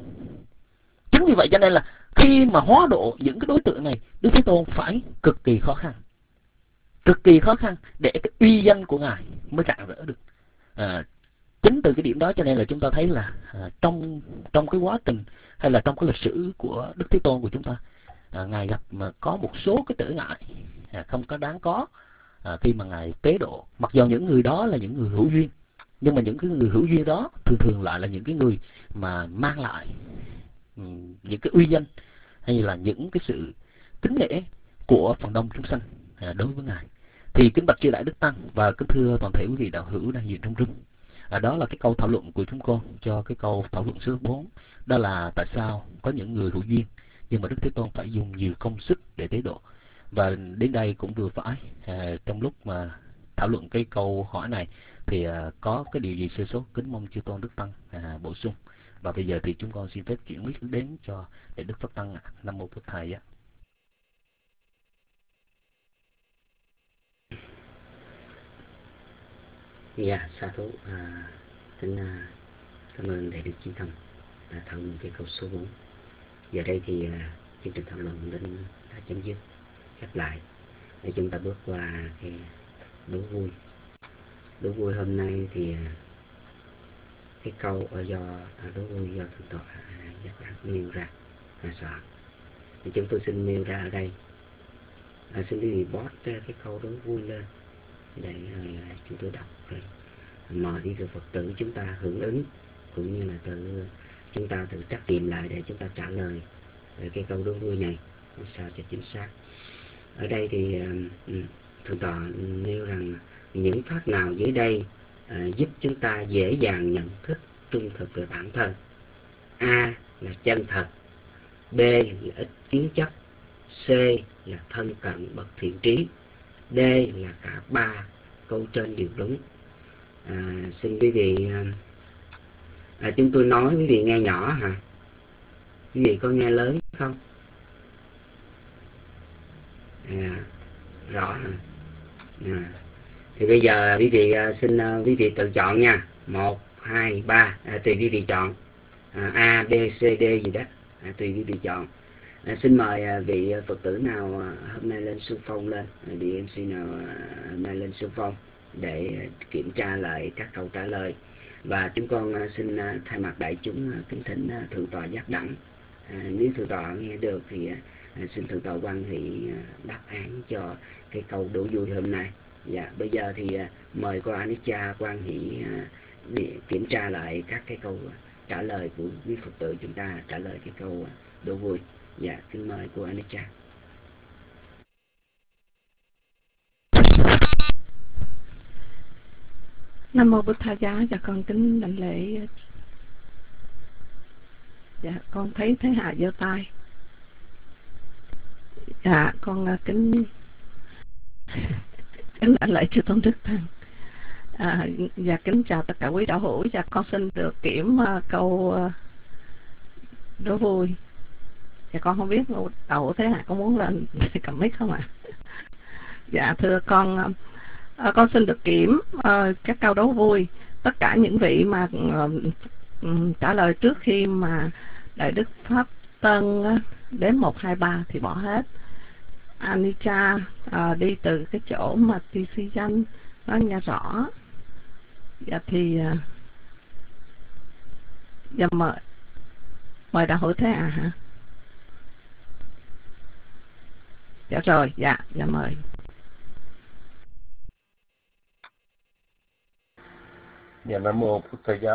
Chính vì vậy cho nên là khi mà hóa độ những cái đối tượng này, Đức Thế Tôn phải cực kỳ khó khăn, cực kỳ khó khăn để cái uy danh của ngài mới rạng rỡ được. À, chính từ cái điểm đó cho nên là chúng ta thấy là à, trong trong cái quá trình hay là trong cái lịch sử của Đức Thế Tôn của chúng ta, à, ngài gặp mà có một số cái trở ngại à, không có đáng có à, khi mà ngài tế độ. Mặc dù những người đó là những người hữu duyên, nhưng mà những cái người hữu duyên đó thường thường lại là những cái người mà mang lại um, những cái uy danh hay là những cái sự kính nể của phần đông chúng sanh à, đối với ngài. Thì kính bạch chư Đại Đức Tăng và kính thưa toàn thể quý vị đạo hữu đang hiện trong room, à, đó là cái câu thảo luận của chúng con cho cái câu thảo luận số bốn, đó là tại sao có những người hữu duyên nhưng mà Đức Thế Tôn phải dùng nhiều công sức để tế độ. Và đến đây cũng vừa phải à, trong lúc mà thảo luận cái câu hỏi này thì à, có cái điều gì sơ số kính mong chư Tôn Đức Tăng à, bổ sung. Và bây giờ thì chúng con xin phép chuyển mic đến cho để Đức Phật Tăng. Nam mô Phật Thầy. Dạ, sa thú. À, kính à, cảm ơn Đại Đức Chí Thông đã thảo luận cái câu số bốn. Giờ đây thì à, chương trình thảo luận đến đã chấm dứt, khép lại để chúng ta bước qua cái đố vui. Đố vui hôm nay thì à, cái câu ở do à, đố vui do thượng tọa Giác Đẳng nêu ra à, soạn. Thì chúng tôi xin nêu ra ở đây. À, xin quý vị post cái câu đố vui lên để rồi chúng tôi đọc rồi mời đi từ Phật tử chúng ta hưởng ứng, cũng như là tự chúng ta tự trắc nghiệm lại để chúng ta trả lời về cái câu đố vui này sao cho chính xác. Ở đây thì uh, thượng tọa nêu rằng những pháp nào dưới đây uh, giúp chúng ta dễ dàng nhận thức trung thực về bản thân. A là chân thật, B là ít kiến chấp, C là thân cận bậc thiện trí, D là cả ba câu trên đều đúng. À, xin quý vị à, chúng tôi nói quý vị nghe nhỏ hả? Quý vị có nghe lớn không? À, rõ hả? À, thì bây giờ quý vị xin quý vị tự chọn nha. Một, hai, ba, à, tùy quý vị chọn. À, A, B, C, D gì đó, à, tùy quý vị chọn. À, xin mời à, vị Phật tử nào à, hôm nay lên xung phong lên, à, vị em xê nào à, hôm nay lên xung phong để kiểm tra lại các câu trả lời. Và chúng con à, xin à, thay mặt đại chúng à, kính thỉnh à, thượng tọa Giác Đẳng. À, nếu thượng tọa nghe được thì à, xin thượng tọa quan hỷ à, đáp án cho cái câu đố vui hôm nay. Dạ, bây giờ thì à, mời cô Anicca quan hỷ à, để kiểm tra lại các cái câu trả lời của quý Phật tử chúng ta trả lời cái câu đố vui. Dạ, kính mời cô Anicca. Nam mô Bụt Tha Giá. Dạ con kính đảnh lễ. Dạ con thấy Thế Hạ giơ tay. Dạ con kính kính đảnh lễ chư Tôn Đức Tăng. À, dạ kính chào tất cả quý đạo hữu. Dạ con xin được kiểm uh, câu uh, đố vui. Dạ con không biết đạo hữu Thế Hạ có muốn lên cầm mic không ạ? À? Dạ thưa con, uh, con xin được kiểm uh, các câu đố vui. Tất cả những vị mà uh, um, trả lời trước khi mà Đại Đức Pháp tân á, đến một hai ba thì bỏ hết. Anicca à, đi từ cái chỗ mà ti si danh nó nghe rõ. Dạ thì à, dạ mời mời đạo hữu Thế À hả? Dạ rồi, dạ, dạ mời. Dạ Nam Mô Phật Thầy Giá.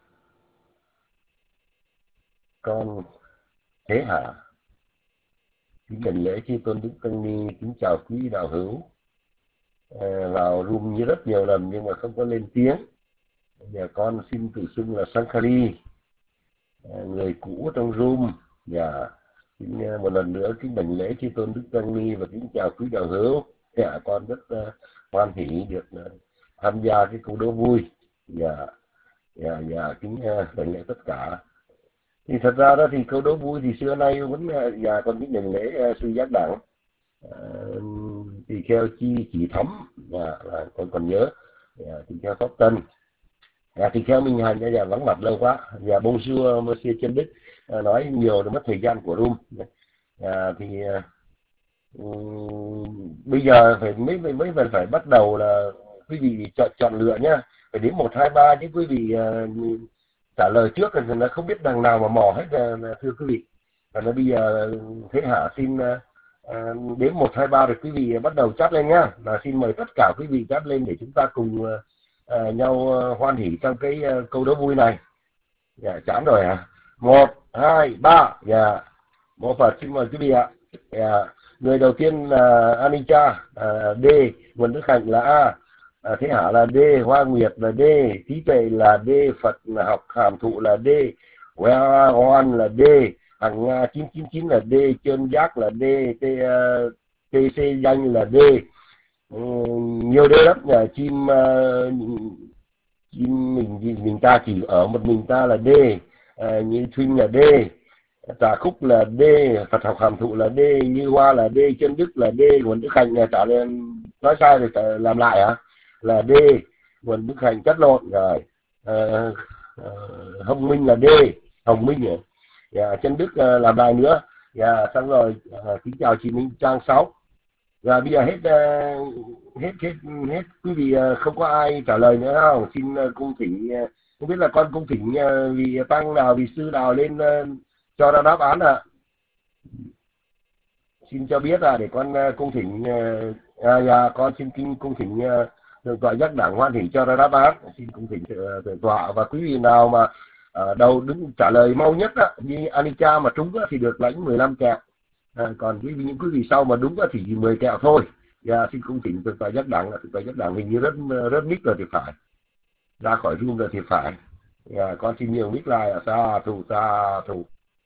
Con Thế Hạ kính đảnh lễ chư tôn đức tăng ni, kính chào quý đạo hữu. À, vào room như rất nhiều lần nhưng mà không có lên tiếng. Dạ con xin tự xưng là Sankhari, à, người cũ trong room. Dạ xin một lần nữa kính đảnh lễ chư tôn đức tăng ni và kính chào quý đạo hữu. Dạ con rất uh, hoan hỷ được uh, tham gia cái câu đố vui. Dạ dạ dạ kính uh, đảnh lễ tất cả. Thì thật ra đó thì câu đố vui thì xưa nay vẫn già còn cái đền lễ uh, sư giác đẳng uh, thì theo chi chỉ thấm là, là con còn nhớ. uh, thì theo pháp tân uh, thì theo minh hành giờ vắng mặt lâu quá. Và bông xưa monsieur chân đức uh, nói nhiều để mất thời gian của room. uh, thì uh, um, bây giờ phải mấy mấy phần phải bắt đầu là quý vị chọn chọn lựa nhá, phải đến một hai ba chứ quý vị uh, trả lời trước thì nó không biết đằng nào mà mò hết, thưa quý vị. Và nó bây giờ Thế Hạ xin uh, đến một hai ba rồi quý vị bắt đầu chat lên nhá. Và xin mời tất cả quý vị chat lên để chúng ta cùng uh, nhau uh, hoan hỉ trong cái uh, câu đố vui này. Dạ chán rồi hả? Một hai ba. Dạ một Phật xin mời quý vị ạ. Dạ. Người đầu tiên là Anicca, uh, D, Nguồn Đức Hạnh là A. À, Thế Hạ là D, Hoa Nguyệt là D, Trí Tuệ là D, Phật là Học Hàm Thụ là D, Oan là D, Hằng Nga chín chín chín là D, Chân Giác là D, tê xê Danh là D. Ừ, nhiều D lắm, nhà chim uh, chim mình mình ta chỉ ở một mình ta là D, à, như Thuynh là D, Tà Khúc là D, Phật Học Hàm Thụ là D, Như Hoa là D, Chân Đức là D, Nguồn Đức Hạnh là trả lời nói sai rồi trả, làm lại hả? Là D, Nguồn Đức Hạnh chất lộn rồi. À, à, Hồng Minh là D, Hồng Minh rồi. Dạ, Chân Đức à, làm lại nữa. Dạ, xong rồi. À, kính chào chị Minh Trang sáu. Và bây giờ hết hết hết hết quý vị không có ai trả lời nữa không? Xin cung thỉnh, không biết là con cung thỉnh vị tăng nào, vị sư nào lên cho ra đáp án ạ. À. Xin cho biết là để con cung thỉnh, à, dạ, con xin kinh cung thỉnh thượng tọa giác đẳng hoan hỷ cho ra đáp án. Xin cung thỉnh thượng tọa, và quý vị nào mà à, đầu đứng trả lời mau nhất á, như Anicca mà trúng á, thì được lãnh mười lăm kẹo. À, còn quý vị những quý vị sau mà đúng á, thì chỉ mười kẹo thôi. Dạ, xin cung thỉnh thượng tọa giác đẳng, là thượng tọa giác đẳng hình như rất rất mic rồi thì phải, ra khỏi room rồi thì phải. Dạ, con xin nhiều mic lại. Sa thù sa thù.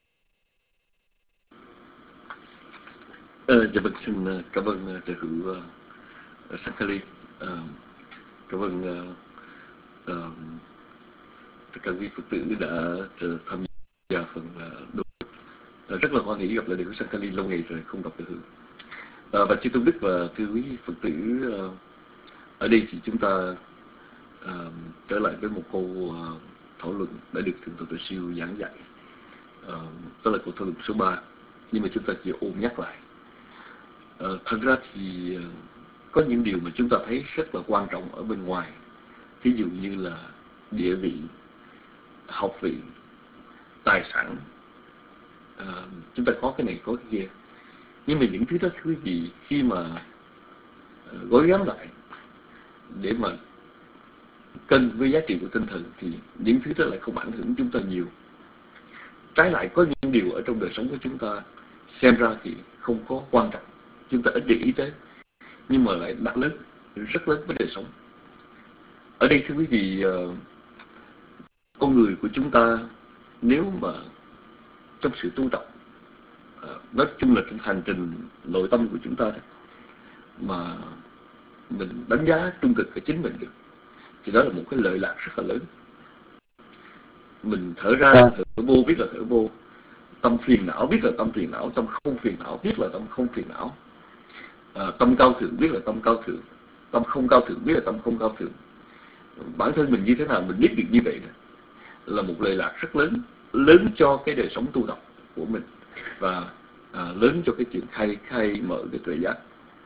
Ờ, dạ vâng, xin cảm ơn trợ hữu uh, Sankhari. Uh, cảm ơn uh, uh, tất cả quý Phật tử đã uh, tham gia phần uh, đôi. Uh, rất là hoan hỷ gặp lại được Sankhari, lâu ngày rồi không gặp được hữu. Uh, và chư Tôn Đức và thưa quý Phật tử, uh, ở đây thì chúng ta uh, trở lại với một câu uh, thảo luận đã được Thượng tọa Tuệ Siêu giảng dạy. Uh, đó là câu thảo luận số ba, nhưng mà chúng ta chỉ ôm nhắc lại. Uh, thật ra thì uh, có những điều mà chúng ta thấy rất là quan trọng ở bên ngoài, ví dụ như là địa vị, học vị, tài sản. Uh, chúng ta có cái này có cái kia, nhưng mà những thứ đó quý vị khi mà uh, gói ghém lại để mà cân với giá trị của tinh thần thì những thứ đó lại không ảnh hưởng chúng ta nhiều. Trái lại có những điều ở trong đời sống của chúng ta xem ra thì không có quan trọng, chúng ta ít để ý tới, nhưng mà lại đặt lớn, rất lớn với đời sống. Ở đây thưa quý vị, uh, con người của chúng ta nếu mà trong sự tu tập, uh, nói chung là trên hành trình nội tâm của chúng ta đó, mà mình đánh giá trung thực của chính mình được, thì đó là một cái lợi lạc rất là lớn. Mình thở ra, thở vô biết là thở vô, tâm phiền não biết là tâm phiền não, tâm không phiền não biết là tâm không phiền não, à, tâm cao thượng biết là tâm cao thượng, tâm không cao thượng biết là tâm không cao thượng. Bản thân mình như thế nào mình biết được như vậy đó, là một lợi lạc rất lớn, lớn cho cái đời sống tu tập của mình. và à, lớn cho cái chuyện khai khai mở cái tuệ giác.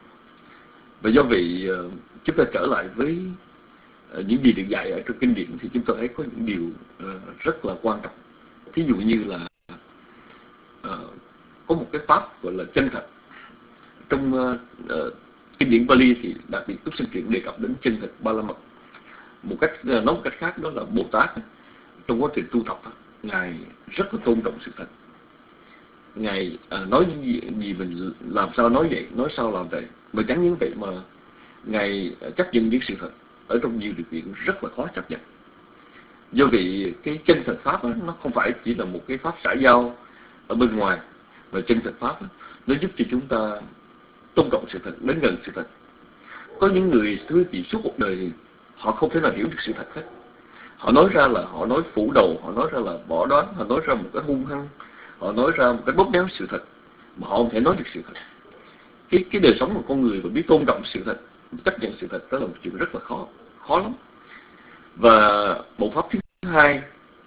Và do vậy uh, chúng ta trở lại với uh, những gì được dạy ở trong kinh điển thì chúng ta thấy có những điều uh, rất là quan trọng. Thí dụ như là uh, có một cái pháp gọi là chân thật. Trong uh, uh, kinh điển Pali thì đặc biệt Túc Sinh Truyện đề cập đến chân thật ba la mật. Một cách uh, nói một cách khác đó là Bồ Tát trong quá trình tu tập Ngài rất là tôn trọng sự thật. Ngài à, nói những gì, gì mình làm sao nói vậy, nói sao làm vậy. Mà chẳng những vậy mà Ngài chấp nhận những sự thật ở trong nhiều điều kiện rất là khó chấp nhận. Do vậy cái chân thật pháp đó, nó không phải chỉ là một cái pháp xã giao ở bên ngoài, mà chân thật pháp đó, nó giúp cho chúng ta tôn trọng sự thật, đến gần sự thật. Có những người thưa vị suốt một đời họ không thể nào hiểu được sự thật hết. Họ nói ra là họ nói phủ đầu, họ nói ra là bỏ đoán, họ nói ra một cái hung hăng, họ nói ra một cái bóp méo sự thật, mà họ không thể nói được sự thật. Cái cái đời sống của con người và biết tôn trọng sự thật, chấp nhận sự thật, đó là một chuyện rất là khó, khó lắm. Và bộ pháp thứ hai,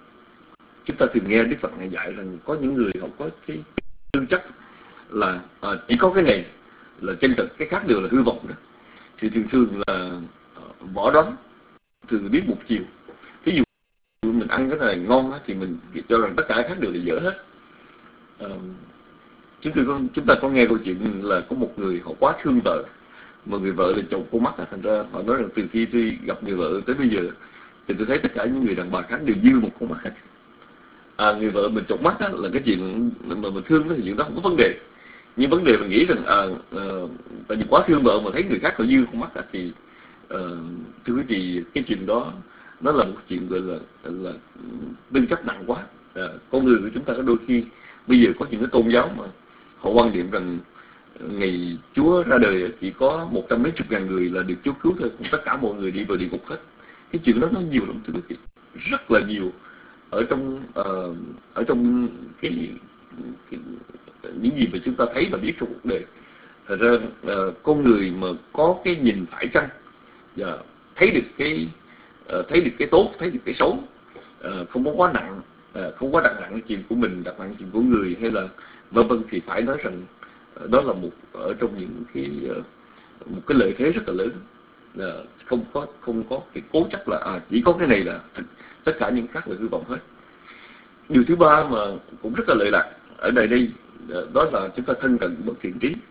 chúng ta thường nghe Đức Phật Ngài dạy rằng có những người họ có cái tư chất là à, chỉ có cái này là chân thật, cái khác đều là hư vọng đó. Thì thường thường là uh, võ đoán, thường biết một chiều. Ví dụ mình ăn cái này ngon á, thì mình cho rằng tất cả cái khác đều là dở hết. Uh, chúng, tôi có, chúng ta có nghe câu chuyện là có một người họ quá thương vợ, mà người vợ là chồng cô mắt, thành ra họ nói rằng từ khi tôi gặp người vợ tới bây giờ thì tôi thấy tất cả những người đàn bà khác đều dư một con mắt hết. À, người vợ mình chọc mắt á, là cái chuyện mà mình thương đó, thì chuyện đó không có vấn đề. Nhưng vấn đề mình nghĩ rằng à, à, tại vì quá thương vợ mà thấy người khác họ dư con mắt á, thì à, thưa quý vị, cái chuyện đó nó là một chuyện gọi là là tư chất nặng quá. À, con người của chúng ta có đôi khi bây giờ có những cái tôn giáo mà họ quan niệm rằng ngày Chúa ra đời chỉ có một trăm mấy chục ngàn người là được Chúa cứu thôi, còn tất cả mọi người đi vào địa ngục hết. Cái chuyện đó nó nhiều lắm thưa quý vị, rất là nhiều ở trong uh, ở trong cái, cái những gì mà chúng ta thấy và biết trong cuộc đời. Thật ra uh, con người mà có cái nhìn phải chăng và thấy được cái uh, thấy được cái tốt, thấy được cái xấu, uh, không có quá nặng, uh, không quá đặt nặng chuyện của mình, đặt nặng chuyện của người hay là vân vân, thì phải nói rằng uh, đó là một ở trong những cái uh, một cái lợi thế rất là lớn. Uh, không có không có cái cố chấp là à, chỉ có cái này là thật, tất cả những khác là hư vọng hết. Điều thứ ba mà cũng rất là lợi lạc ở đây đây đó là chúng ta thân cận bậc thiện trí.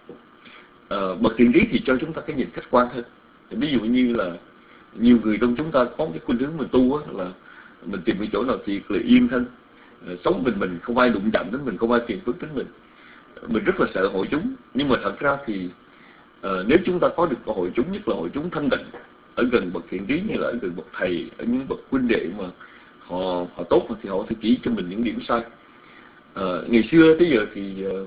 À, bậc thiện trí thì cho chúng ta cái nhìn khách quan hơn. Ví dụ như là nhiều người trong chúng ta có cái khuynh hướng mình tu á, là mình tìm cái chỗ nào thiệt là yên thân, à, sống mình mình không ai đụng chạm đến mình, không ai phiền phức đến mình. Mình rất là sợ hội chúng, nhưng mà thật ra thì à, nếu chúng ta có được cơ hội chúng, nhất là hội chúng thanh tịnh ở gần bậc thiện trí, như là ở gần bậc thầy, ở những bậc huynh đệ mà họ họ tốt thì họ sẽ chỉ cho mình những điểm sai. À, ngày xưa tới giờ thì uh,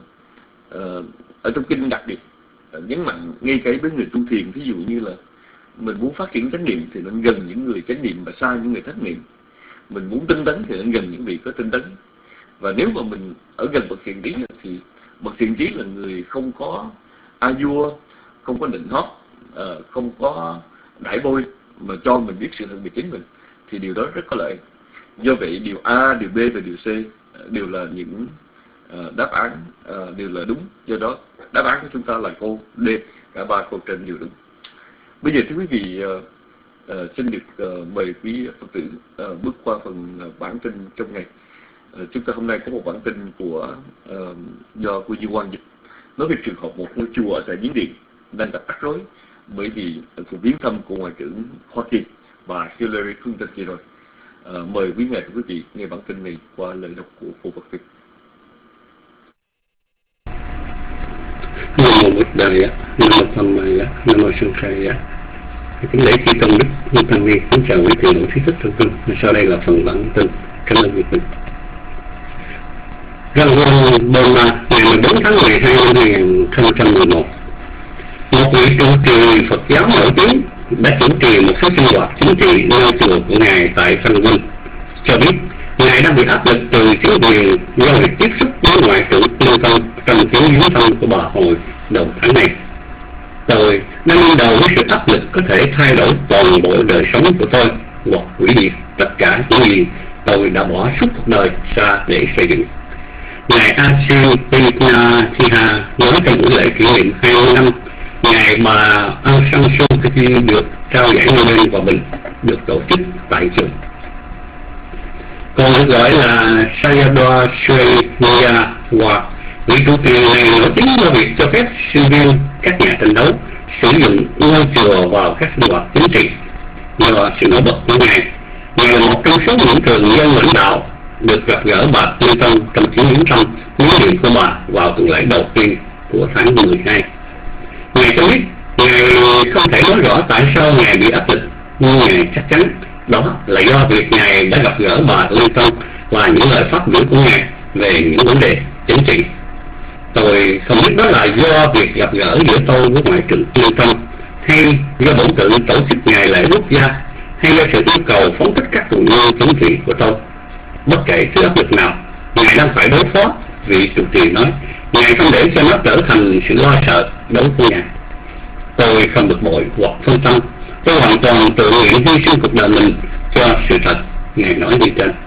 uh, ở trong kinh đặc biệt uh, nhấn mạnh ngay cả với người tu thiền, ví dụ như là mình muốn phát triển chánh niệm thì nên gần những người chánh niệm và xa những người thất niệm. Mình muốn tinh tấn thì nên gần những vị có tinh tấn. Và nếu mà mình ở gần bậc thiện trí thì bậc thiện trí là người không có a vua, không có định hót, uh, không có đãi bôi, mà cho mình biết sự thật về chính mình, thì điều đó rất có lợi. Do vậy điều A, điều B và điều C đều là những uh, đáp án uh, đều là đúng. Do đó đáp án của chúng ta là câu D, cả ba câu trên đều đúng. Bây giờ thưa quý vị, uh, uh, xin được uh, mời quý Phật tử uh, bước qua phần uh, bản tin trong ngày. Uh, chúng ta hôm nay có một bản tin của uh, do cô Duy Quang dịch, nói về trường hợp một ngôi chùa ở tại Miến Điện đang gặp rắc rối bởi vì cuộc viếng thăm của Ngoại trưởng Hoa Kỳ và Hillary Clinton vừa rồi. À, mời quý ngài quý vị nghe bản tin này qua lời đọc của Phổ Phật Việt. Nam mô Bụt Đà, Nam mô Tham Maya, Nam mô Sanh Khai. Kính lễ chư tôn đức, chúng tăng ni, kính chào quý thiền hữu trí thức thượng tinh. Sau đây là phần bản tin. Cảm ơn quý vị. Rangwan Burma, ngày mười bốn tháng mười hai năm hai nghìn không trăm mười một, một vị trụ trì Phật giáo nổi tiếng đã chủ trì một số sinh hoạt chính trị nơi chùa của ngài tại Rangwan, cho biết ngài đang bị áp lực từ chính quyền do việc tiếp xúc với ngoại trưởng Clinton trong chuyến viếng thăm của bà hồi đầu tháng này. Tôi đang đương đầu với sự áp lực có thể thay đổi toàn bộ đời sống của tôi hoặc hủy diệt tất cả những gì tôi đã bỏ suốt cuộc đời ra để xây dựng. Ngài Asipinathiha nói trong buổi lễ kỷ niệm hai mươi năm Ngài bà Aung San Suu Kyi được trao giải Nobel Hòa bình được tổ chức tại trường. Còn được gọi là Sayadaw Sriya Hòa, vị trụ trì này nổi tiếng do việc cho phép sinh viên các nhà tranh đấu sử dụng ngôi chùa vào các sinh hoạt chính trị. Do sự nổi bật của Ngài, Ngài là một trong số những thường dân lãnh đạo được gặp gỡ bà Clinton trong chuyến viếng thăm miến điện của bà vào tuần lễ đầu tiên của tháng mười hai. Ngài cho biết Ngài không thể nói rõ tại sao Ngài bị áp lực, nhưng Ngài chắc chắn đó là do việc Ngài đã gặp gỡ bà Clinton và những lời phát biểu của Ngài về những vấn đề chính trị. Tôi không biết đó là do việc gặp gỡ giữa tôi với Ngoại trưởng Clinton, hay do bổn tự tổ chức ngày lễ quốc gia, hay do sự yêu cầu phóng thích các tù nhân chính trị của tôi. Bất kể thứ áp lực nào Ngài đang phải đối phó, vị trụ trì nói, Ngài không để cho nó trở thành sự lo sợ đối với Ngài. Tôi không bực bội hoặc phân tâm, tôi hoàn toàn tự nguyện hy sinh cuộc đời mình cho sự thật, Ngài nói như trên.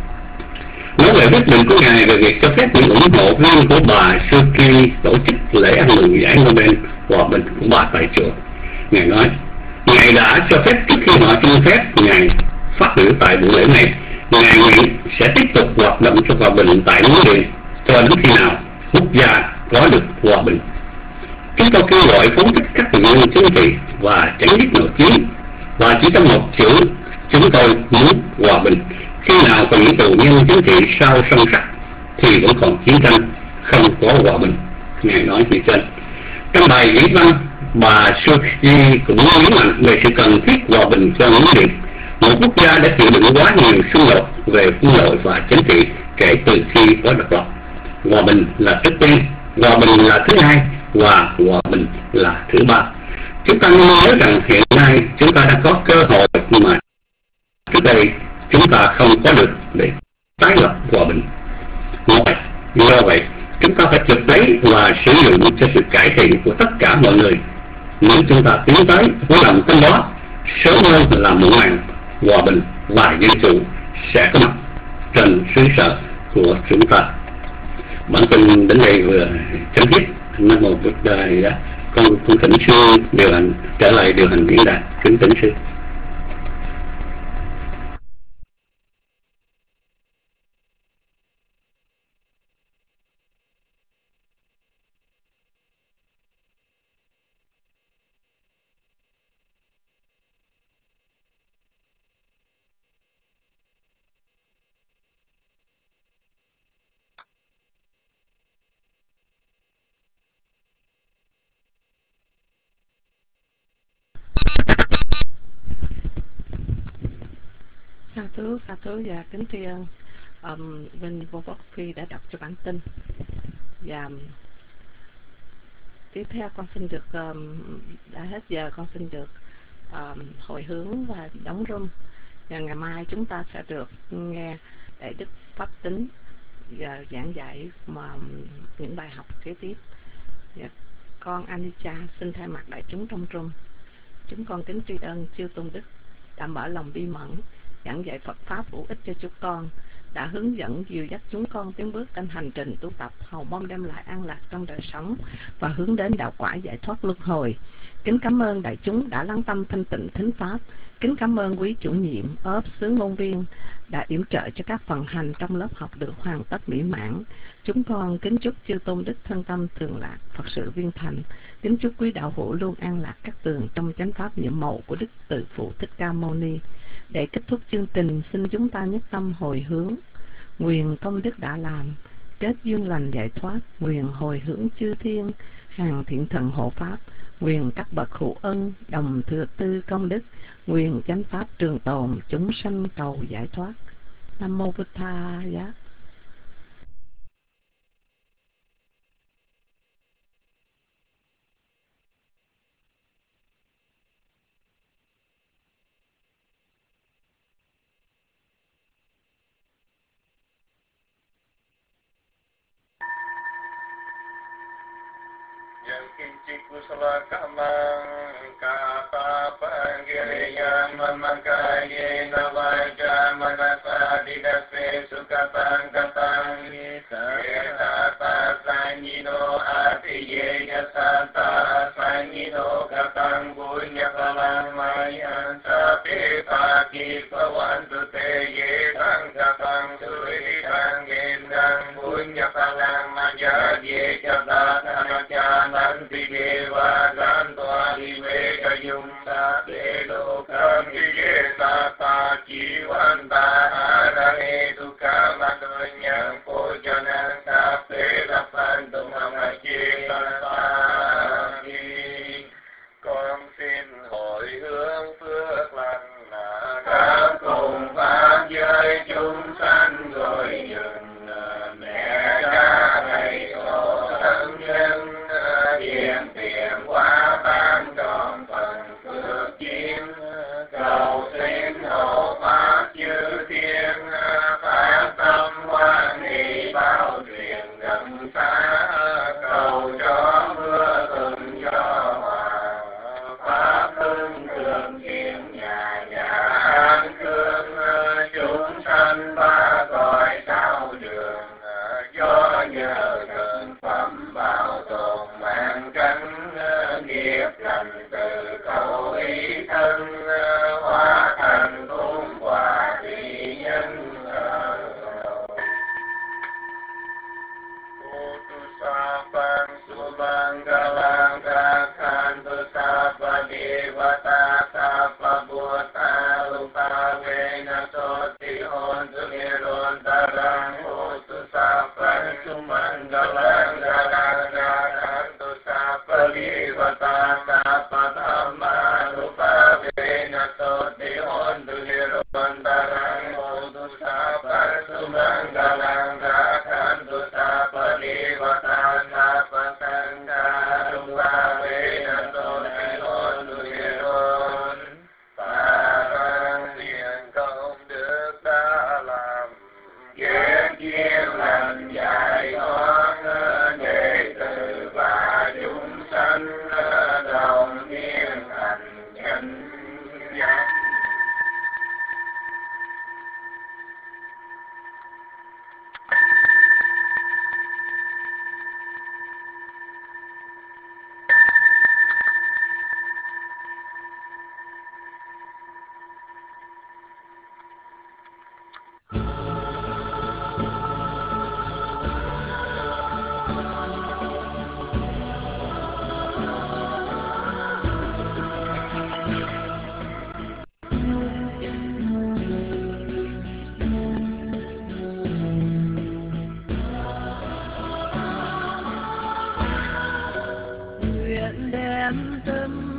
Nói về quyết định của Ngài về việc cho phép những ủng hộ viên của bà Suki tổ chức lễ ăn mừng giải Nobel Hòa bình của bà tại chùa, Ngài nói, Ngài đã cho phép trước khi họ xin phép Ngài phát biểu tại buổi lễ này, Ngài nguyện sẽ tiếp tục hoạt động cho hòa bình tại Miến Điện cho đến khi nào quốc gia có được hòa bình. Chúng tôi kêu gọi phóng thích các tù nhân chính trị và chấm dứt nội chiến, và chỉ trong một chữ, chúng tôi muốn hòa bình. Khi nào còn những tù nhân chính trị sau song sắt thì vẫn còn chiến tranh, không có hòa bình, Ngài nói như trên. Trong bài diễn văn, bà Suki cũng nhấn mạnh về sự cần thiết hòa bình cho Miến Điện, một quốc gia đã chịu đựng quá nhiều xung đột về quân đội và chính trị kể từ khi có độc lập. Hòa bình là trước tiên, hòa bình là thứ hai, và hòa bình là thứ ba. Chúng ta nên nhớ rằng hiện nay chúng ta đã có cơ hội mà trước đây chúng ta không có được để tái lập hòa bình. Ngoài do vậy, chúng ta phải chụp lấy và sử dụng cho sự cải thiện của tất cả mọi người. Nếu chúng ta tiến tới với lòng tin đó, sớm hơn là muộn màng, hòa bình và dân chủ sẽ có mặt trên xứ sở của chúng ta. Bản tin đến đây vừa chấm dứt. Nam mô Bụt Đà. Con con thỉnh sư điều hành trở lại điều hành diễn đàn. Kính thỉnh sư. Sa thú, sa thú và kính tri ân um, Vinh Vô Quốc Phi đã đọc cho bản tin. Và tiếp theo con xin được um, đã hết giờ, con xin được um, hồi hướng và đóng room. Và ngày mai chúng ta sẽ được nghe Đại Đức Pháp Tính và giảng dạy mà những bài học kế tiếp. Và con Anicca xin thay mặt đại chúng trong room, chúng con kính tri ân chư tôn đức đã mở lòng bi mẫn giảng dạy Phật pháp hữu ích cho chúng con, đã hướng dẫn dìu dắt chúng con tiến bước trên hành trình tu tập, hầu mong đem lại an lạc trong đời sống và hướng đến đạo quả giải thoát luân hồi. Kính cảm ơn đại chúng đã lắng tâm thanh tịnh thính pháp. Kính cảm ơn quý chủ nhiệm ốp xứ ngôn viên đã yểm trợ cho các phần hành trong lớp học được hoàn tất mỹ mãn. Chúng con kính chúc chư tôn đức thân tâm tường lạc, Phật sự viên thành. Kính chúc quý đạo hữu luôn an lạc các tường trong chánh pháp nhiệm màu của Đức Từ Phụ Thích Ca Mâu Ni. Để kết thúc chương trình, xin chúng ta nhất tâm hồi hướng. Nguyện công đức đã làm, kết duyên lành giải thoát. Nguyện hồi hướng chư thiên, hàng thiện thần hộ pháp. Nguyện các bậc hữu ân, đồng thừa tư công đức. Nguyện chánh pháp trường tồn, chúng sanh cầu giải thoát. Nam mô Bụt Tha Giá. Kusala kamang kapa pangiriyam mamakaye navaja manasa didase sukapang kapang năng punya palang mayan sapi pagi pawan tu te ye tang kapang suri tang gendang punya palang maya ye jata namaja nanti dewa gantua liwe kayum sapi lokam ye tata jiwanta arane duka manunya pojanan sapi dapan tumamaji pagi con xin hồi hướng phước lành các cùng pháp giới chúng sanh rồi dừng mẹ cha thầy tổ thân nhân hiện tiền quá ban tròn phần phước chiến cầu xin hộ pháp chư thiên phát tâm hoan hỷ bao truyền gần xa cầu cho mưa từng cho hòa pháp hưng cường hiện nhà nhà an cương chúng sanh ba cõi sao đường do nhờ thần phẩm bảo tồn mạng cánh nghiệp lành từ cầu ý thân hóa thành cung quả thị nhân Sapang subang galang kakhan tu sapa devata sapa buta lupa vena soti hon tu niron tarang tu sapa sumang galang galang kakhan tu sapa devata sapa dhamma lupa vena soti hon tu niron tarang tu sapa sumang galang kakhan tu sapa devata sapa sangha rupa vena soti hon tu niron tarang liền công đức đã làm ghét duyên lành giải thoát đệ tử và chúng sanh đồng thiên thành chánh giác. Nguyện đem tâm